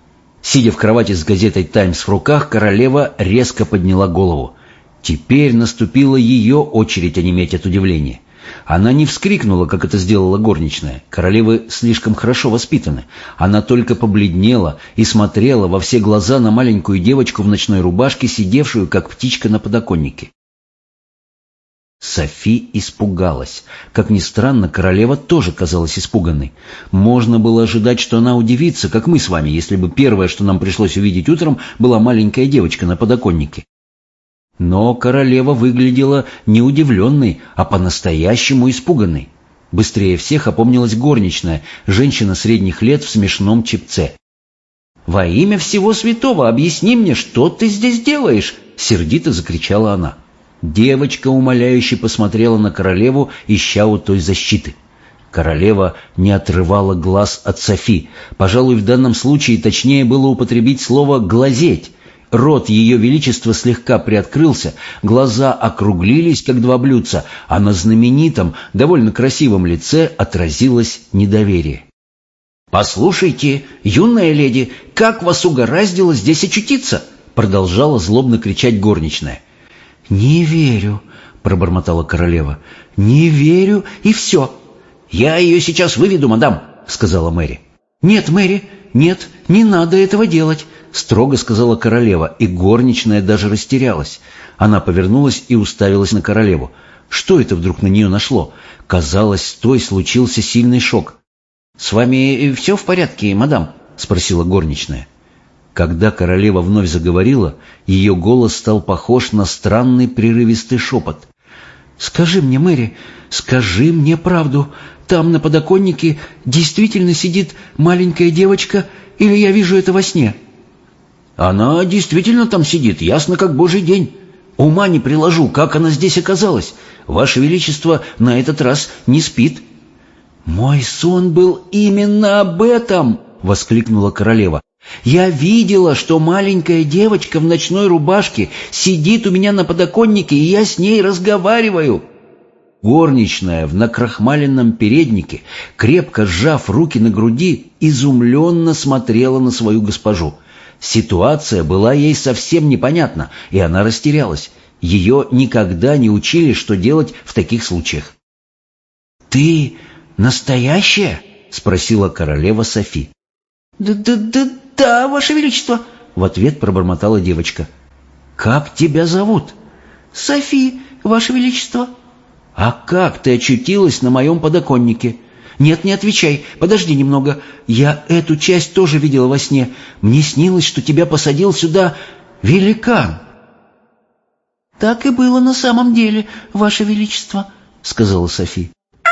Сидя в кровати с газетой «Таймс» в руках, королева резко подняла голову. Теперь наступила ее очередь онеметь от удивления. Она не вскрикнула, как это сделала горничная. Королевы слишком хорошо воспитаны. Она только побледнела и смотрела во все глаза на маленькую девочку в ночной рубашке, сидевшую, как птичка, на подоконнике. Софи испугалась. Как ни странно, королева тоже казалась испуганной. Можно было ожидать, что она удивится, как мы с вами, если бы первое, что нам пришлось увидеть утром, была маленькая девочка на подоконнике. Но королева выглядела не удивленной, а по-настоящему испуганной. Быстрее всех опомнилась горничная, женщина средних лет в смешном чепце. «Во имя всего святого объясни мне, что ты здесь делаешь?» — сердито закричала она. Девочка умоляюще посмотрела на королеву, ища у той защиты. Королева не отрывала глаз от Софи. Пожалуй, в данном случае точнее было употребить слово «глазеть». Рот ее величества слегка приоткрылся, глаза округлились, как два блюдца, а на знаменитом, довольно красивом лице отразилось недоверие. «Послушайте, юная леди, как вас угораздило здесь очутиться?» — продолжала злобно кричать горничная. «Не верю», — пробормотала королева. «Не верю, и все». «Я ее сейчас выведу, мадам», — сказала Мэри. «Нет, Мэри, нет, не надо этого делать», — строго сказала королева, и горничная даже растерялась. Она повернулась и уставилась на королеву. Что это вдруг на нее нашло? Казалось, с той случился сильный шок. «С вами все в порядке, мадам?» — спросила горничная. Когда королева вновь заговорила, ее голос стал похож на странный прерывистый шепот. «Скажи мне, Мэри, скажи мне правду. Там на подоконнике действительно сидит маленькая девочка, или я вижу это во сне?» «Она действительно там сидит, ясно как божий день. Ума не приложу, как она здесь оказалась. Ваше Величество на этот раз не спит». «Мой сон был именно об этом!» — воскликнула королева. «Я видела, что маленькая девочка в ночной рубашке сидит у меня на подоконнике, и я с ней разговариваю». Горничная в накрахмаленном переднике, крепко сжав руки на груди, изумленно смотрела на свою госпожу. Ситуация была ей совсем непонятна, и она растерялась. Ее никогда не учили, что делать в таких случаях. «Ты настоящая?» — спросила королева Софи. «Да, Ваше Величество», — в ответ пробормотала девочка. «Как тебя зовут?» «Софи, Ваше Величество». «А как ты очутилась на моем подоконнике?» «Нет, не отвечай, подожди немного. Я эту часть тоже видела во сне. Мне снилось, что тебя посадил сюда великан». «Так и было на самом деле, Ваше Величество», — сказала Софи.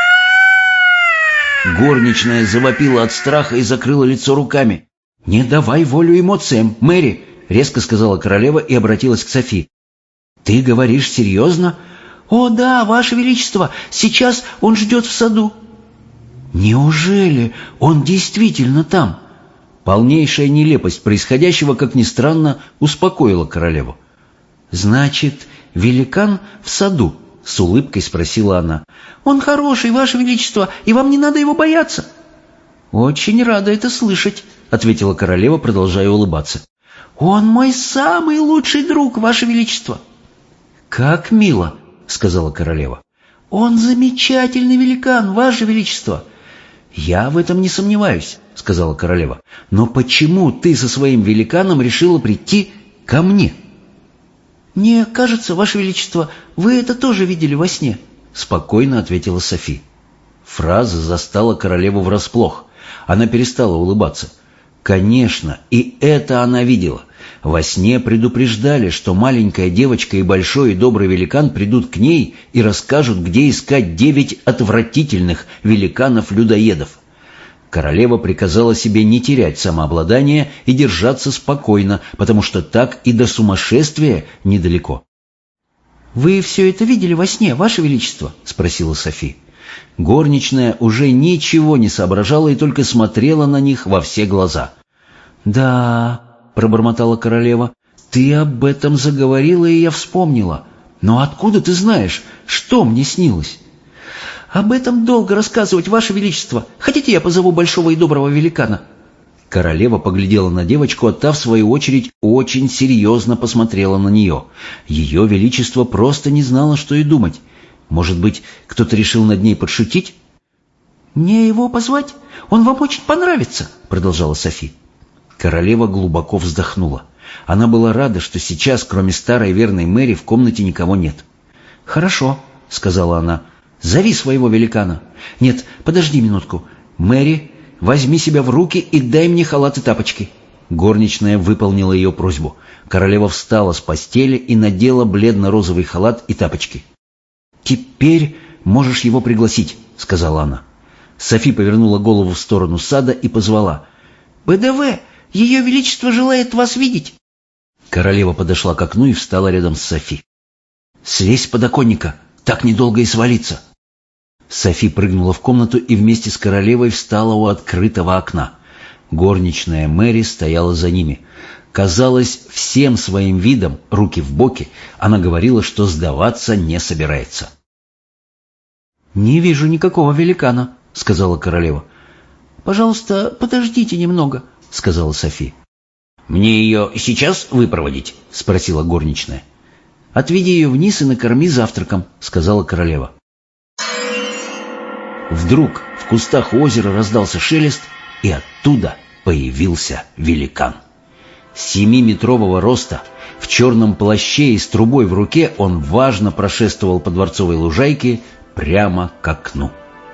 Горничная завопила от страха и закрыла лицо руками. «Не давай волю эмоциям, Мэри», — резко сказала королева и обратилась к Софи. «Ты говоришь серьезно?» «О да, Ваше Величество, сейчас он ждет в саду». «Неужели он действительно там?» Полнейшая нелепость происходящего, как ни странно, успокоила королеву. «Значит, великан в саду?» — с улыбкой спросила она. «Он хороший, Ваше Величество, и вам не надо его бояться». «Очень рада это слышать», — ответила королева, продолжая улыбаться. «Он мой самый лучший друг, Ваше Величество». «Как мило», — сказала королева. «Он замечательный великан, Ваше Величество». «Я в этом не сомневаюсь», — сказала королева. «Но почему ты со своим великаном решила прийти ко мне?» «Мне кажется, Ваше Величество, вы это тоже видели во сне», — спокойно ответила Софи. Фраза застала королеву врасплох. Она перестала улыбаться. Конечно, и это она видела. Во сне предупреждали, что маленькая девочка и большой и добрый великан придут к ней и расскажут, где искать 9 отвратительных великанов-людоедов. Королева приказала себе не терять самообладание и держаться спокойно, потому что так и до сумасшествия недалеко. «Вы все это видели во сне, Ваше Величество?» — спросила Софи. Горничная уже ничего не соображала и только смотрела на них во все глаза. «Да», — пробормотала королева, — «ты об этом заговорила, и я вспомнила. Но откуда ты знаешь, что мне снилось?» «Об этом долго рассказывать, Ваше Величество. Хотите, я позову большого и доброго великана?» Королева поглядела на девочку, а та, в свою очередь, очень серьезно посмотрела на нее. Ее величество просто не знало, что и думать. Может быть, кто-то решил над ней подшутить? «Мне его позвать? Он вам очень понравится», — продолжала Софи. Королева глубоко вздохнула. Она была рада, что сейчас, кроме старой верной Мэри, в комнате никого нет. «Хорошо», — сказала она, — «зови своего великана». «Нет, подожди минутку. Мэри, возьми себя в руки и дай мне халат и тапочки». Горничная выполнила ее просьбу. Королева встала с постели и надела бледно-розовый халат и тапочки. «Теперь можешь его пригласить», — сказала она. Софи повернула голову в сторону сада и позвала: «БДВ, Ее Величество желает вас видеть». Королева подошла к окну и встала рядом с Софи. «Слезь с подоконника, так недолго и свалиться». Софи прыгнула в комнату и вместе с королевой встала у открытого окна. Горничная Мэри стояла за ними. Казалось, всем своим видом, руки в боки, она говорила, что сдаваться не собирается. «Не вижу никакого великана», — сказала королева. «Пожалуйста, подождите немного», — сказала Софи. «Мне ее сейчас выпроводить?» — спросила горничная. «Отведи ее вниз и накорми завтраком», — сказала королева. Вдруг в кустах озера раздался шелест, и оттуда появился великан. 7-метрового роста, в черном плаще и с трубой в руке он важно прошествовал по дворцовой лужайке прямо к окну.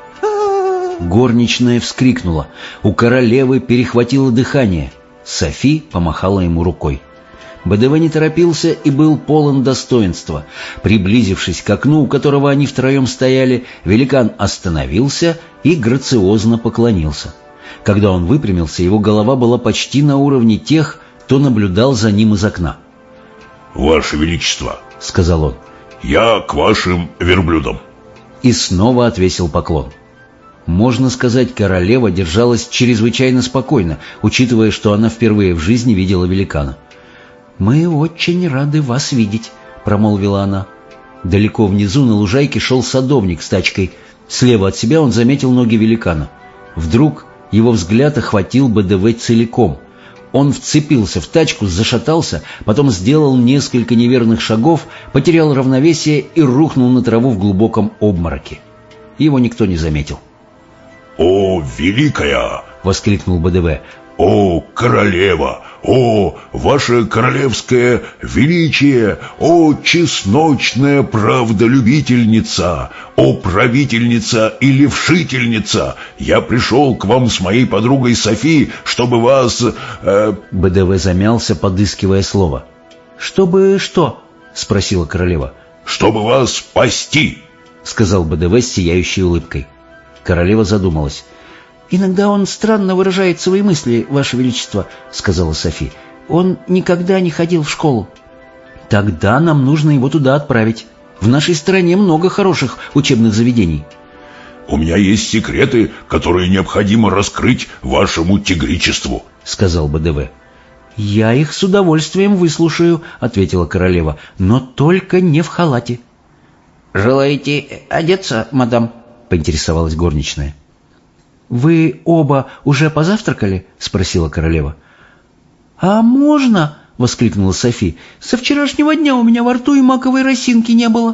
Горничная вскрикнула, у королевы перехватило дыхание. Софи помахала ему рукой. БДВ не торопился и был полон достоинства. Приблизившись к окну, у которого они втроем стояли, великан остановился и грациозно поклонился. Когда он выпрямился, его голова была почти на уровне тех, кто наблюдал за ним из окна. «Ваше Величество», — сказал он, — «я к вашим верблюдам». И снова отвесил поклон. Можно сказать, королева держалась чрезвычайно спокойно, учитывая, что она впервые в жизни видела великана. «Мы очень рады вас видеть», — промолвила она. Далеко внизу на лужайке шел садовник с тачкой. Слева от себя он заметил ноги великана. Вдруг его взгляд охватил БДВ целиком. Он вцепился в тачку, зашатался, потом сделал несколько неверных шагов, потерял равновесие и рухнул на траву в глубоком обмороке. Его никто не заметил. «О, великая!» — воскликнул БДВ. «О, королева! О, ваше королевское величие! О, чесночная правдолюбительница! О, правительница и левшительница! Я пришел к вам с моей подругой Софи, чтобы вас...» БДВ замялся, подыскивая слово. «Чтобы что?» — спросила королева. «Чтобы вас спасти!» — сказал БДВ с сияющей улыбкой. Королева задумалась. «Иногда он странно выражает свои мысли, Ваше Величество», — сказала Софи. «Он никогда не ходил в школу». «Тогда нам нужно его туда отправить. В нашей стране много хороших учебных заведений». «У меня есть секреты, которые необходимо раскрыть вашему тигричеству», — сказал БДВ. «Я их с удовольствием выслушаю», — ответила королева, — «но только не в халате». «Желаете одеться, мадам?» — поинтересовалась горничная. «Вы оба уже позавтракали?» — спросила королева. «А можно?» — воскликнула Софи. «Со вчерашнего дня у меня во рту и маковой росинки не было».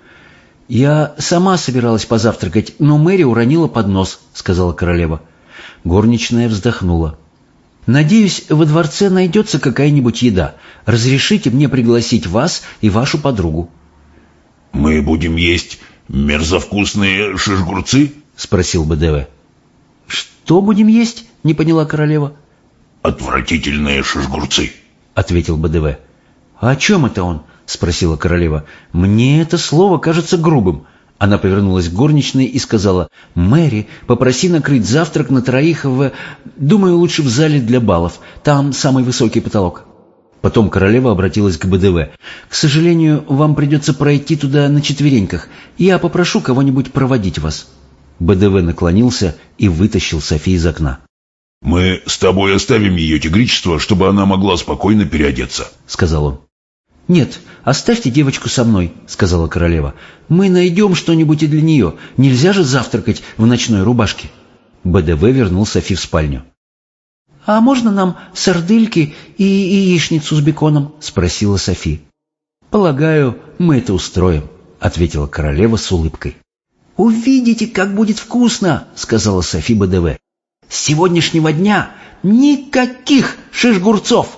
«Я сама собиралась позавтракать, но Мэри уронила поднос», — сказала королева. Горничная вздохнула. «Надеюсь, во дворце найдется какая-нибудь еда. Разрешите мне пригласить вас и вашу подругу». «Мы будем есть мерзовкусные шишгурцы?» — спросил БДВ. «Что будем есть?» — не поняла королева. «Отвратительные шишгурцы», — ответил БДВ. «А о чем это он?» — спросила королева. «Мне это слово кажется грубым». Она повернулась к горничной и сказала: «Мэри, попроси накрыть завтрак на троих Думаю, лучше в зале для балов. Там самый высокий потолок». Потом королева обратилась к БДВ. «К сожалению, вам придется пройти туда на четвереньках. Я попрошу кого-нибудь проводить вас». БДВ наклонился и вытащил Софи из окна. «Мы с тобой оставим ее тигричество, чтобы она могла спокойно переодеться», — сказал он. «Нет, оставьте девочку со мной», — сказала королева. «Мы найдем что-нибудь и для нее. Нельзя же завтракать в ночной рубашке». БДВ вернул Софи в спальню. «А можно нам сардельки и яичницу с беконом?» — спросила Софи. «Полагаю, мы это устроим», — ответила королева с улыбкой. «Увидите, как будет вкусно!» — сказала Софи БДВ. «С сегодняшнего дня никаких шиш-гурцов!»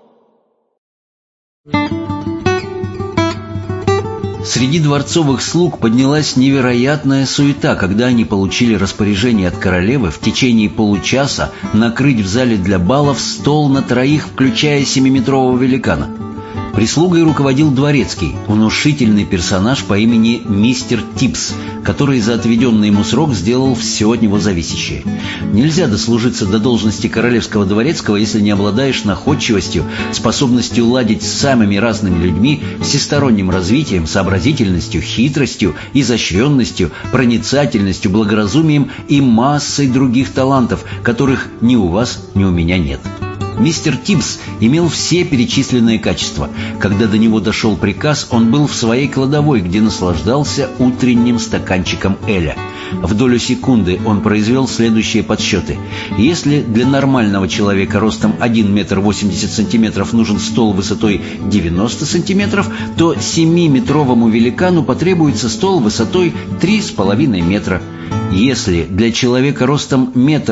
Среди дворцовых слуг поднялась невероятная суета, когда они получили распоряжение от королевы в течение получаса накрыть в зале для балов стол на троих, включая 7-метрового великана. Прислугой руководил дворецкий, внушительный персонаж по имени мистер Типс, который за отведенный ему срок сделал все от него зависящее. Нельзя дослужиться до должности королевского дворецкого, если не обладаешь находчивостью, способностью ладить с самыми разными людьми, всесторонним развитием, сообразительностью, хитростью, изощренностью, проницательностью, благоразумием и массой других талантов, которых ни у вас, ни у меня нет. Мистер Типс имел все перечисленные качества. Когда до него дошел приказ, он был в своей кладовой, где наслаждался утренним стаканчиком эля. В долю секунды он произвел следующие подсчеты. Если для нормального человека ростом 1 метр 80 сантиметров нужен стол высотой 90 сантиметров, то 7-метровому великану потребуется стол высотой 3,5 метра. Если для человека ростом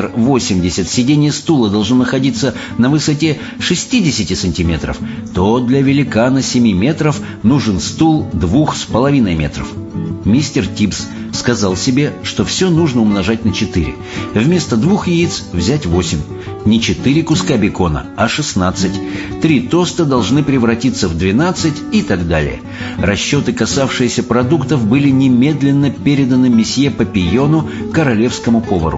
1,80 м сиденье стула должно находиться на высоте 60 сантиметров, то для великана 7 метров нужен стул 2,5 метров. Мистер Типс сказал себе, что все нужно умножать на 4. Вместо 2 яиц взять 8. Не 4 куска бекона, а 16. 3 тоста должны превратиться в 12 и так далее. Расчеты, касавшиеся продуктов, были немедленно переданы месье Папийону, королевскому повару.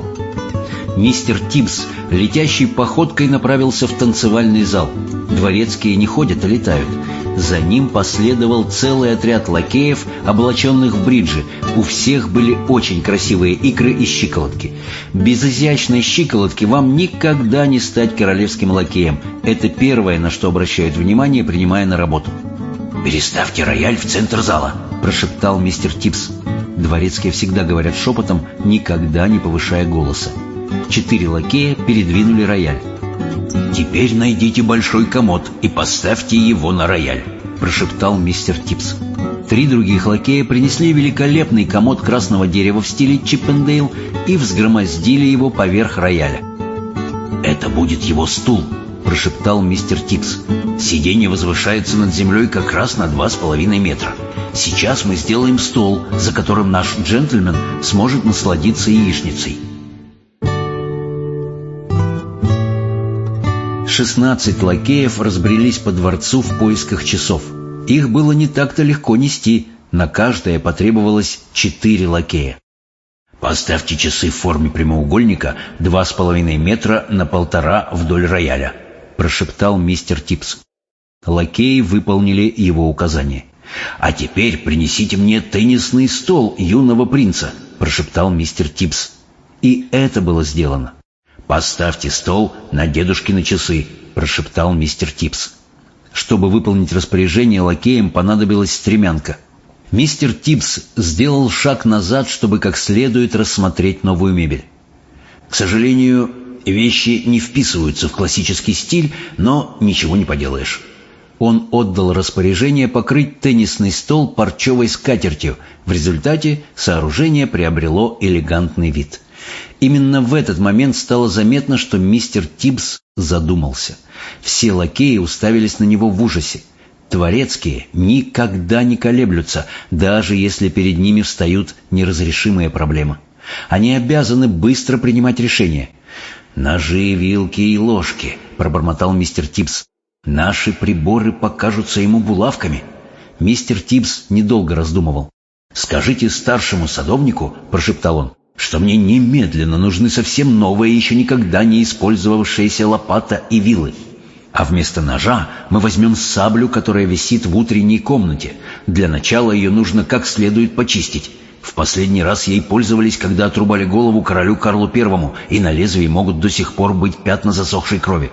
Мистер Типс летящей походкой направился в танцевальный зал. Дворецкие не ходят, а летают. За ним последовал целый отряд лакеев, облаченных в бриджи. У всех были очень красивые икры и щиколотки. Без изящной щиколотки вам никогда не стать королевским лакеем. Это первое, на что обращают внимание, принимая на работу. «Переставьте рояль в центр зала», — прошептал мистер Типс. Дворецкие всегда говорят шепотом, никогда не повышая голоса. 4 лакея передвинули рояль. «Теперь найдите большой комод и поставьте его на рояль», — прошептал мистер Типс. 3 других лакея принесли великолепный комод красного дерева в стиле Чиппендейл и взгромоздили его поверх рояля. «Это будет его стул», — прошептал мистер Типс. «Сиденье возвышается над землей как раз на 2,5 метра. Сейчас мы сделаем стол, за которым наш джентльмен сможет насладиться яичницей». 16 лакеев разбрелись по дворцу в поисках часов. Их было не так-то легко нести, на каждое потребовалось 4 лакея. «Поставьте часы в форме прямоугольника 2,5 метра на 1,5 вдоль рояля», — прошептал мистер Типс. Лакеи выполнили его указание. «А теперь принесите мне теннисный стол юного принца», — прошептал мистер Типс. И это было сделано. «Поставьте стол на дедушкины часы», — прошептал мистер Типс. Чтобы выполнить распоряжение, лакеям понадобилась стремянка. Мистер Типс сделал шаг назад, чтобы как следует рассмотреть новую мебель. «К сожалению, вещи не вписываются в классический стиль, но ничего не поделаешь». Он отдал распоряжение покрыть теннисный стол парчевой скатертью. В результате сооружение приобрело элегантный вид. Именно в этот момент стало заметно, что мистер Типс задумался. Все лакеи уставились на него в ужасе. Дворецкие никогда не колеблются, даже если перед ними встают неразрешимые проблемы. Они обязаны быстро принимать решения. «Ножи, вилки и ложки», — пробормотал мистер Типс. «Наши приборы покажутся ему булавками». Мистер Типс недолго раздумывал. «Скажите старшему садовнику», — прошептал он, «что мне немедленно нужны совсем новые, еще никогда не использовавшиеся лопата и вилы. А вместо ножа мы возьмем саблю, которая висит в утренней комнате. Для начала ее нужно как следует почистить. В последний раз ей пользовались, когда отрубали голову королю Карлу Первому, и на лезвии могут до сих пор быть пятна засохшей крови».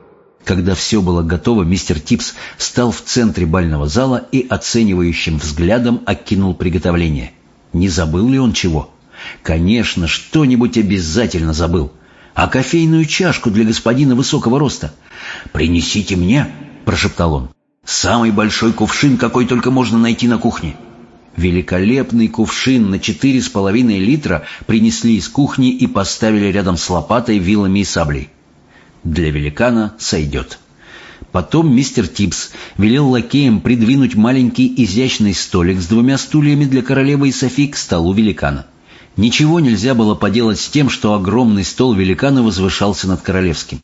Когда все было готово, мистер Типс встал в центре бального зала и оценивающим взглядом окинул приготовление. Не забыл ли он чего? Конечно, что-нибудь обязательно забыл. а кофейную чашку для господина высокого роста. «Принесите мне», — прошептал он, — «самый большой кувшин, какой только можно найти на кухне». Великолепный кувшин на 4,5 литра принесли из кухни и поставили рядом с лопатой, вилами и саблей. Для великана сойдет. Потом мистер Тибс велел лакеям придвинуть маленький изящный столик с 2 стульями для королевы и Софи к столу великана. Ничего нельзя было поделать с тем, что огромный стол великана возвышался над королевским.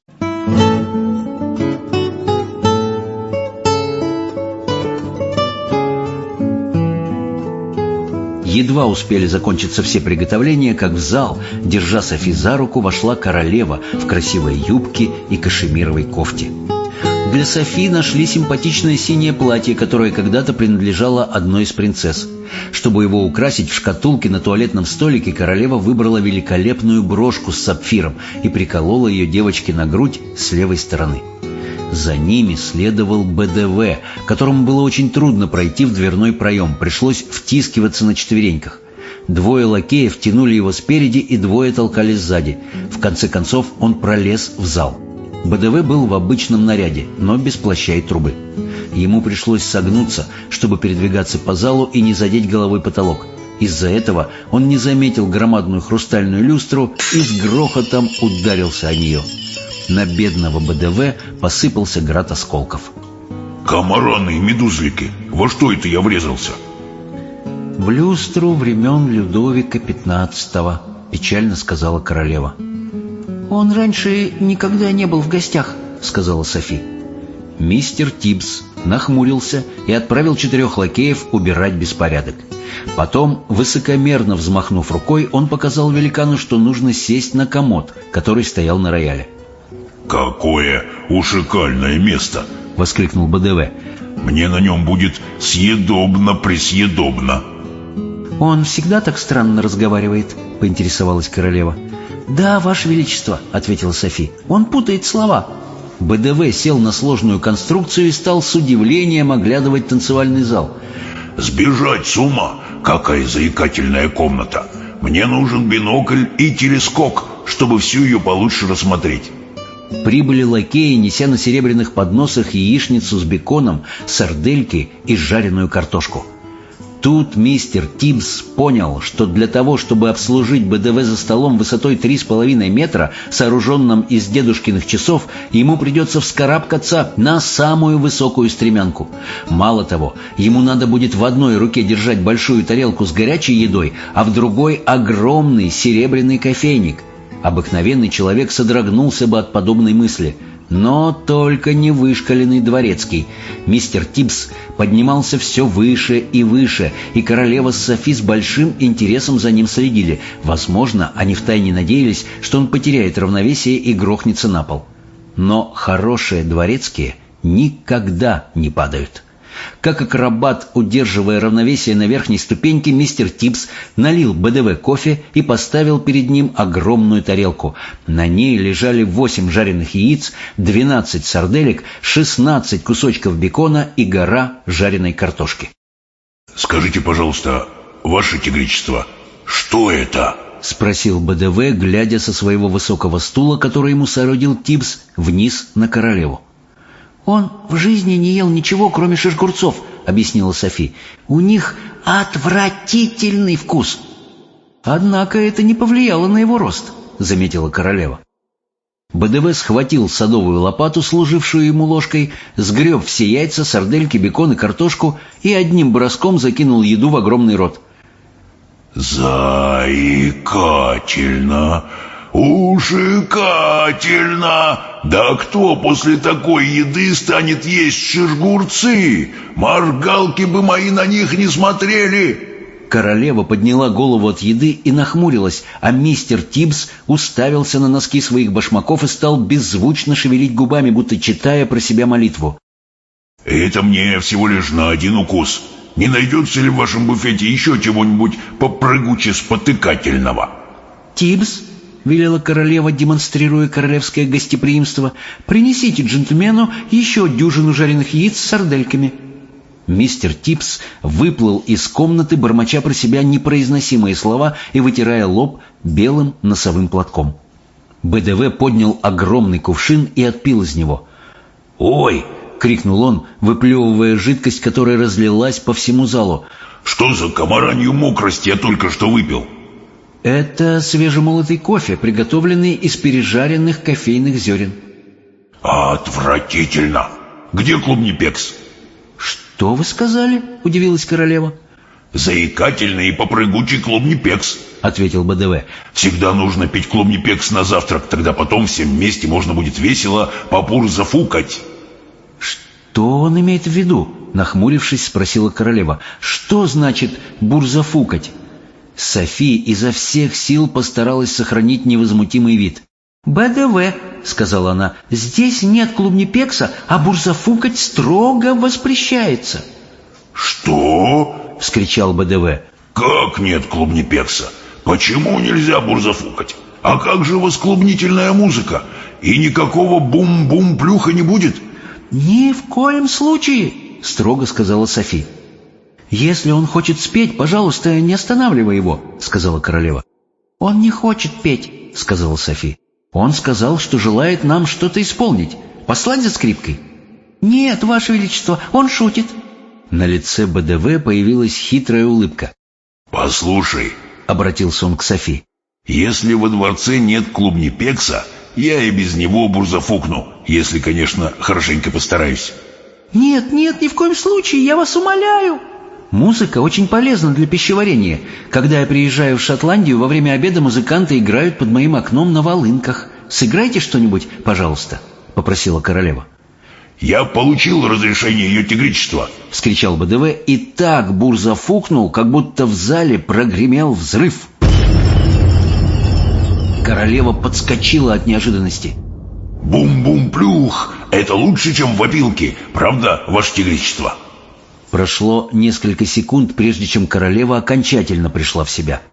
Едва успели закончиться все приготовления, как в зал, держа Софи за руку, вошла королева в красивой юбке и кашемировой кофте. Для Софи нашли симпатичное синее платье, которое когда-то принадлежало одной из принцесс. Чтобы его украсить, в шкатулке на туалетном столике королева выбрала великолепную брошку с сапфиром и приколола ее девочке на грудь с левой стороны. За ними следовал БДВ, которому было очень трудно пройти в дверной проем, пришлось втискиваться на четвереньках. 2 лакеев тянули его спереди и 2 толкали сзади. В конце концов он пролез в зал. БДВ был в обычном наряде, но без плаща и трубы. Ему пришлось согнуться, чтобы передвигаться по залу и не задеть головой потолок. Из-за этого он не заметил громадную хрустальную люстру и с грохотом ударился о нее. На бедного БДВ посыпался град осколков. «Комараны и медузлики! Во что это я врезался?» «В люстру времен Людовика XV», — печально сказала королева. «Он раньше никогда не был в гостях», — сказала Софи. Мистер Тибс нахмурился и отправил 4 лакеев убирать беспорядок. Потом, высокомерно взмахнув рукой, он показал великану, что нужно сесть на комод, который стоял на рояле. «Какое ушикальное место!» — воскликнул БДВ. «Мне на нем будет съедобно-пресъедобно». «Он всегда так странно разговаривает?» — поинтересовалась королева. «Да, Ваше Величество», — ответила Софи. «Он путает слова». БДВ сел на сложную конструкцию и стал с удивлением оглядывать танцевальный зал. «Сбежать с ума! Какая заикательная комната! Мне нужен бинокль и телескоп, чтобы всю ее получше рассмотреть». Прибыли лакеи, неся на серебряных подносах яичницу с беконом, сардельки и жареную картошку. Тут мистер Тибс понял, что для того, чтобы обслужить БДВ за столом высотой 3,5 метра, сооруженным из дедушкиных часов, ему придется вскарабкаться на самую высокую стремянку. Мало того, ему надо будет в одной руке держать большую тарелку с горячей едой, а в другой огромный серебряный кофейник. Обыкновенный человек содрогнулся бы от подобной мысли. Но только не вышкаленный дворецкий. Мистер Тибс поднимался все выше и выше, и королева с Софи с большим интересом за ним следили. Возможно, они втайне надеялись, что он потеряет равновесие и грохнется на пол. Но хорошие дворецкие никогда не падают. Как акробат, удерживая равновесие на верхней ступеньке, мистер Тибс налил БДВ кофе и поставил перед ним огромную тарелку. На ней лежали 8 жареных яиц, 12 сарделек, 16 кусочков бекона и гора жареной картошки. «Скажите, пожалуйста, Ваше Тигричество, что это?» — спросил БДВ, глядя со своего высокого стула, который ему соорудил Тибс, вниз на королеву. «Он в жизни не ел ничего, кроме шишгурцов», — объяснила Софи. «У них отвратительный вкус». «Однако это не повлияло на его рост», — заметила королева. БДВ схватил садовую лопату, служившую ему ложкой, сгреб все яйца, сардельки, бекон и картошку и одним броском закинул еду в огромный рот. «Заикательно! Ушикательно! Да кто после такой еды станет есть шишгурцы? Моргалки бы мои на них не смотрели!» Королева подняла голову от еды и нахмурилась, а мистер Тибс уставился на носки своих башмаков и стал беззвучно шевелить губами, будто читая про себя молитву. «Это мне всего лишь на один укус. Не найдется ли в вашем буфете еще чего-нибудь попрыгуче-спотыкательного?» «Тибс», — велела королева, демонстрируя королевское гостеприимство, — «принесите джентльмену еще дюжину жареных яиц с сардельками». Мистер Тибс выплыл из комнаты, бормоча про себя непроизносимые слова и вытирая лоб белым носовым платком. БДВ поднял огромный кувшин и отпил из него. «Ой!» — крикнул он, выплевывая жидкость, которая разлилась по всему залу. «Что за комаранью мокрость я только что выпил?» «Это свежемолотый кофе, приготовленный из пережаренных кофейных зерен». «Отвратительно! Где клубнипекс?» «Что вы сказали?» — удивилась королева. «Заикательный и попрыгучий клубнипекс», — ответил БДВ. «Всегда нужно пить клубнипекс на завтрак, тогда потом всем вместе можно будет весело попур-зафукать». «Что он имеет в виду?» — нахмурившись, спросила королева. «Что значит бурзафукать?» Софи изо всех сил постаралась сохранить невозмутимый вид. «БДВ», — сказала она, — «здесь нет клубнипекса, а бурзафукать строго воспрещается». «Что?» — вскричал БДВ. «Как нет клубнипекса? Почему нельзя бурзафукать? А как же восклубнительная музыка? И никакого бум-бум-плюха не будет?» «Ни в коем случае», — строго сказала Софи. «Если он хочет спеть, пожалуйста, не останавливай его», — сказала королева. «Он не хочет петь», — сказала Софи. «Он сказал, что желает нам что-то исполнить. Послать за скрипкой?» «Нет, Ваше Величество, он шутит». На лице БДВ появилась хитрая улыбка. «Послушай», — обратился он к Софи, — «если во дворце нет клубнипекса, я и без него бурзафукну, если, конечно, хорошенько постараюсь». «Нет, ни в коем случае, я вас умоляю». «Музыка очень полезна для пищеварения. Когда я приезжаю в Шотландию, во время обеда музыканты играют под моим окном на волынках. Сыграйте что-нибудь, пожалуйста», — попросила королева. «Я получил разрешение ее тигричества», — вскричал БДВ и так бурзафукнул, как будто в зале прогремел взрыв. Королева подскочила от неожиданности. «Бум-бум-плюх! Это лучше, чем в опилке, правда, ваше тигричество?» Прошло несколько секунд, прежде чем королева окончательно пришла в себя.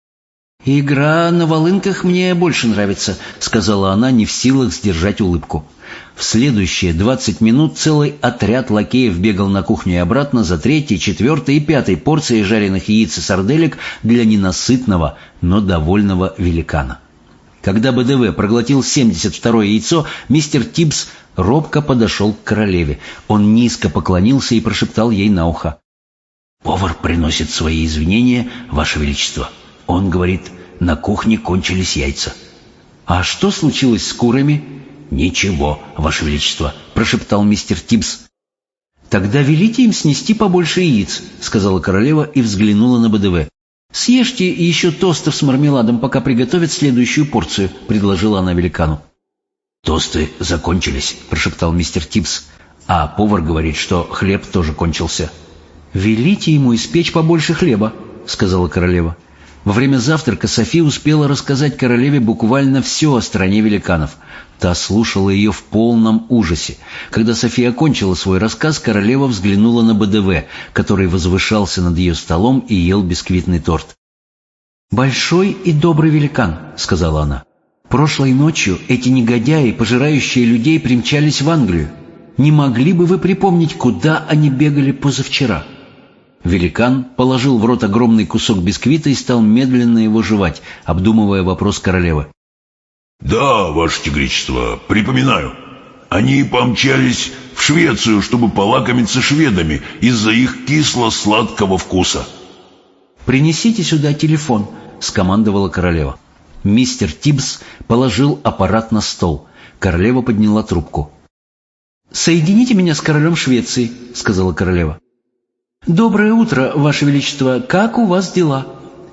«Игра на волынках мне больше нравится», — сказала она, не в силах сдержать улыбку. В следующие 20 минут целый отряд лакеев бегал на кухню и обратно за 3-й, 4-й и 5-й порцией жареных яиц и сарделек для ненасытного, но довольного великана. Когда БДВ проглотил 72-е яйцо, мистер Тибс робко подошел к королеве. Он низко поклонился и прошептал ей на ухо: «Повар приносит свои извинения, Ваше Величество. Он говорит, на кухне кончились яйца». «А что случилось с курами?» «Ничего, Ваше Величество», — прошептал мистер Тибс. «Тогда велите им снести побольше яиц», — сказала королева и взглянула на БДВ. «Съешьте еще тостов с мармеладом, пока приготовят следующую порцию», — предложила она великану. «Тосты закончились», — прошептал мистер Тибс. «А повар говорит, что хлеб тоже кончился». «Велите ему испечь побольше хлеба», — сказала королева. Во время завтрака Софи успела рассказать королеве буквально все о стране великанов. Та слушала ее в полном ужасе. Когда София окончила свой рассказ, королева взглянула на БДВ, который возвышался над ее столом и ел бисквитный торт. «Большой и добрый великан», — сказала она. «Прошлой ночью эти негодяи, пожирающие людей, примчались в Англию. Не могли бы вы припомнить, куда они бегали позавчера?» Великан положил в рот огромный кусок бисквита и стал медленно его жевать, обдумывая вопрос королевы. «Да, ваше тигричество, припоминаю. Они помчались в Швецию, чтобы полакомиться шведами из-за их кисло-сладкого вкуса». «Принесите сюда телефон», — скомандовала королева. Мистер Тибс положил аппарат на стол. Королева подняла трубку. «Соедините меня с королем Швеции», — сказала королева. «Доброе утро, Ваше Величество. Как у вас дела?»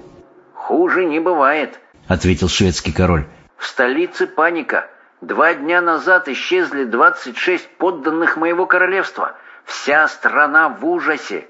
«Хуже не бывает», — ответил шведский король. «В столице паника. 2 дня назад исчезли 26 подданных моего королевства. Вся страна в ужасе».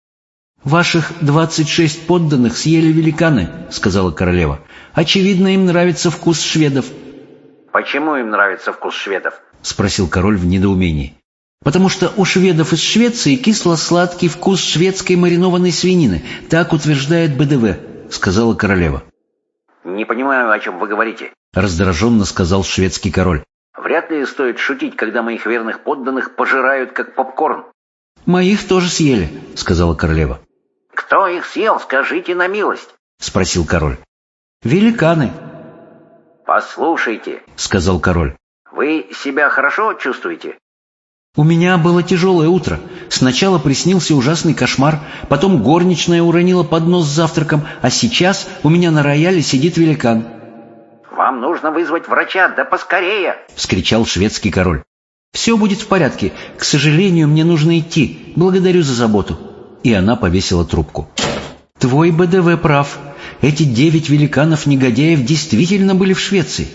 «Ваших 26 подданных съели великаны», — сказала королева. «Очевидно, им нравится вкус шведов». «Почему им нравится вкус шведов?» — спросил король в недоумении. «Потому что у шведов из Швеции кисло-сладкий вкус шведской маринованной свинины. Так утверждает БДВ», — сказала королева. «Не понимаю, о чем вы говорите», — раздраженно сказал шведский король. «Вряд ли стоит шутить, когда моих верных подданных пожирают, как попкорн». «Моих тоже съели», — сказала королева. «Кто их съел, скажите на милость?» — спросил король. «Великаны». «Послушайте», — сказал король, — «вы себя хорошо чувствуете?» «У меня было тяжелое утро. Сначала приснился ужасный кошмар, потом горничная уронила поднос с завтраком, а сейчас у меня на рояле сидит великан». «Вам нужно вызвать врача, да поскорее!» — вскричал шведский король. «Все будет в порядке. К сожалению, мне нужно идти. Благодарю за заботу». И она повесила трубку. «Твой БДВ прав. Эти 9 великанов-негодяев действительно были в Швеции».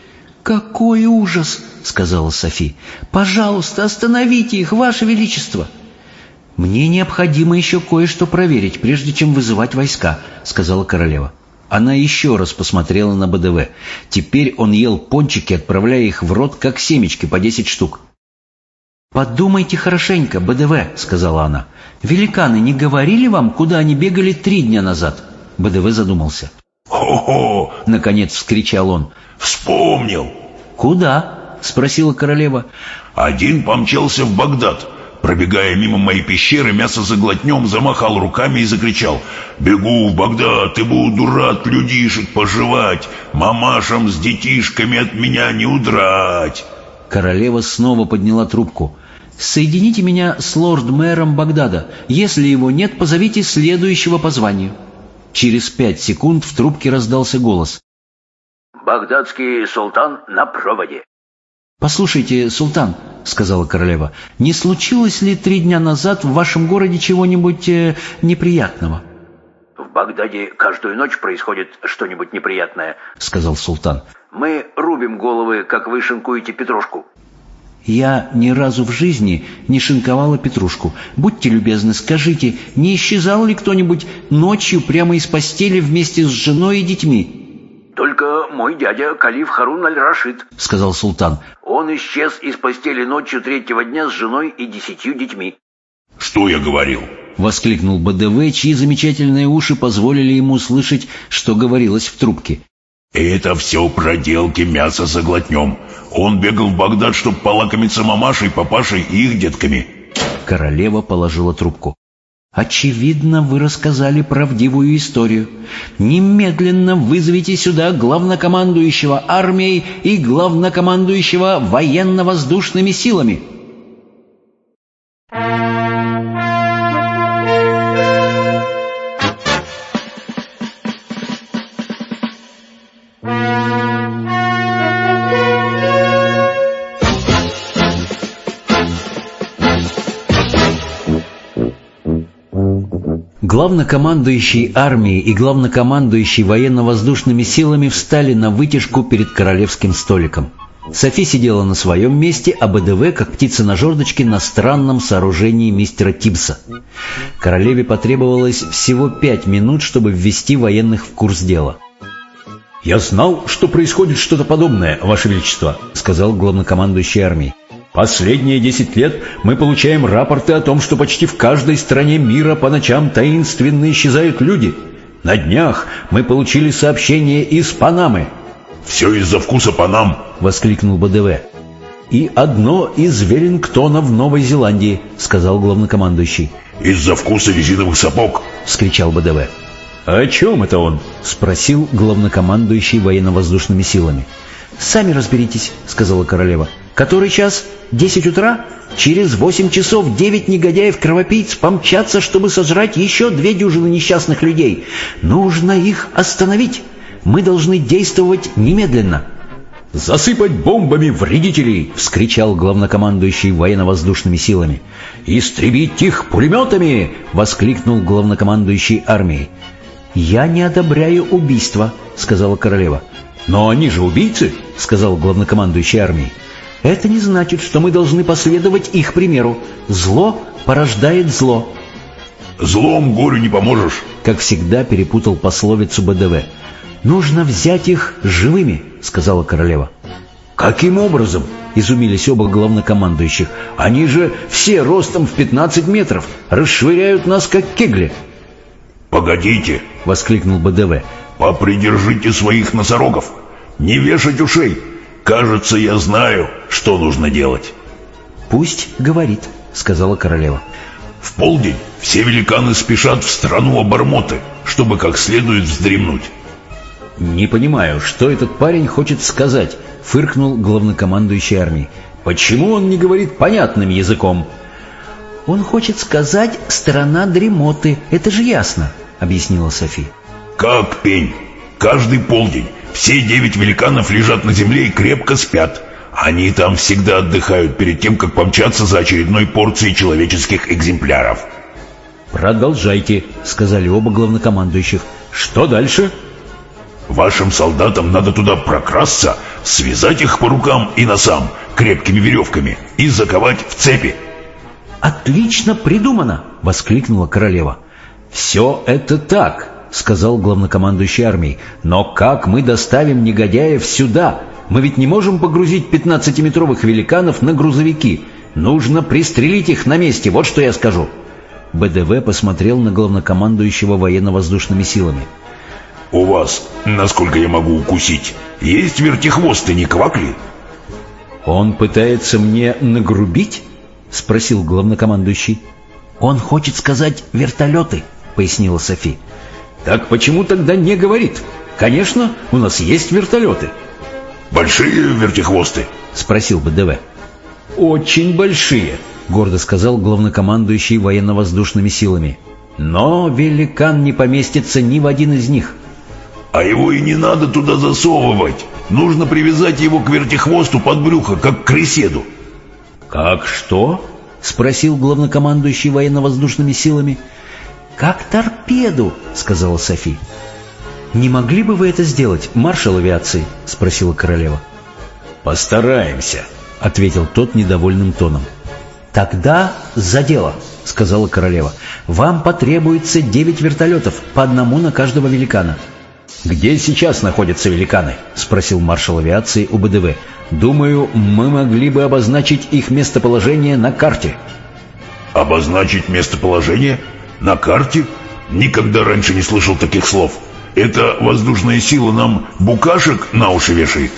«Какой ужас!» — сказала Софи. «Пожалуйста, остановите их, Ваше Величество!» «Мне необходимо еще кое-что проверить, прежде чем вызывать войска», — сказала королева. Она еще раз посмотрела на БДВ. Теперь он ел пончики, отправляя их в рот, как семечки, по 10 штук. «Подумайте хорошенько, БДВ», — сказала она. «Великаны не говорили вам, куда они бегали 3 дня назад?» БДВ задумался. «Хо-хо!» — наконец вскричал он. «Вспомнил!» «Куда?» — спросила королева. «Один помчался в Багдад. Пробегая мимо моей пещеры, мясозаглотнем замахал руками и закричал: «Бегу в Багдад и буду рад людишек пожевать, мамашам с детишками от меня не удрать!» Королева снова подняла трубку. «Соедините меня с лорд-мэром Багдада. Если его нет, позовите следующего по званию». Через 5 секунд в трубке раздался голос. «Багдадский султан на проводе». «Послушайте, султан», — сказала королева, — «не случилось ли 3 дня назад в вашем городе чего-нибудь неприятного?» «В Багдаде каждую ночь происходит что-нибудь неприятное», — сказал султан. «Мы рубим головы, как вы шинкуете петрушку». «Я ни разу в жизни не шинковала петрушку. Будьте любезны, скажите, не исчезал ли кто-нибудь ночью прямо из постели вместе с женой и детьми?» «Только мой дядя Калиф Харун аль-Рашид», — сказал султан. «Он исчез из постели ночью 3-го дня с женой и 10 детьми». «Что я говорил?» — воскликнул БДВ, чьи замечательные уши позволили ему слышать, что говорилось в трубке. «Это все проделки мясозаглотнем. Он бегал в Багдад, чтобы полакомиться мамашей, папашей и их детками». Королева положила трубку. «Очевидно, вы рассказали правдивую историю. Немедленно вызовите сюда главнокомандующего армией и главнокомандующего военно-воздушными силами». Главнокомандующий армией и главнокомандующий военно-воздушными силами встали на вытяжку перед королевским столиком. Софи сидела на своем месте, а БДВ, как птица на жердочке, на странном сооружении мистера Тибса. Королеве потребовалось всего 5 минут, чтобы ввести военных в курс дела. «Я знал, что происходит что-то подобное, Ваше Величество», — сказал главнокомандующий армией. «Последние 10 лет мы получаем рапорты о том, что почти в каждой стране мира по ночам таинственно исчезают люди. На днях мы получили сообщение из Панамы». «Все из-за вкуса Панам», — воскликнул БДВ. «И одно из Веллингтона в Новой Зеландии», — сказал главнокомандующий. «Из-за вкуса резиновых сапог», — вскричал БДВ. «О чем это он?» — спросил главнокомандующий военно-воздушными силами. «Сами разберитесь», — сказала королева. «Который час? 10 утра? Через 8 часов 9 негодяев-кровопийц помчатся, чтобы сожрать еще 2 дюжины несчастных людей. Нужно их остановить. Мы должны действовать немедленно». «Засыпать бомбами вредителей!» — вскричал главнокомандующий военно-воздушными силами. «Истребить их пулеметами!» — воскликнул главнокомандующий армией. «Я не одобряю убийства», — сказала королева. «Но они же убийцы!» — сказал главнокомандующий армией. «Это не значит, что мы должны последовать их примеру. Зло порождает зло». «Злом горю не поможешь», — как всегда перепутал пословицу БДВ. «Нужно взять их живыми», — сказала королева. «Каким образом?» — изумились оба главнокомандующих. «Они же все ростом в 15 метров, расшвыряют нас, как кегли». «Погодите», — воскликнул БДВ. «Попридержите своих носорогов, не вешать ушей. Кажется, я знаю, что нужно делать». «Пусть говорит», — сказала королева. «В полдень все великаны спешат в страну Обормоты, чтобы как следует вздремнуть. «Не понимаю, что этот парень хочет сказать», — фыркнул главнокомандующий армией. «Почему он не говорит понятным языком?» «Он хочет сказать «страна дремоты», это же ясно», — объяснила Софи. Как пень. Каждый полдень все 9 великанов лежат на земле и крепко спят. Они там всегда отдыхают перед тем, как помчаться за очередной порцией человеческих экземпляров. «Продолжайте», — сказали оба главнокомандующих. «Что дальше?» Вашим солдатам надо туда прокрасться, связать их по рукам и носам крепкими веревками и заковать в цепи. «Отлично придумано!» — воскликнула королева. «Все это так», — сказал главнокомандующий армией. «Но как мы доставим негодяев сюда? Мы ведь не можем погрузить 15-метровых великанов на грузовики. Нужно пристрелить их на месте, вот что я скажу». БДВ посмотрел на главнокомандующего военно-воздушными силами. «У вас, насколько я могу укусить, есть вертихвосты, не квакли?» «Он пытается мне нагрубить?» — спросил главнокомандующий. «Он хочет сказать «вертолеты», — пояснила Софи. «Так почему тогда не говорит? Конечно, у нас есть вертолеты». «Большие вертихвосты?» — спросил БДВ. «Очень большие», — гордо сказал главнокомандующий военно-воздушными силами. «Но великан не поместится ни в один из них». «А его и не надо туда засовывать. Нужно привязать его к вертихвосту под брюхо, как к крыседу». «Как что?» — спросил главнокомандующий военно-воздушными силами. «Как торпеду», — сказала Софи. «Не могли бы вы это сделать, маршал авиации?» — спросила королева. «Постараемся», — ответил тот недовольным тоном. «Тогда за дело», — сказала королева. «Вам потребуется 9 вертолетов, по одному на каждого великана». «Где сейчас находятся великаны?» — спросил маршал авиации у БДВ. «Думаю, мы могли бы обозначить их местоположение на карте». «Обозначить местоположение? На карте? Никогда раньше не слышал таких слов. Эта воздушная сила нам букашек на уши вешает».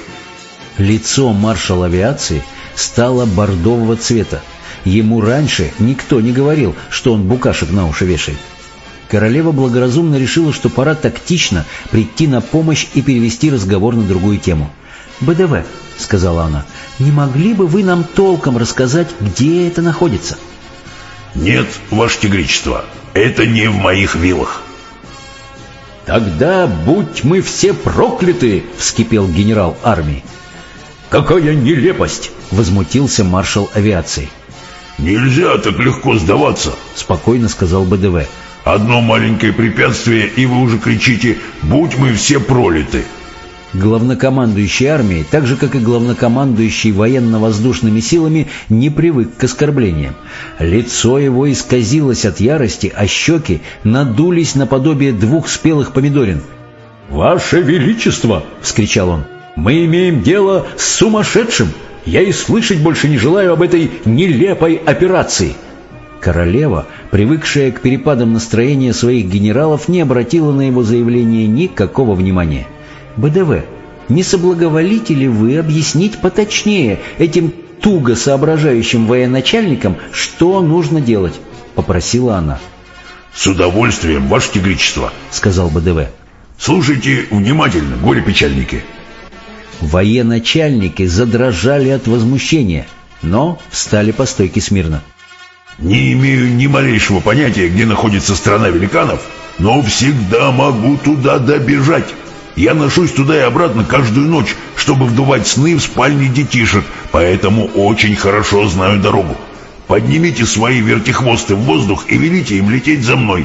Лицо маршала авиации стало бордового цвета. Ему раньше никто не говорил, что он букашек на уши вешает. Королева благоразумно решила, что пора тактично прийти на помощь и перевести разговор на другую тему. «БДВ», — сказала она, — «не могли бы вы нам толком рассказать, где это находится?» «Нет, ваше тигричество, это не в моих вилах». «Тогда будь мы все прокляты!» — вскипел генерал армии. «Какая нелепость!» — возмутился маршал авиации. «Нельзя так легко сдаваться», — спокойно сказал БДВ. «Одно маленькое препятствие, и вы уже кричите «будь мы все пролиты». Главнокомандующий армией, так же как и главнокомандующий военно-воздушными силами, не привык к оскорблениям. Лицо его исказилось от ярости, а щеки надулись наподобие 2 спелых помидорин. «Ваше Величество!» — вскричал он. «Мы имеем дело с сумасшедшим! Я и слышать больше не желаю об этой нелепой операции!» Королева, привыкшая к перепадам настроения своих генералов, не обратила на его заявление никакого внимания. «БДВ, не соблаговолите ли вы объяснить поточнее этим туго соображающим военачальникам, что нужно делать?» — попросила она. «С удовольствием, ваше тигричество», — сказал БДВ. «Слушайте внимательно, горе-печальники». Военачальники задрожали от возмущения, но встали по стойке смирно. «Не имею ни малейшего понятия, где находится страна великанов, но всегда могу туда добежать. Я ношусь туда и обратно каждую ночь, чтобы вдувать сны в спальне детишек, поэтому очень хорошо знаю дорогу. Поднимите свои вертихвосты в воздух и велите им лететь за мной».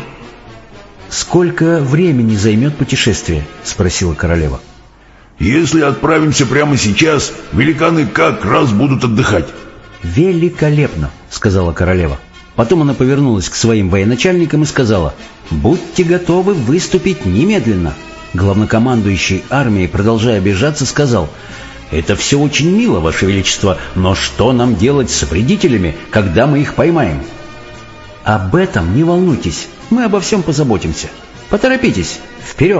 «Сколько времени займет путешествие?» — спросила королева. «Если отправимся прямо сейчас, великаны как раз будут отдыхать». «Великолепно!» — сказала королева. Потом она повернулась к своим военачальникам и сказала: «Будьте готовы выступить немедленно». Главнокомандующий армией, продолжая обижаться, сказал: «Это все очень мило, Ваше Величество, но что нам делать с вредителями, когда мы их поймаем?» «Об этом не волнуйтесь, мы обо всем позаботимся. Поторопитесь, вперед!»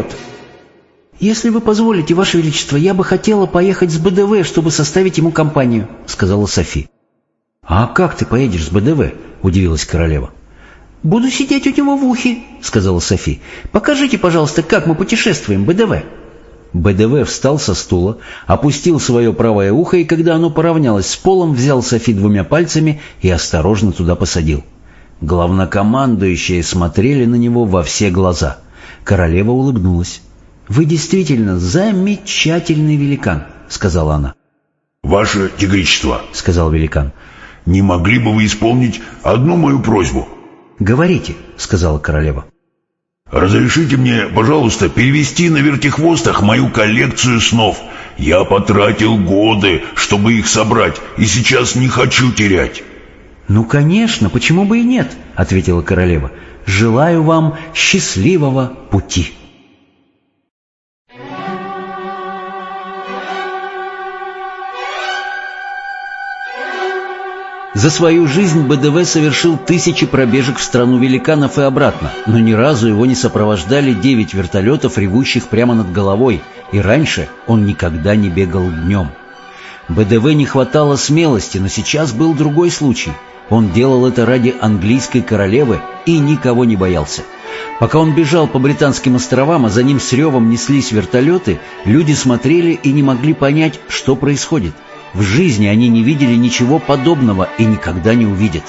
«Если вы позволите, Ваше Величество, я бы хотела поехать с БДВ, чтобы составить ему компанию», — сказала Софи. «А как ты поедешь с БДВ?» — удивилась королева. «Буду сидеть у него в ухе», — сказала Софи. «Покажите, пожалуйста, как мы путешествуем, БДВ». БДВ встал со стула, опустил свое правое ухо, и когда оно поравнялось с полом, взял Софи двумя пальцами и осторожно туда посадил. Главнокомандующие смотрели на него во все глаза. Королева улыбнулась. «Вы действительно замечательный великан», — сказала она. «Ваше тигричество», — сказал великан, — «не могли бы вы исполнить одну мою просьбу?» «Говорите», — сказала королева. «Разрешите мне, пожалуйста, перевести на вертихвостах мою коллекцию снов. Я потратил годы, чтобы их собрать, и сейчас не хочу терять». «Ну, конечно, почему бы и нет?» — ответила королева. «Желаю вам счастливого пути». За свою жизнь БДВ совершил 1000 пробежек в страну великанов и обратно, но ни разу его не сопровождали 9 вертолетов, ревущих прямо над головой, и раньше он никогда не бегал днем. БДВ не хватало смелости, но сейчас был другой случай. Он делал это ради английской королевы и никого не боялся. Пока он бежал по Британским островам, а за ним с ревом неслись вертолеты, люди смотрели и не могли понять, что происходит. В жизни они не видели ничего подобного и никогда не увидят.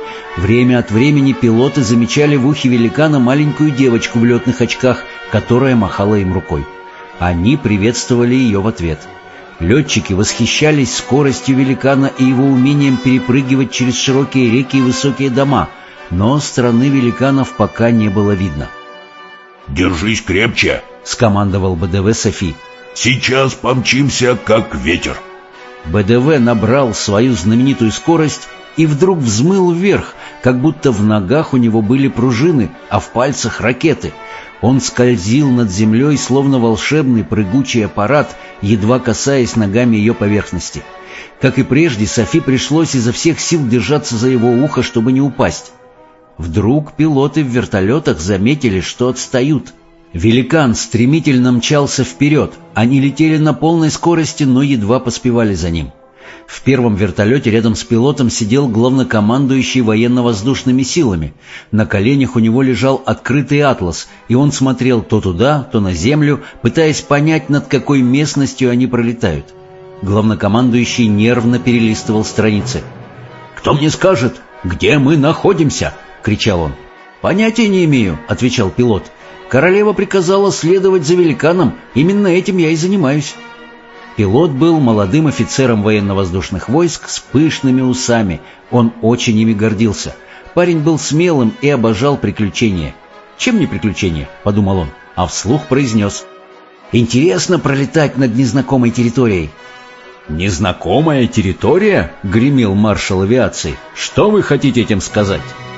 Время от времени пилоты замечали в ухе великана маленькую девочку в летных очках, которая махала им рукой. Они приветствовали ее в ответ. Летчики восхищались скоростью великана и его умением перепрыгивать через широкие реки и высокие дома, но страны великанов пока не было видно. «Держись крепче», — скомандовал БДВ Софи. «Сейчас помчимся, как ветер». БДВ набрал свою знаменитую скорость и вдруг взмыл вверх, как будто в ногах у него были пружины, а в пальцах ракеты. Он скользил над землей, словно волшебный прыгучий аппарат, едва касаясь ногами ее поверхности. Как и прежде, Софи пришлось изо всех сил держаться за его ухо, чтобы не упасть. Вдруг пилоты в вертолетах заметили, что отстают. Великан стремительно мчался вперед. Они летели на полной скорости, но едва поспевали за ним. В первом вертолете рядом с пилотом сидел главнокомандующий военно-воздушными силами. На коленях у него лежал открытый атлас, и он смотрел то туда, то на землю, пытаясь понять, над какой местностью они пролетают. Главнокомандующий нервно перелистывал страницы. «Кто мне скажет, где мы находимся?» — кричал он. «Понятия не имею», — отвечал пилот. «Королева приказала следовать за великаном, именно этим я и занимаюсь». Пилот был молодым офицером военно-воздушных войск с пышными усами. Он очень ими гордился. Парень был смелым и обожал приключения. «Чем не приключения?» — подумал он, а вслух произнес. «Интересно пролетать над незнакомой территорией». «Незнакомая территория?» — гремел маршал авиации. «Что вы хотите этим сказать?»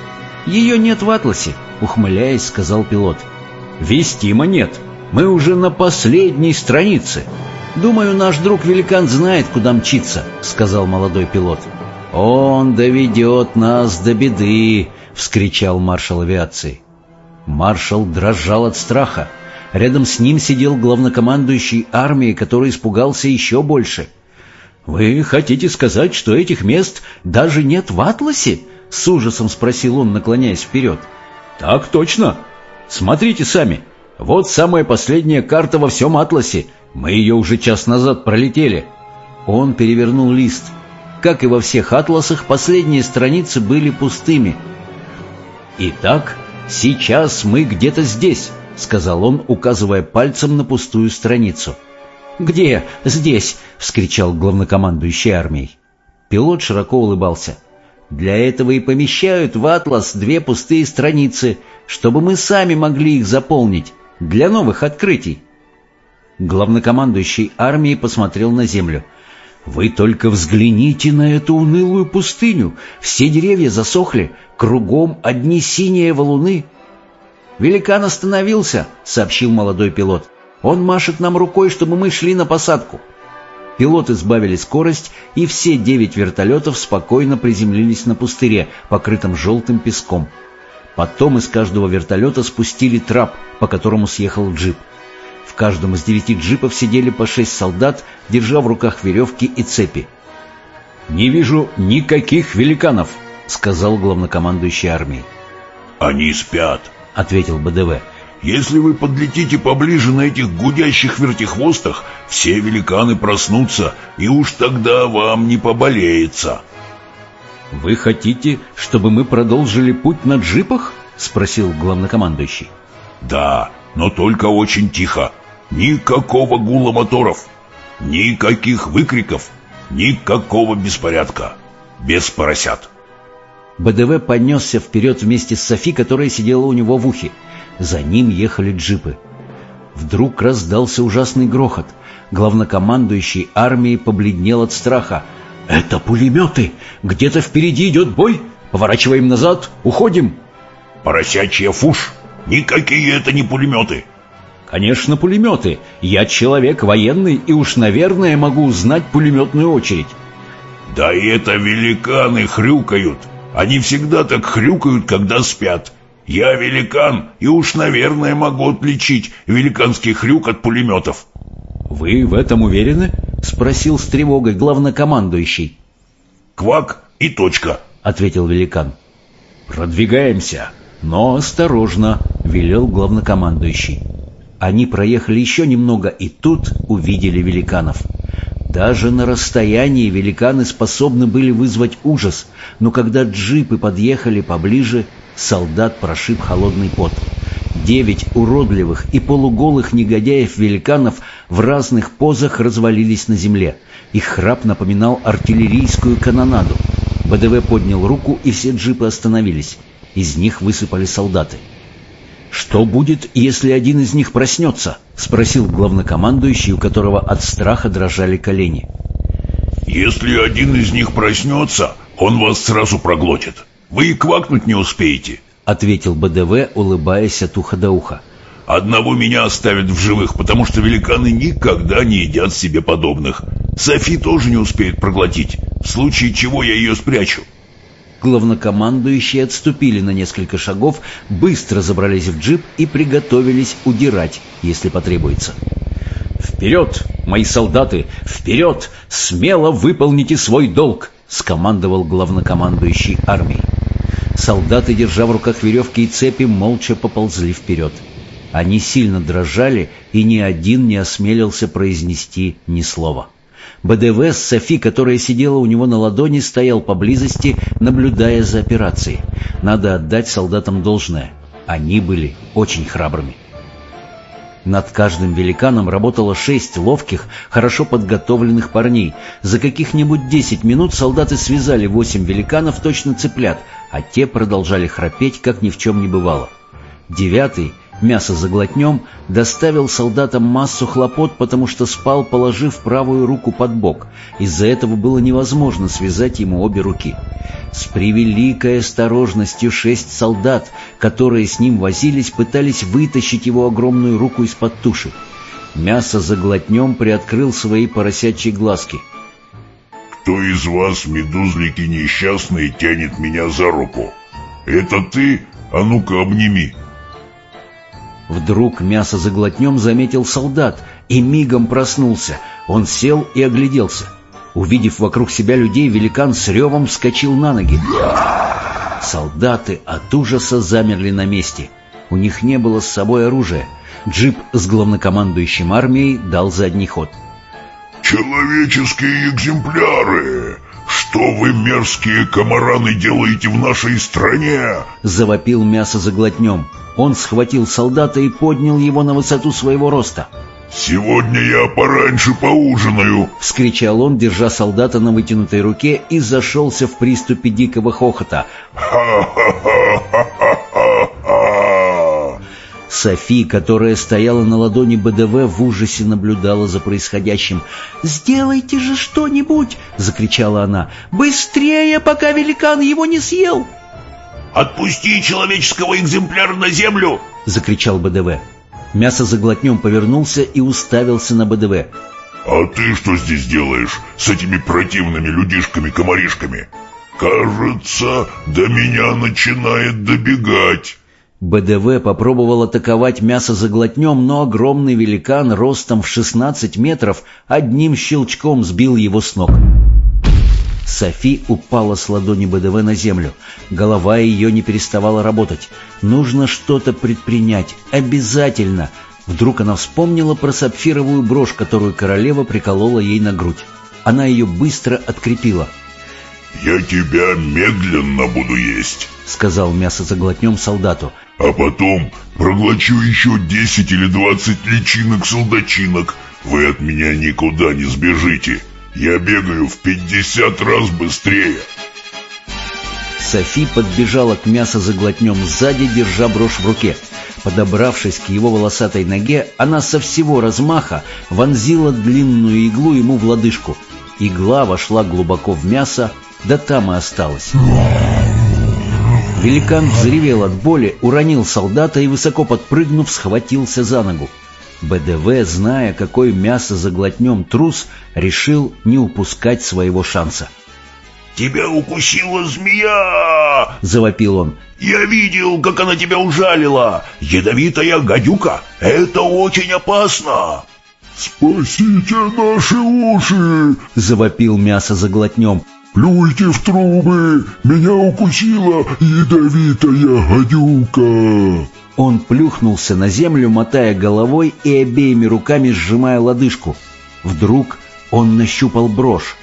«Ее нет в атласе», — ухмыляясь, сказал пилот. «Вестимо нет. Мы уже на последней странице». «Думаю, наш друг-великан знает, куда мчиться», — сказал молодой пилот. «Он доведет нас до беды», — вскричал маршал авиации. Маршал дрожал от страха. Рядом с ним сидел главнокомандующий армией, который испугался еще больше. «Вы хотите сказать, что этих мест даже нет в атласе?» — с ужасом спросил он, наклоняясь вперед. «Так точно. Смотрите сами. Вот самая последняя карта во всем атласе. Мы ее уже час назад пролетели». Он перевернул лист. Как и во всех атласах, последние страницы были пустыми. «Итак, сейчас мы где-то здесь», — сказал он, указывая пальцем на пустую страницу. «Где здесь?» — вскричал главнокомандующий армией. Пилот широко улыбался. «Для этого и помещают в атлас 2 пустые страницы, чтобы мы сами могли их заполнить, для новых открытий». Главнокомандующий армией посмотрел на землю. «Вы только взгляните на эту унылую пустыню. Все деревья засохли, кругом одни синие валуны». «Великан остановился», — сообщил молодой пилот. «Он машет нам рукой, чтобы мы шли на посадку». Пилоты сбавили скорость, и все 9 вертолетов спокойно приземлились на пустыре, покрытом желтым песком. Потом из каждого вертолета спустили трап, по которому съехал джип. В каждом из 9 джипов сидели по 6 солдат, держа в руках веревки и цепи. «Не вижу никаких великанов», — сказал главнокомандующий армией. «Они спят», — ответил БДВ. Если вы подлетите поближе на этих гудящих вертихвостах, все великаны проснутся, и уж тогда вам не поболеется». «Вы хотите, чтобы мы продолжили путь на джипах?» — спросил главнокомандующий. «Да, но только очень тихо. Никакого гула моторов, никаких выкриков, никакого беспорядка. Без поросят». БДВ понесся вперед вместе с Софи, которая сидела у него в ухе. За ним ехали джипы. Вдруг раздался ужасный грохот. Главнокомандующий армией побледнел от страха. «Это пулеметы! Где-то впереди идет бой! Поворачиваем назад! Уходим!» «Поросячья фушь! Никакие это не пулеметы!» «Конечно, пулеметы! Я человек военный и уж, наверное, могу узнать пулеметную очередь». «Да и это великаны хрюкают! Они всегда так хрюкают, когда спят. Я великан и уж, наверное, могу отличить великанский хрюк от пулеметов». «Вы в этом уверены?» — спросил с тревогой главнокомандующий. «Квак и точка», — ответил великан. «Продвигаемся, но осторожно», — велел главнокомандующий. Они проехали еще немного и тут увидели великанов. Даже на расстоянии великаны способны были вызвать ужас, но когда джипы подъехали поближе, солдат прошиб холодный пот. 9 уродливых и полуголых негодяев-великанов в разных позах развалились на земле. Их храп напоминал артиллерийскую канонаду. БДВ поднял руку, и все джипы остановились. Из них высыпали солдаты. «Что будет, если один из них проснется?» — спросил главнокомандующий, у которого от страха дрожали колени. «Если один из них проснется, он вас сразу проглотит. Вы и квакнуть не успеете», — ответил БДВ, улыбаясь от уха до уха. «Одного меня оставят в живых, потому что великаны никогда не едят себе подобных. Софи тоже не успеет проглотить, в случае чего я ее спрячу». Главнокомандующие отступили на несколько шагов, быстро забрались в джип и приготовились удирать, если потребуется. «Вперед, мои солдаты, вперед! Смело выполните свой долг!» — скомандовал главнокомандующий армией. Солдаты, держа в руках веревки и цепи, молча поползли вперед. Они сильно дрожали, и ни один не осмелился произнести ни слова. БДВ с Софи, которая сидела у него на ладони, стоял поблизости, наблюдая за операцией. Надо отдать солдатам должное. Они были очень храбрыми. Над каждым великаном работало 6 ловких, хорошо подготовленных парней. За каких-нибудь 10 минут солдаты связали 8 великанов, точно цыплят, а те продолжали храпеть, как ни в чем не бывало. 9-й, мясо заглотнем, доставил солдатам массу хлопот, потому что спал, положив правую руку под бок. Из-за этого было невозможно связать ему обе руки. С превеликой осторожностью 6 солдат, которые с ним возились, пытались вытащить его огромную руку из-под туши. Мясо заглотнем приоткрыл свои поросячьи глазки. «Кто из вас, медузлики несчастные, тянет меня за руку? Это ты? А ну-ка обними!» Вдруг мясо заглотнем заметил солдат и мигом проснулся. Он сел и огляделся. Увидев вокруг себя людей, великан с ревом вскочил на ноги. Солдаты от ужаса замерли на месте. У них не было с собой оружия. Джип с главнокомандующим армией дал задний ход. «Человеческие экземпляры! Что вы, мерзкие комараны, делаете в нашей стране?» — завопил мясо заглотнем. Он схватил солдата и поднял его на высоту своего роста. «Сегодня я пораньше поужинаю!» — вскричал он, держа солдата на вытянутой руке, и зашелся в приступе дикого хохота. «Ха-ха-ха-ха-ха-ха!» Софи, которая стояла на ладони БДВ, в ужасе наблюдала за происходящим. «Сделайте же что-нибудь!» — закричала она. «Быстрее, пока великан его не съел!» «Отпусти человеческого экземпляра на землю!» — закричал БДВ. Мясо заглотнем повернулся и уставился на БДВ. «А ты что здесь делаешь с этими противными людишками-комаришками? Кажется, до меня начинает добегать». БДВ попробовал атаковать мясо заглотнем, но огромный великан ростом в 16 метров одним щелчком сбил его с ног. Софи упала с ладони БДВ на землю. Голова ее не переставала работать. Нужно что-то предпринять. Обязательно. Вдруг она вспомнила про сапфировую брошь, которую королева приколола ей на грудь. Она ее быстро открепила. «Я тебя медленно буду есть», — сказал мясозаглотнем солдату. «а потом проглочу еще 10 или 20 личинок-солдачинок. Вы от меня никуда не сбежите. Я бегаю в 50 раз быстрее». Софи подбежала к мясозаглотнем сзади, держа брошь в руке. Подобравшись к его волосатой ноге, она со всего размаха вонзила длинную иглу ему в лодыжку. Игла вошла глубоко в мясо, да там и осталась. Великан взревел от боли, уронил солдата и, высоко подпрыгнув, схватился за ногу. БДВ, зная, какой мясозаглотнем трус, решил не упускать своего шанса. «Тебя укусила змея!» — завопил он. «Я видел, как она тебя ужалила! Ядовитая гадюка! Это очень опасно!» «Спасите наши уши!» — завопил мясозаглотнем. «Плюйте в трубы! Меня укусила ядовитая гадюка!» Он плюхнулся на землю, мотая головой и обеими руками сжимая лодыжку. Вдруг он нащупал брошь.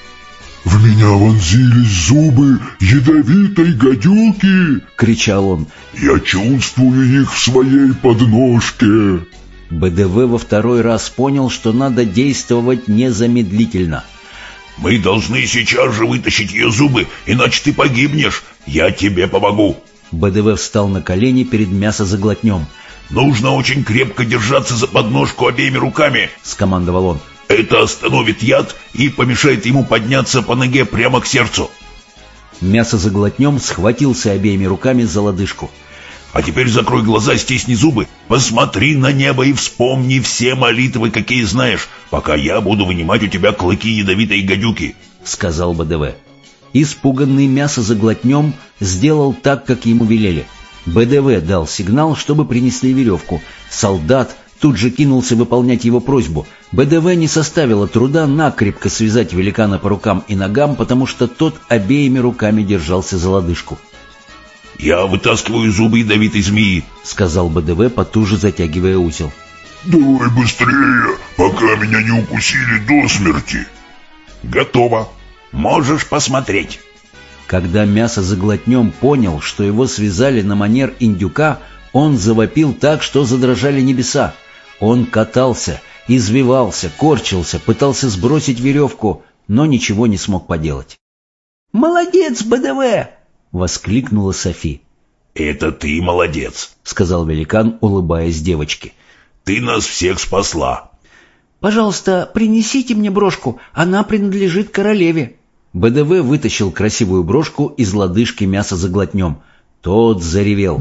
«В меня вонзились зубы ядовитой гадюки!» — кричал он. «Я чувствую их в своей подножке!» БДВ во второй раз понял, что надо действовать незамедлительно. «Мы должны сейчас же вытащить ее зубы, иначе ты погибнешь. Я тебе помогу!» БДВ встал на колени перед мясозаглотнем. «Нужно очень крепко держаться за подножку обеими руками!» — скомандовал он. «Это остановит яд и помешает ему подняться по ноге прямо к сердцу». Мясозаглотнем схватился обеими руками за лодыжку. «А теперь закрой глаза, стисни зубы, посмотри на небо и вспомни все молитвы, какие знаешь, пока я буду вынимать у тебя клыки ядовитой гадюки», — сказал БДВ. Испуганный мясозаглотнем сделал так, как ему велели. БДВ дал сигнал, чтобы принесли веревку. Солдат тут же кинулся выполнять его просьбу. БДВ не составило труда накрепко связать великана по рукам и ногам, потому что тот обеими руками держался за лодыжку. «Я вытаскиваю зубы ядовитой змеи», — сказал БДВ, потуже затягивая узел. «Давай быстрее, пока меня не укусили до смерти». «Готово. Можешь посмотреть». Когда мясозаглотнем понял, что его связали на манер индюка, он завопил так, что задрожали небеса. Он катался, извивался, корчился, пытался сбросить веревку, но ничего не смог поделать. «Молодец, БДВ!» — воскликнула Софи. «Это ты молодец», — сказал великан, улыбаясь девочке. «Ты нас всех спасла». «Пожалуйста, принесите мне брошку, она принадлежит королеве». БДВ вытащил красивую брошку из лодыжки мясозаглотнем. Тот заревел.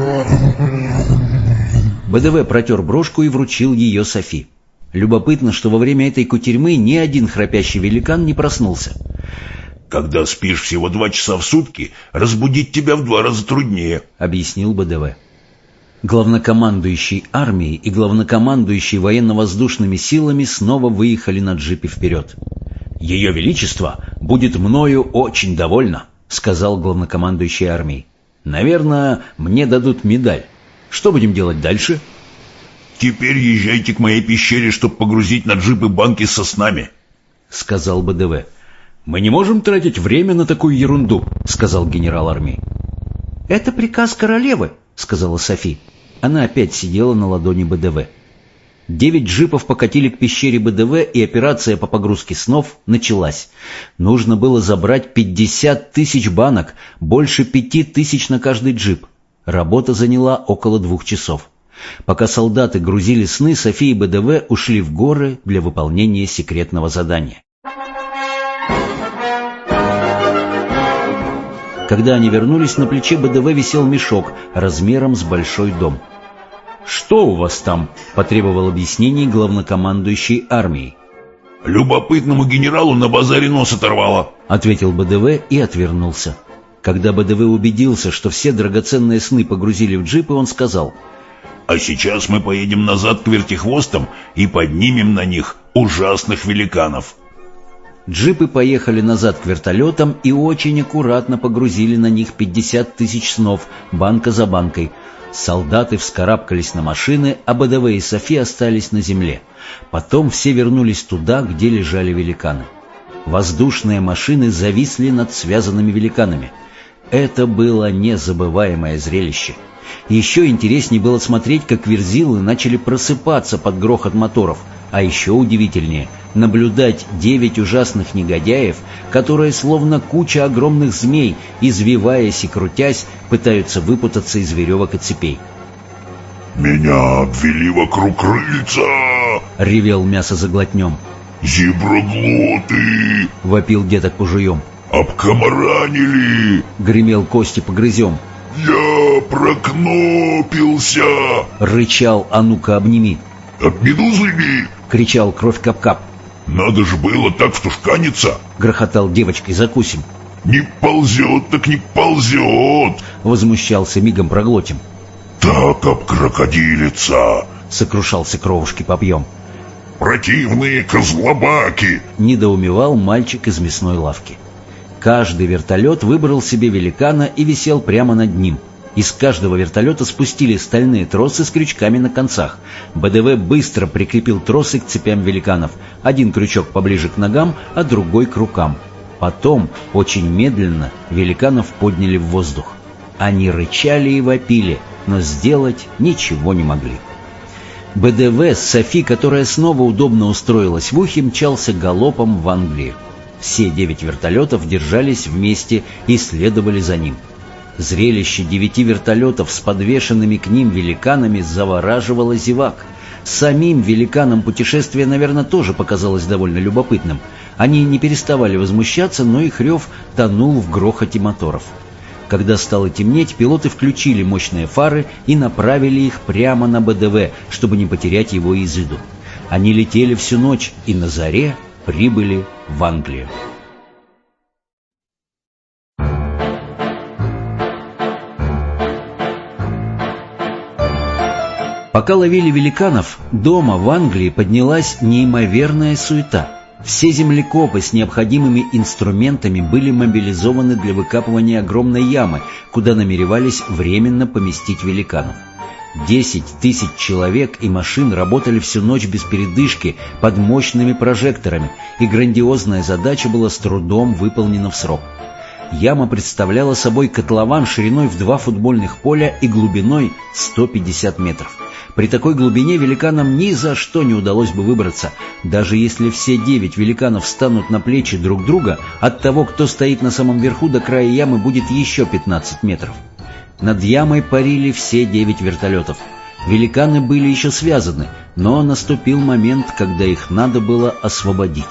БДВ протер брошку и вручил ее Софи. Любопытно, что во время этой кутерьмы ни один храпящий великан не проснулся. «Когда спишь всего 2 часа в сутки, разбудить тебя в 2 раза труднее», — объяснил БДВ. Главнокомандующий армией и главнокомандующий военно-воздушными силами снова выехали на джипе вперед. «Ее Величество будет мною очень довольно», — сказал главнокомандующий армией. «Наверное, мне дадут медаль. Что будем делать дальше?» «Теперь езжайте к моей пещере, чтобы погрузить на джипы банки со снами», — сказал БДВ. «Мы не можем тратить время на такую ерунду», — сказал генерал армии. «Это приказ королевы», — сказала Софи. Она опять сидела на ладони БДВ. 9 джипов покатили к пещере БДВ, и операция по погрузке снов началась. Нужно было забрать 50 тысяч банок, больше 5 тысяч на каждый джип. Работа заняла около 2 часов. Пока солдаты грузили сны, Софи и БДВ ушли в горы для выполнения секретного задания. Когда они вернулись, на плече БДВ висел мешок размером с большой дом. «Что у вас там?» — потребовал объяснений главнокомандующий армией. «Любопытному генералу на базаре нос оторвало», — ответил БДВ и отвернулся. Когда БДВ убедился, что все драгоценные сны погрузили в джипы, он сказал: «А сейчас мы поедем назад к вертихвостам и поднимем на них ужасных великанов». Джипы поехали назад к вертолетам и очень аккуратно погрузили на них 50 тысяч снов, банка за банкой. Солдаты вскарабкались на машины, а БДВ и Софи остались на земле. Потом все вернулись туда, где лежали великаны. Воздушные машины зависли над связанными великанами. Это было незабываемое зрелище. Еще интереснее было смотреть, как верзилы начали просыпаться под грохот моторов, а еще удивительнее — наблюдать 9 ужасных негодяев, которые, словно куча огромных змей, извиваясь и крутясь, пытаются выпутаться из веревок и цепей. «Меня обвели вокруг крыльца!» — ревел мясозаглотнем. «Зеброглоты!» — вопил деток пужуем. «Обкомаранили!» — гремел Кости погрызем. «Я прокнопился!» — рычал «А ну-ка, обними!» «Обмедузами!» — кричал Кровь Кап-Кап. «Надо же было так втушканиться!» — грохотал девочкой Закусим. «Не ползет, так не ползет!» — возмущался Мигом Проглотим. «Так обкрокодилится!» — сокрушался Кровушки Попьем. «Противные козлобаки!» — недоумевал мальчик из мясной лавки. Каждый вертолет выбрал себе великана и висел прямо над ним. Из каждого вертолета спустили стальные тросы с крючками на концах. БДВ быстро прикрепил тросы к цепям великанов. Один крючок поближе к ногам, а другой к рукам. Потом, очень медленно, великанов подняли в воздух. Они рычали и вопили, но сделать ничего не могли. БДВ с Софи, которая снова удобно устроилась в ухе, мчался галопом в Англию. Все 9 вертолетов держались вместе и следовали за ним. Зрелище 9 вертолетов с подвешенными к ним великанами завораживало зевак. Самим великанам путешествие, наверное, тоже показалось довольно любопытным. Они не переставали возмущаться, но их рев тонул в грохоте моторов. Когда стало темнеть, пилоты включили мощные фары и направили их прямо на БДВ, чтобы не потерять его из виду. Они летели всю ночь и на заре прибыли в Англию. Пока ловили великанов, дома в Англии поднялась неимоверная суета. Все землекопы с необходимыми инструментами были мобилизованы для выкапывания огромной ямы, куда намеревались временно поместить великанов. 10 тысяч человек и машин работали всю ночь без передышки под мощными прожекторами, и грандиозная задача была с трудом выполнена в срок. Яма представляла собой котлован шириной в 2 футбольных поля и глубиной 150 метров. При такой глубине великанам ни за что не удалось бы выбраться. Даже если все 9 великанов встанут на плечи друг друга, от того, кто стоит на самом верху, до края ямы будет еще 15 метров. Над ямой парили все 9 вертолетов. Великаны были еще связаны, но наступил момент, когда их надо было освободить.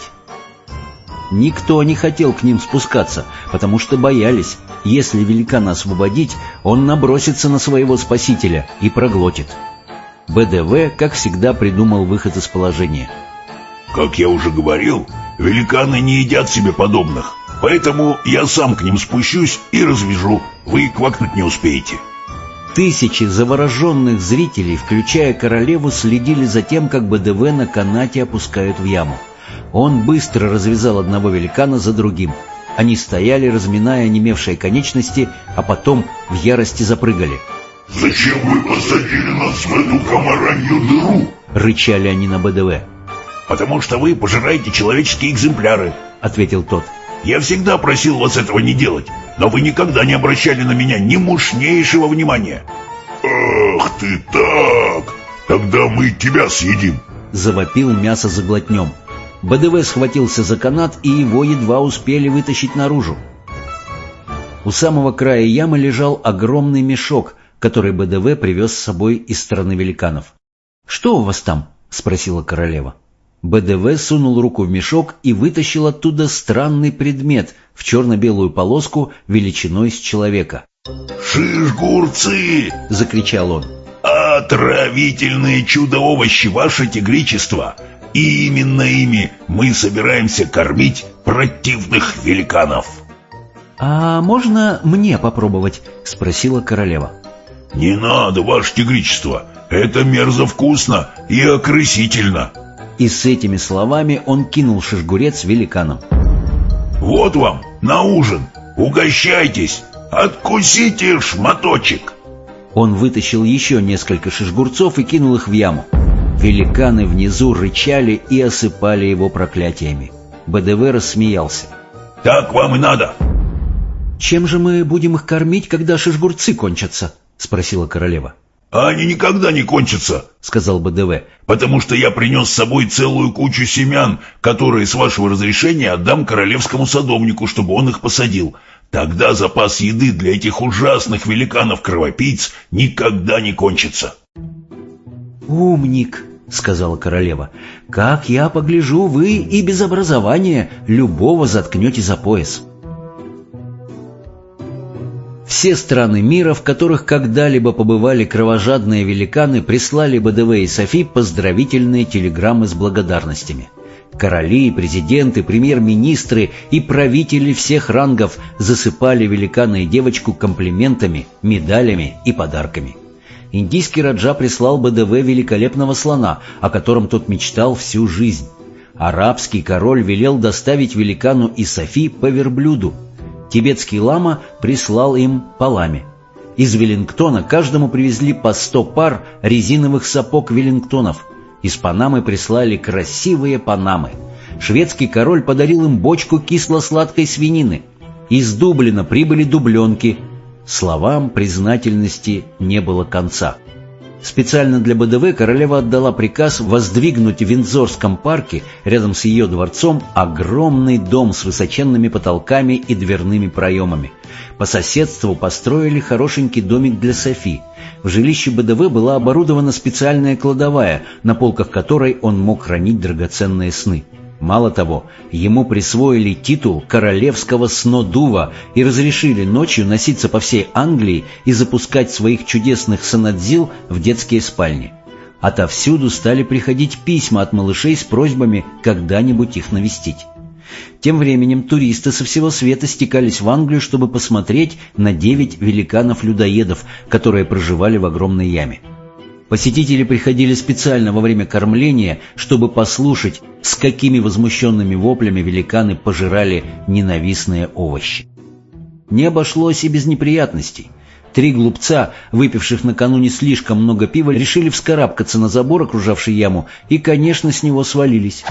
Никто не хотел к ним спускаться, потому что боялись, если великана освободить, он набросится на своего спасителя и проглотит. БДВ, как всегда, придумал выход из положения. «Как я уже говорил, великаны не едят себе подобных, поэтому я сам к ним спущусь и развяжу, вы квакнуть не успеете». Тысячи завороженных зрителей, включая королеву, следили за тем, как БДВ на канате опускают в яму. Он быстро развязал одного великана за другим. Они стояли, разминая онемевшие конечности, а потом в ярости запрыгали. «Зачем вы посадили нас в эту комаранью дыру?» — рычали они на БДВ. «Потому что вы пожираете человеческие экземпляры», — ответил тот. «Я всегда просил вас этого не делать, но вы никогда не обращали на меня ни мушнейшего внимания». «Ах ты так! Тогда мы тебя съедим!» — завопил мясозаглотнем. БДВ схватился за канат, и его едва успели вытащить наружу. У самого края ямы лежал огромный мешок, который БДВ привез с собой из страны великанов. «Что у вас там?» — спросила королева. БДВ сунул руку в мешок и вытащил оттуда странный предмет в черно-белую полоску величиной с человека. «Шиш-гурцы!» — закричал он. «Отравительные чудо-овощи, ваше тигричество! И именно ими мы собираемся кормить противных великанов!» «А можно мне попробовать?» — спросила королева. «Не надо, ваше тигричество! Это мерзовкусно и окрысительно!» И с этими словами он кинул шишгурец великанам. Вот вам на ужин. Угощайтесь, откусите шматочек. Он вытащил еще несколько шишгурцов и кинул их в яму. Великаны внизу рычали и осыпали его проклятиями. БДВ рассмеялся. Так вам и надо. «Чем же мы будем их кормить, когда шишгурцы кончатся?» — спросила королева. А они никогда не кончатся, сказал БДВ. потому что я принес с собой целую кучу семян, которые, с вашего разрешения, отдам королевскому садовнику, чтобы он их посадил. Тогда запас еды для этих ужасных великанов-кровопийц никогда не кончится. «Умник», — сказала королева, — «как я погляжу, вы и без образования любого заткнете за пояс». Все страны мира, в которых когда-либо побывали кровожадные великаны, прислали БДВ и Софи поздравительные телеграммы с благодарностями. Короли, президенты, премьер-министры и правители всех рангов засыпали великана и девочку комплиментами, медалями и подарками. Индийский раджа прислал БДВ великолепного слона, о котором тот мечтал всю жизнь. Арабский король велел доставить великану и Софи по верблюду. Тибетский лама прислал им по ламе. Из Веллингтона каждому привезли по 100 пар резиновых сапог веллингтонов. Из Панамы прислали красивые панамы. Шведский король подарил им бочку кисло-сладкой свинины. Из Дублина прибыли дубленки. Словам признательности не было конца. Специально для БДВ королева отдала приказ воздвигнуть в Виндзорском парке, рядом с ее дворцом, огромный дом с высоченными потолками и дверными проемами. По соседству построили хорошенький домик для Софи. В жилище БДВ была оборудована специальная кладовая, на полках которой он мог хранить драгоценные сны. Мало того, ему присвоили титул королевского снодува и разрешили ночью носиться по всей Англии и запускать своих чудесных санадзил в детские спальни. Отовсюду стали приходить письма от малышей с просьбами когда-нибудь их навестить. Тем временем туристы со всего света стекались в Англию, чтобы посмотреть на 9 великанов-людоедов, которые проживали в огромной яме. Посетители приходили специально во время кормления, чтобы послушать, с какими возмущенными воплями великаны пожирали ненавистные овощи. Не обошлось и без неприятностей. 3 глупца, выпивших накануне слишком много пива, решили вскарабкаться на забор, окружавший яму, и, конечно, с него свалились.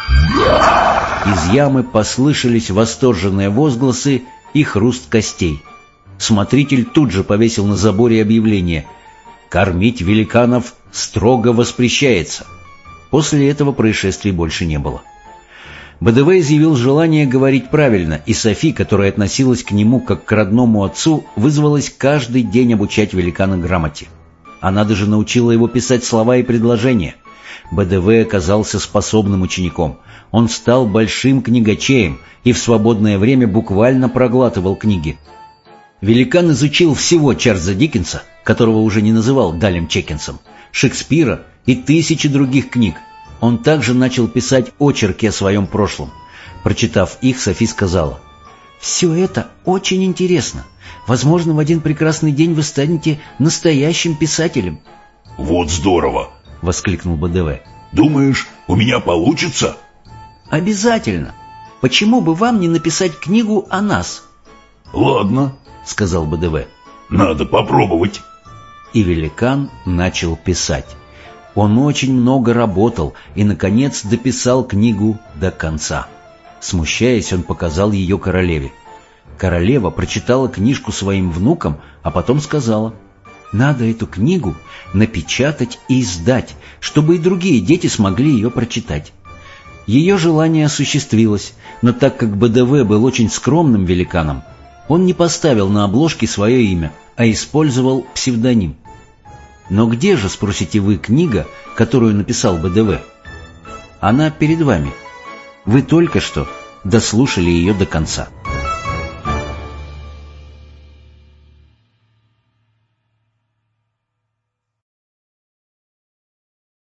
Из ямы послышались восторженные возгласы и хруст костей. Смотритель тут же повесил на заборе объявление: «Кормить великанов строго воспрещается». После этого происшествий больше не было. БДВ изъявил желание говорить правильно, и Софи, которая относилась к нему как к родному отцу, вызвалась каждый день обучать великана грамоте. Она даже научила его писать слова и предложения. БДВ оказался способным учеником. Он стал большим книгачеем и в свободное время буквально проглатывал книги. Великан изучил всего Чарльза Диккенса, которого уже не называл Далем Чекинсом, Шекспира и тысячи других книг. Он также начал писать очерки о своем прошлом. Прочитав их, Софи сказала: «Все это очень интересно. Возможно, в один прекрасный день вы станете настоящим писателем». Вот здорово! — воскликнул БДВ. Думаешь, у меня получится? «Обязательно. Почему бы вам не написать книгу о нас?» Ладно, — сказал БДВ. Надо попробовать. И великан начал писать. Он очень много работал и, наконец, дописал книгу до конца. Смущаясь, он показал ее королеве. Королева прочитала книжку своим внукам, а потом сказала: «Надо эту книгу напечатать и издать, чтобы и другие дети смогли ее прочитать». Ее желание осуществилось, но так как БДВ был очень скромным великаном, он не поставил на обложке свое имя, а использовал псевдоним. Но где же, спросите вы, книга, которую написал БДВ? Она перед вами. Вы только что дослушали ее до конца.